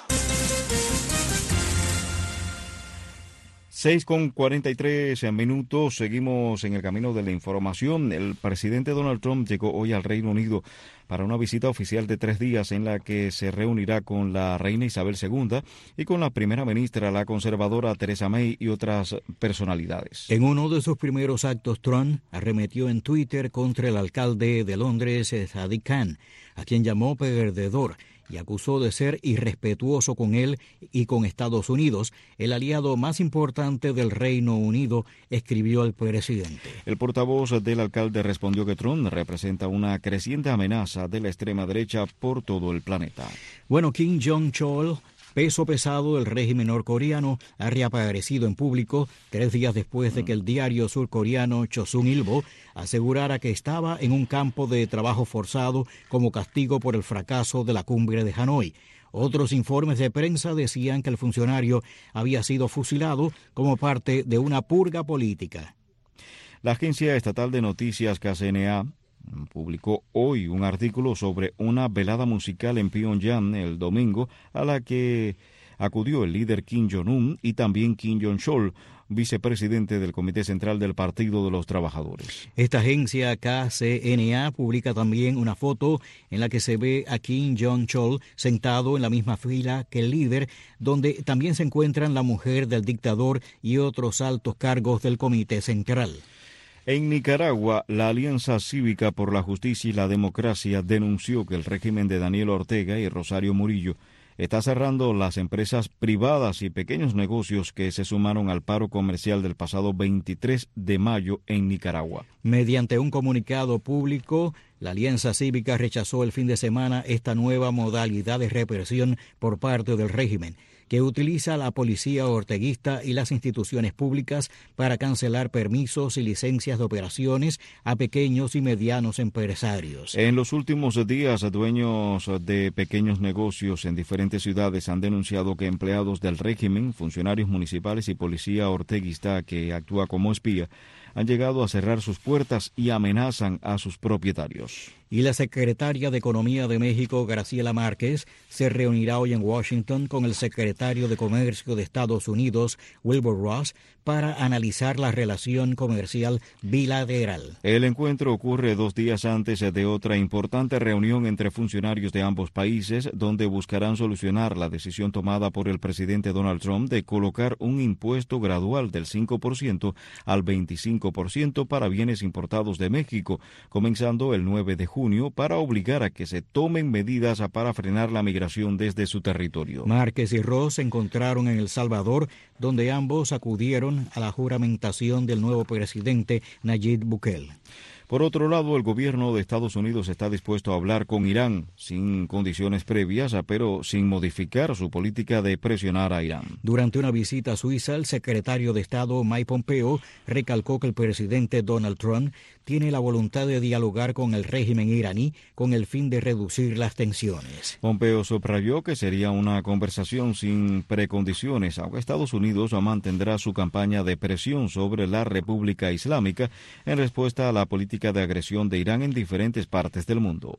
seis con cuarenta y tres minutos, seguimos en el camino de la información. El presidente Donald Trump llegó hoy al Reino Unido para una visita oficial de tres días en la que se reunirá con la reina Isabel segunda y con la primera ministra, la conservadora Theresa May, y otras personalidades. En uno de sus primeros actos, Trump arremetió en Twitter contra el alcalde de Londres, Sadiq Khan, a quien llamó perdedor, y acusó de ser irrespetuoso con él y con Estados Unidos, el aliado más importante del Reino Unido, escribió el presidente. El portavoz del alcalde respondió que Trump representa una creciente amenaza de la extrema derecha por todo el planeta. Bueno, Kim Jong-chol, peso pesado del régimen norcoreano, ha reaparecido en público tres días después de que el diario surcoreano Chosun Ilbo asegurara que estaba en un campo de trabajo forzado como castigo por el fracaso de la cumbre de Hanoi. Otros informes de prensa decían que el funcionario había sido fusilado como parte de una purga política. La agencia estatal de noticias K C N A publicó hoy un artículo sobre una velada musical en Pyongyang el domingo a la que acudió el líder Kim Jong-un y también Kim Jong-chol, vicepresidente del Comité Central del Partido de los Trabajadores. Esta agencia K C N A publica también una foto en la que se ve a Kim Jong-chol sentado en la misma fila que el líder, donde también se encuentran la mujer del dictador y otros altos cargos del Comité Central. En Nicaragua, la Alianza Cívica por la Justicia y la Democracia denunció que el régimen de Daniel Ortega y Rosario Murillo está cerrando las empresas privadas y pequeños negocios que se sumaron al paro comercial del pasado veintitrés de mayo en Nicaragua. Mediante un comunicado público, la Alianza Cívica rechazó el fin de semana esta nueva modalidad de represión por parte del régimen, que utiliza la policía orteguista y las instituciones públicas para cancelar permisos y licencias de operaciones a pequeños y medianos empresarios. En los últimos días, dueños de pequeños negocios en diferentes ciudades han denunciado que empleados del régimen, funcionarios municipales y policía orteguista que actúa como espía, han llegado a cerrar sus puertas y amenazan a sus propietarios. Y la secretaria de Economía de México, Graciela Márquez, se reunirá hoy en Washington con el secretario de Comercio de Estados Unidos, Wilbur Ross, para analizar la relación comercial bilateral. El encuentro ocurre dos días antes de otra importante reunión entre funcionarios de ambos países, donde buscarán solucionar la decisión tomada por el presidente Donald Trump de colocar un impuesto gradual del cinco por ciento al veinticinco por ciento para bienes importados de México, comenzando el nueve de junio, para obligar a que se tomen medidas para frenar la migración desde su territorio. Márquez y Ross se encontraron en El Salvador, donde ambos acudieron a la juramentación del nuevo presidente Nayib Bukele. Por otro lado, el gobierno de Estados Unidos está dispuesto a hablar con Irán sin condiciones previas, pero sin modificar su política de presionar a Irán. Durante una visita a Suiza, el secretario de Estado Mike Pompeo recalcó que el presidente Donald Trump tiene la voluntad de dialogar con el régimen iraní con el fin de reducir las tensiones. Pompeo subrayó que sería una conversación sin precondiciones, aunque Estados Unidos mantendrá su campaña de presión sobre la República Islámica en respuesta a la política de agresión de Irán en diferentes partes del mundo.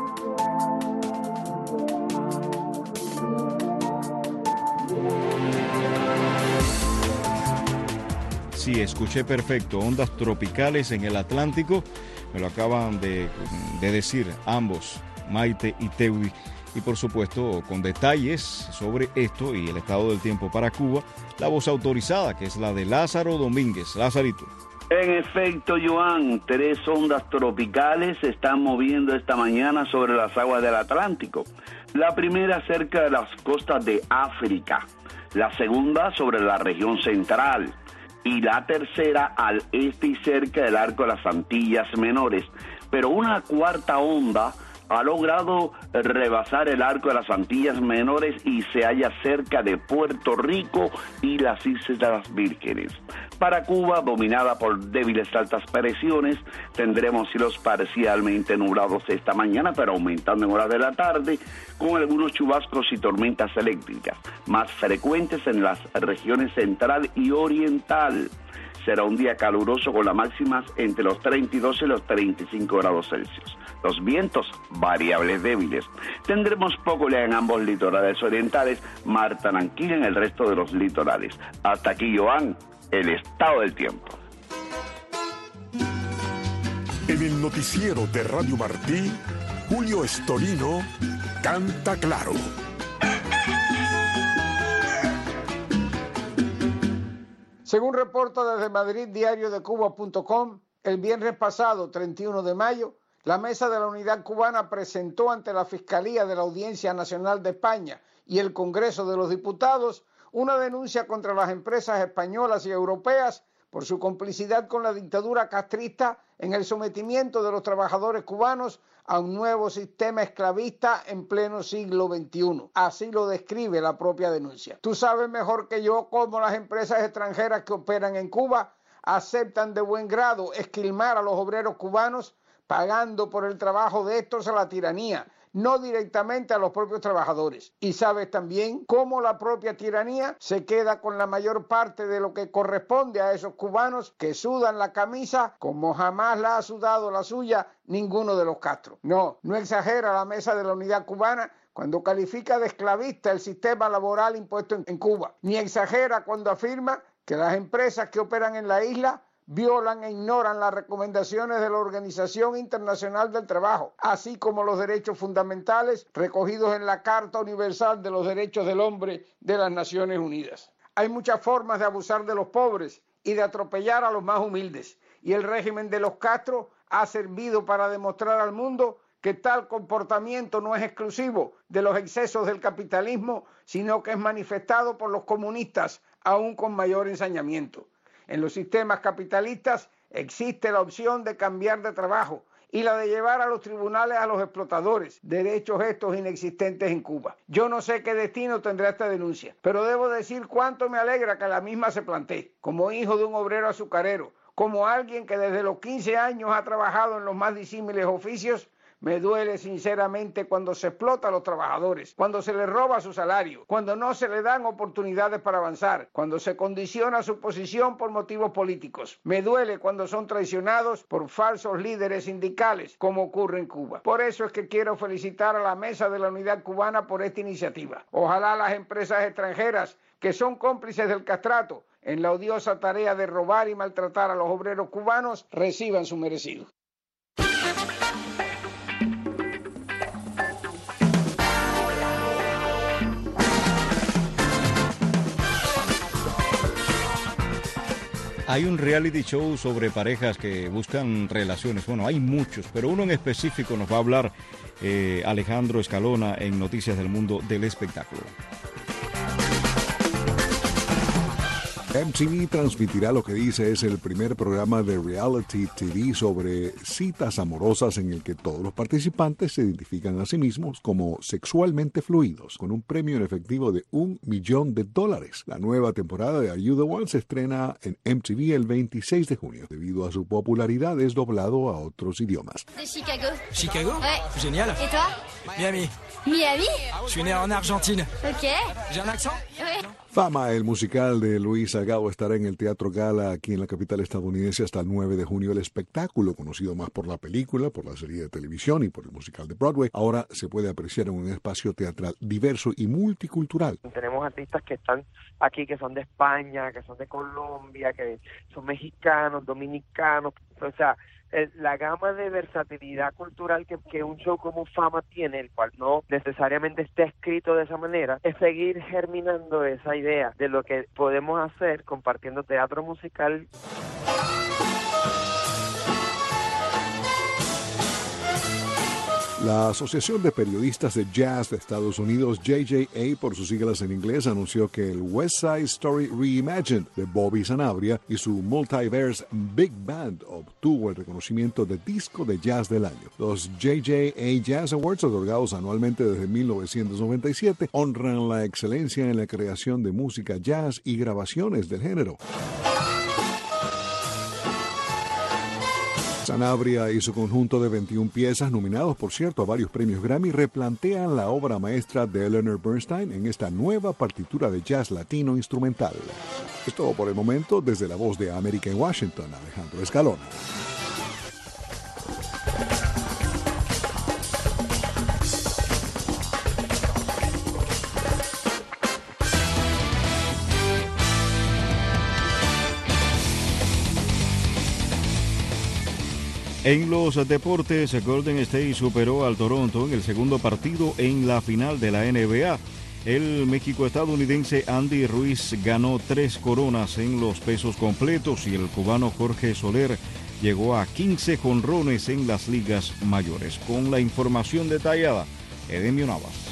Sí, escuché perfecto. Ondas tropicales en el Atlántico. Me lo acaban de, de decir ambos, Maite y Teudi. Y por supuesto, con detalles sobre esto y el estado del tiempo para Cuba, la voz autorizada, que es la de Lázaro Domínguez. Lázarito. En efecto, Joan, tres ondas tropicales se están moviendo esta mañana sobre las aguas del Atlántico. La primera cerca de las costas de África, la segunda sobre la región central y la tercera al este y cerca del arco de las Antillas Menores. Pero una cuarta onda ha logrado rebasar el arco de las Antillas Menores y se halla cerca de Puerto Rico y las Islas Vírgenes. Para Cuba, dominada por débiles altas presiones, tendremos cielos parcialmente nublados esta mañana, pero aumentando en horas de la tarde, con algunos chubascos y tormentas eléctricas, más frecuentes en las regiones central y oriental. Será un día caluroso con las máximas entre los treinta y dos y los treinta y cinco grados Celsius. Los vientos variables débiles. Tendremos poco oleaje en ambos litorales orientales, mar tranquila en el resto de los litorales. Hasta aquí, Joan, el estado del tiempo. En el noticiero de Radio Martí, Julio Estorino canta claro. Según reporta desde Madrid diario de Cuba punto com, el viernes pasado, treinta y uno de mayo, la Mesa de la Unidad Cubana presentó ante la Fiscalía de la Audiencia Nacional de España y el Congreso de los Diputados una denuncia contra las empresas españolas y europeas por su complicidad con la dictadura castrista en el sometimiento de los trabajadores cubanos a un nuevo sistema esclavista en pleno siglo veintiuno. Así lo describe la propia denuncia. Tú sabes mejor que yo cómo las empresas extranjeras que operan en Cuba aceptan de buen grado esquilmar a los obreros cubanos, pagando por el trabajo de estos a la tiranía, no directamente a los propios trabajadores. Y sabes también cómo la propia tiranía se queda con la mayor parte de lo que corresponde a esos cubanos que sudan la camisa como jamás la ha sudado la suya ninguno de los Castro. No, no exagera la Mesa de la Unidad Cubana cuando califica de esclavista el sistema laboral impuesto en, en Cuba, ni exagera cuando afirma que las empresas que operan en la isla violan e ignoran las recomendaciones de la Organización Internacional del Trabajo, así como los derechos fundamentales recogidos en la Carta Universal de los Derechos del Hombre de las Naciones Unidas. Hay muchas formas de abusar de los pobres y de atropellar a los más humildes, y el régimen de los Castro ha servido para demostrar al mundo que tal comportamiento no es exclusivo de los excesos del capitalismo, sino que es manifestado por los comunistas aún con mayor ensañamiento. En los sistemas capitalistas existe la opción de cambiar de trabajo y la de llevar a los tribunales a los explotadores, derechos estos inexistentes en Cuba. Yo no sé qué destino tendrá esta denuncia, pero debo decir cuánto me alegra que la misma se plantee. Como hijo de un obrero azucarero, como alguien que desde los quince años ha trabajado en los más disímiles oficios, me duele sinceramente cuando se explota a los trabajadores, cuando se les roba su salario, cuando no se les dan oportunidades para avanzar, cuando se condiciona su posición por motivos políticos. Me duele cuando son traicionados por falsos líderes sindicales, como ocurre en Cuba. Por eso es que quiero felicitar a la Mesa de la Unidad Cubana por esta iniciativa. Ojalá las empresas extranjeras que son cómplices del castrato en la odiosa tarea de robar y maltratar a los obreros cubanos reciban su merecido. Hay un reality show sobre parejas que buscan relaciones. Bueno, hay muchos, pero uno en específico nos va a hablar eh, Alejandro Escalona en Noticias del Mundo del Espectáculo. M T V transmitirá lo que dice es el primer programa de reality T V sobre citas amorosas en el que todos los participantes se identifican a sí mismos como sexualmente fluidos, con un premio en efectivo de un millón de dólares. La nueva temporada de Are You the One se estrena en M T V el veintiséis de junio. Debido a su popularidad es doblado a otros idiomas. De Chicago. Chicago? Ouais. Génial. Et toi? Miami. Miami? Je suis né en Argentine. Ok. J'ai un accent? Ouais. Fama, el musical de Luis Agao, estará en el Teatro Gala aquí en la capital estadounidense hasta el nueve de junio. El espectáculo, conocido más por la película, por la serie de televisión y por el musical de Broadway, ahora se puede apreciar en un espacio teatral diverso y multicultural. Tenemos artistas que están aquí, que son de España, que son de Colombia, que son mexicanos, dominicanos, o sea, la gama de versatilidad cultural que, que un show como Fama tiene, el cual no necesariamente está escrito de esa manera, es seguir germinando esa idea de lo que podemos hacer compartiendo teatro musical. La Asociación de Periodistas de Jazz de Estados Unidos, J J A por sus siglas en inglés, anunció que el West Side Story Reimagined de Bobby Sanabria y su Multiverse Big Band obtuvo el reconocimiento de disco de jazz del año. Los J J A Jazz Awards, otorgados anualmente desde mil novecientos noventa y siete, honran la excelencia en la creación de música jazz y grabaciones del género. Sanabria y su conjunto de veintiuna piezas, nominados por cierto a varios premios Grammy, replantean la obra maestra de Leonard Bernstein en esta nueva partitura de jazz latino instrumental. Es todo por el momento. Desde la Voz de América en Washington, Alejandro Escalona. En los deportes, Golden State superó al Toronto en el segundo partido en la final de la N B A. El México-estadounidense Andy Ruiz ganó tres coronas en los pesos completos y el cubano Jorge Soler llegó a quince jonrones en las ligas mayores. Con la información detallada, Edemio Navas.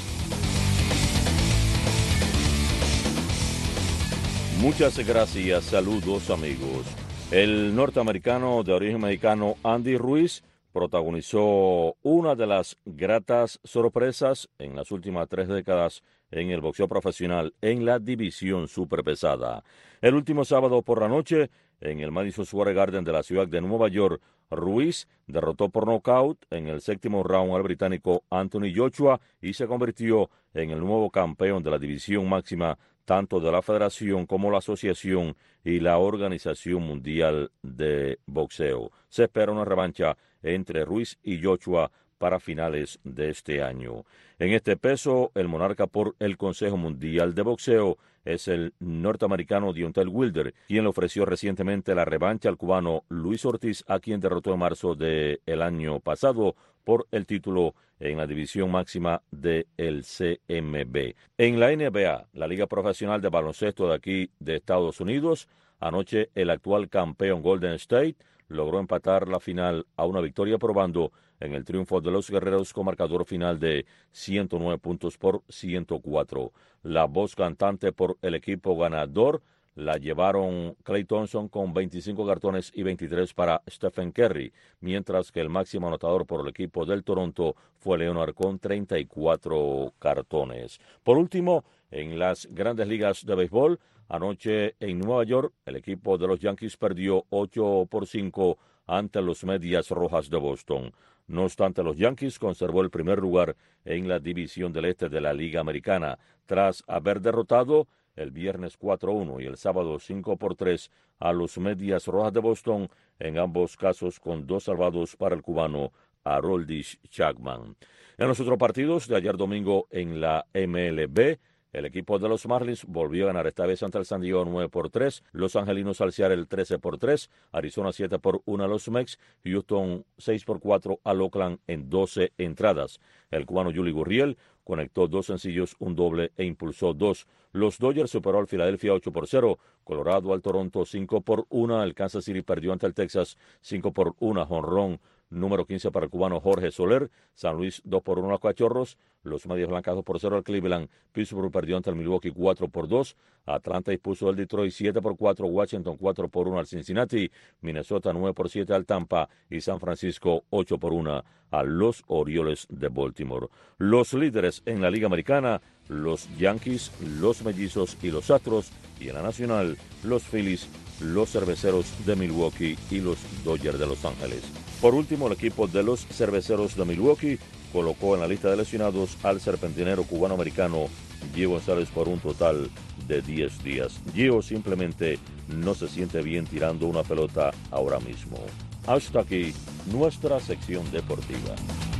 Muchas gracias, saludos amigos. El norteamericano de origen mexicano Andy Ruiz protagonizó una de las gratas sorpresas en las últimas tres décadas en el boxeo profesional en la división superpesada. El último sábado por la noche, en el Madison Square Garden de la ciudad de Nueva York, Ruiz derrotó por nocaut en el séptimo round al británico Anthony Joshua y se convirtió en el nuevo campeón de la división máxima tanto de la Federación como la Asociación y la Organización Mundial de Boxeo. Se espera una revancha entre Ruiz y Joshua para finales de este año. En este peso, el monarca por el Consejo Mundial de Boxeo es el norteamericano Deontay Wilder, quien le ofreció recientemente la revancha al cubano Luis Ortiz, a quien derrotó en marzo del año pasado por el título en la división máxima del C M B. En la N B A, la Liga Profesional de Baloncesto de aquí de Estados Unidos, anoche el actual campeón Golden State logró empatar la final a una victoria probando en el triunfo de los guerreros con marcador final de ciento nueve puntos por ciento cuatro. La voz cantante por el equipo ganador la llevaron Klay Thompson con veinticinco cartones y veintitrés para Stephen Curry, mientras que el máximo anotador por el equipo del Toronto fue Leonard con treinta y cuatro cartones. Por último, en las grandes ligas de béisbol, anoche en Nueva York, el equipo de los Yankees perdió ocho por cinco ante los Medias Rojas de Boston. No obstante, los Yankees conservó el primer lugar en la división del este de la Liga Americana, tras haber derrotado el viernes cuatro a uno y el sábado cinco por tres a los Medias Rojas de Boston, en ambos casos con dos salvados para el cubano Aroldis Chapman. En los otros partidos de ayer domingo en la M L B, el equipo de los Marlins volvió a ganar esta vez ante el San Diego nueve por tres, los Angelinos al Seattle trece por tres, Arizona siete por uno a los Mex, Houston seis por cuatro al Oakland en doce entradas. El cubano Yuli Gurriel conectó dos sencillos, un doble e impulsó dos. Los Dodgers superó al Philadelphia ocho por cero, Colorado al Toronto cinco por uno, el Kansas City perdió ante el Texas cinco por uno, jonrón número quince para el cubano Jorge Soler, San Luis dos por uno a los Cachorros, los Medias Blancas dos por cero al Cleveland, Pittsburgh perdió ante el Milwaukee cuatro por dos, Atlanta impuso al Detroit siete por cuatro, Washington cuatro por uno al Cincinnati, Minnesota nueve por siete al Tampa y San Francisco ocho por uno a los Orioles de Baltimore. Los líderes en la Liga Americana, los Yankees, los Mellizos y los Astros, y en la Nacional, los Phillies, los Cerveceros de Milwaukee y los Dodgers de Los Ángeles. Por último, el equipo de los Cerveceros de Milwaukee colocó en la lista de lesionados al serpentinero cubano-americano Gio González por un total de diez días. Gio simplemente no se siente bien tirando una pelota ahora mismo. Hasta aquí nuestra sección deportiva.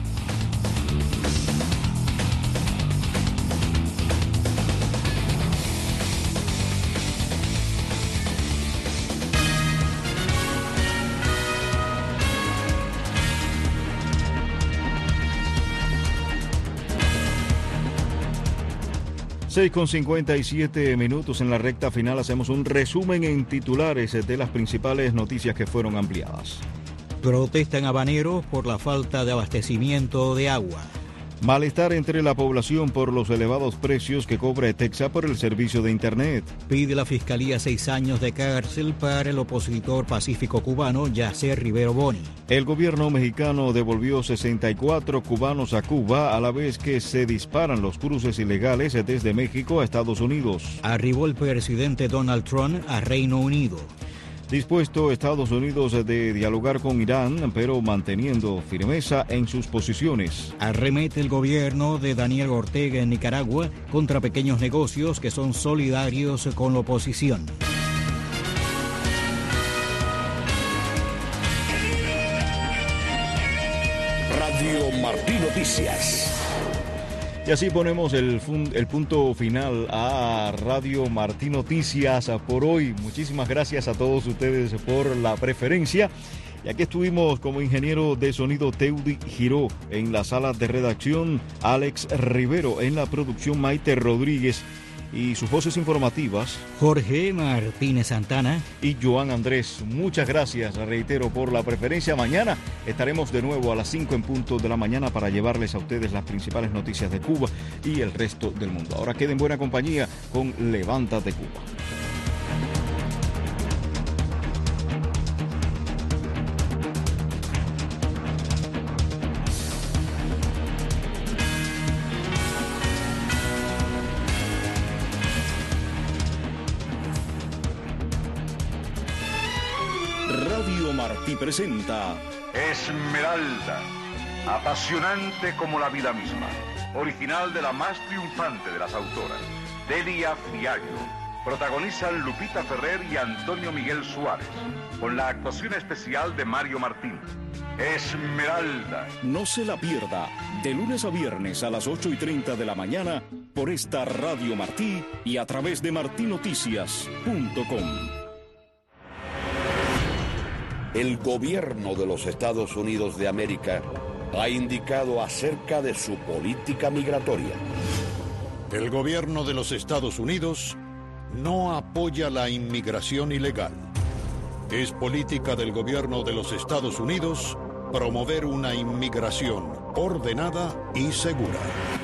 seis con cincuenta y siete minutos en la recta final. Hacemos un resumen en titulares de las principales noticias que fueron ampliadas. Protestan habaneros por la falta de abastecimiento de agua. Malestar entre la población por los elevados precios que cobra Etexa por el servicio de Internet. Pide la Fiscalía seis años de cárcel para el opositor pacífico cubano Yacer Rivero Boni. El gobierno mexicano devolvió sesenta y cuatro cubanos a Cuba a la vez que se disparan los cruces ilegales desde México a Estados Unidos. Arribó el presidente Donald Trump a Reino Unido. Dispuesto Estados Unidos de dialogar con Irán, pero manteniendo firmeza en sus posiciones. Arremete el gobierno de Daniel Ortega en Nicaragua contra pequeños negocios que son solidarios con la oposición. Radio Martí Noticias. Y así ponemos el, fun, el punto final a Radio Martí Noticias por hoy. Muchísimas gracias a todos ustedes por la preferencia. Y aquí estuvimos como ingeniero de sonido Teudi Giró, en la sala de redacción Alex Rivero, en la producción Maite Rodríguez y sus voces informativas Jorge Martínez Santana y Joan Andrés. Muchas gracias, reitero, por la preferencia. Mañana estaremos de nuevo a las cinco en punto de la mañana para llevarles a ustedes las principales noticias de Cuba y el resto del mundo. Ahora queden en buena compañía con Levántate Cuba. Radio Martí presenta Esmeralda, apasionante como la vida misma, original de la más triunfante de las autoras, Delia Fiallo. Protagonizan Lupita Ferrer y Antonio Miguel Suárez, con la actuación especial de Mario Martín. Esmeralda. No se la pierda, de lunes a viernes a las ocho y treinta de la mañana por esta Radio Martí y a través de martí noticias punto com. El gobierno de los Estados Unidos de América ha indicado acerca de su política migratoria. El gobierno de los Estados Unidos no apoya la inmigración ilegal. Es política del gobierno de los Estados Unidos promover una inmigración ordenada y segura.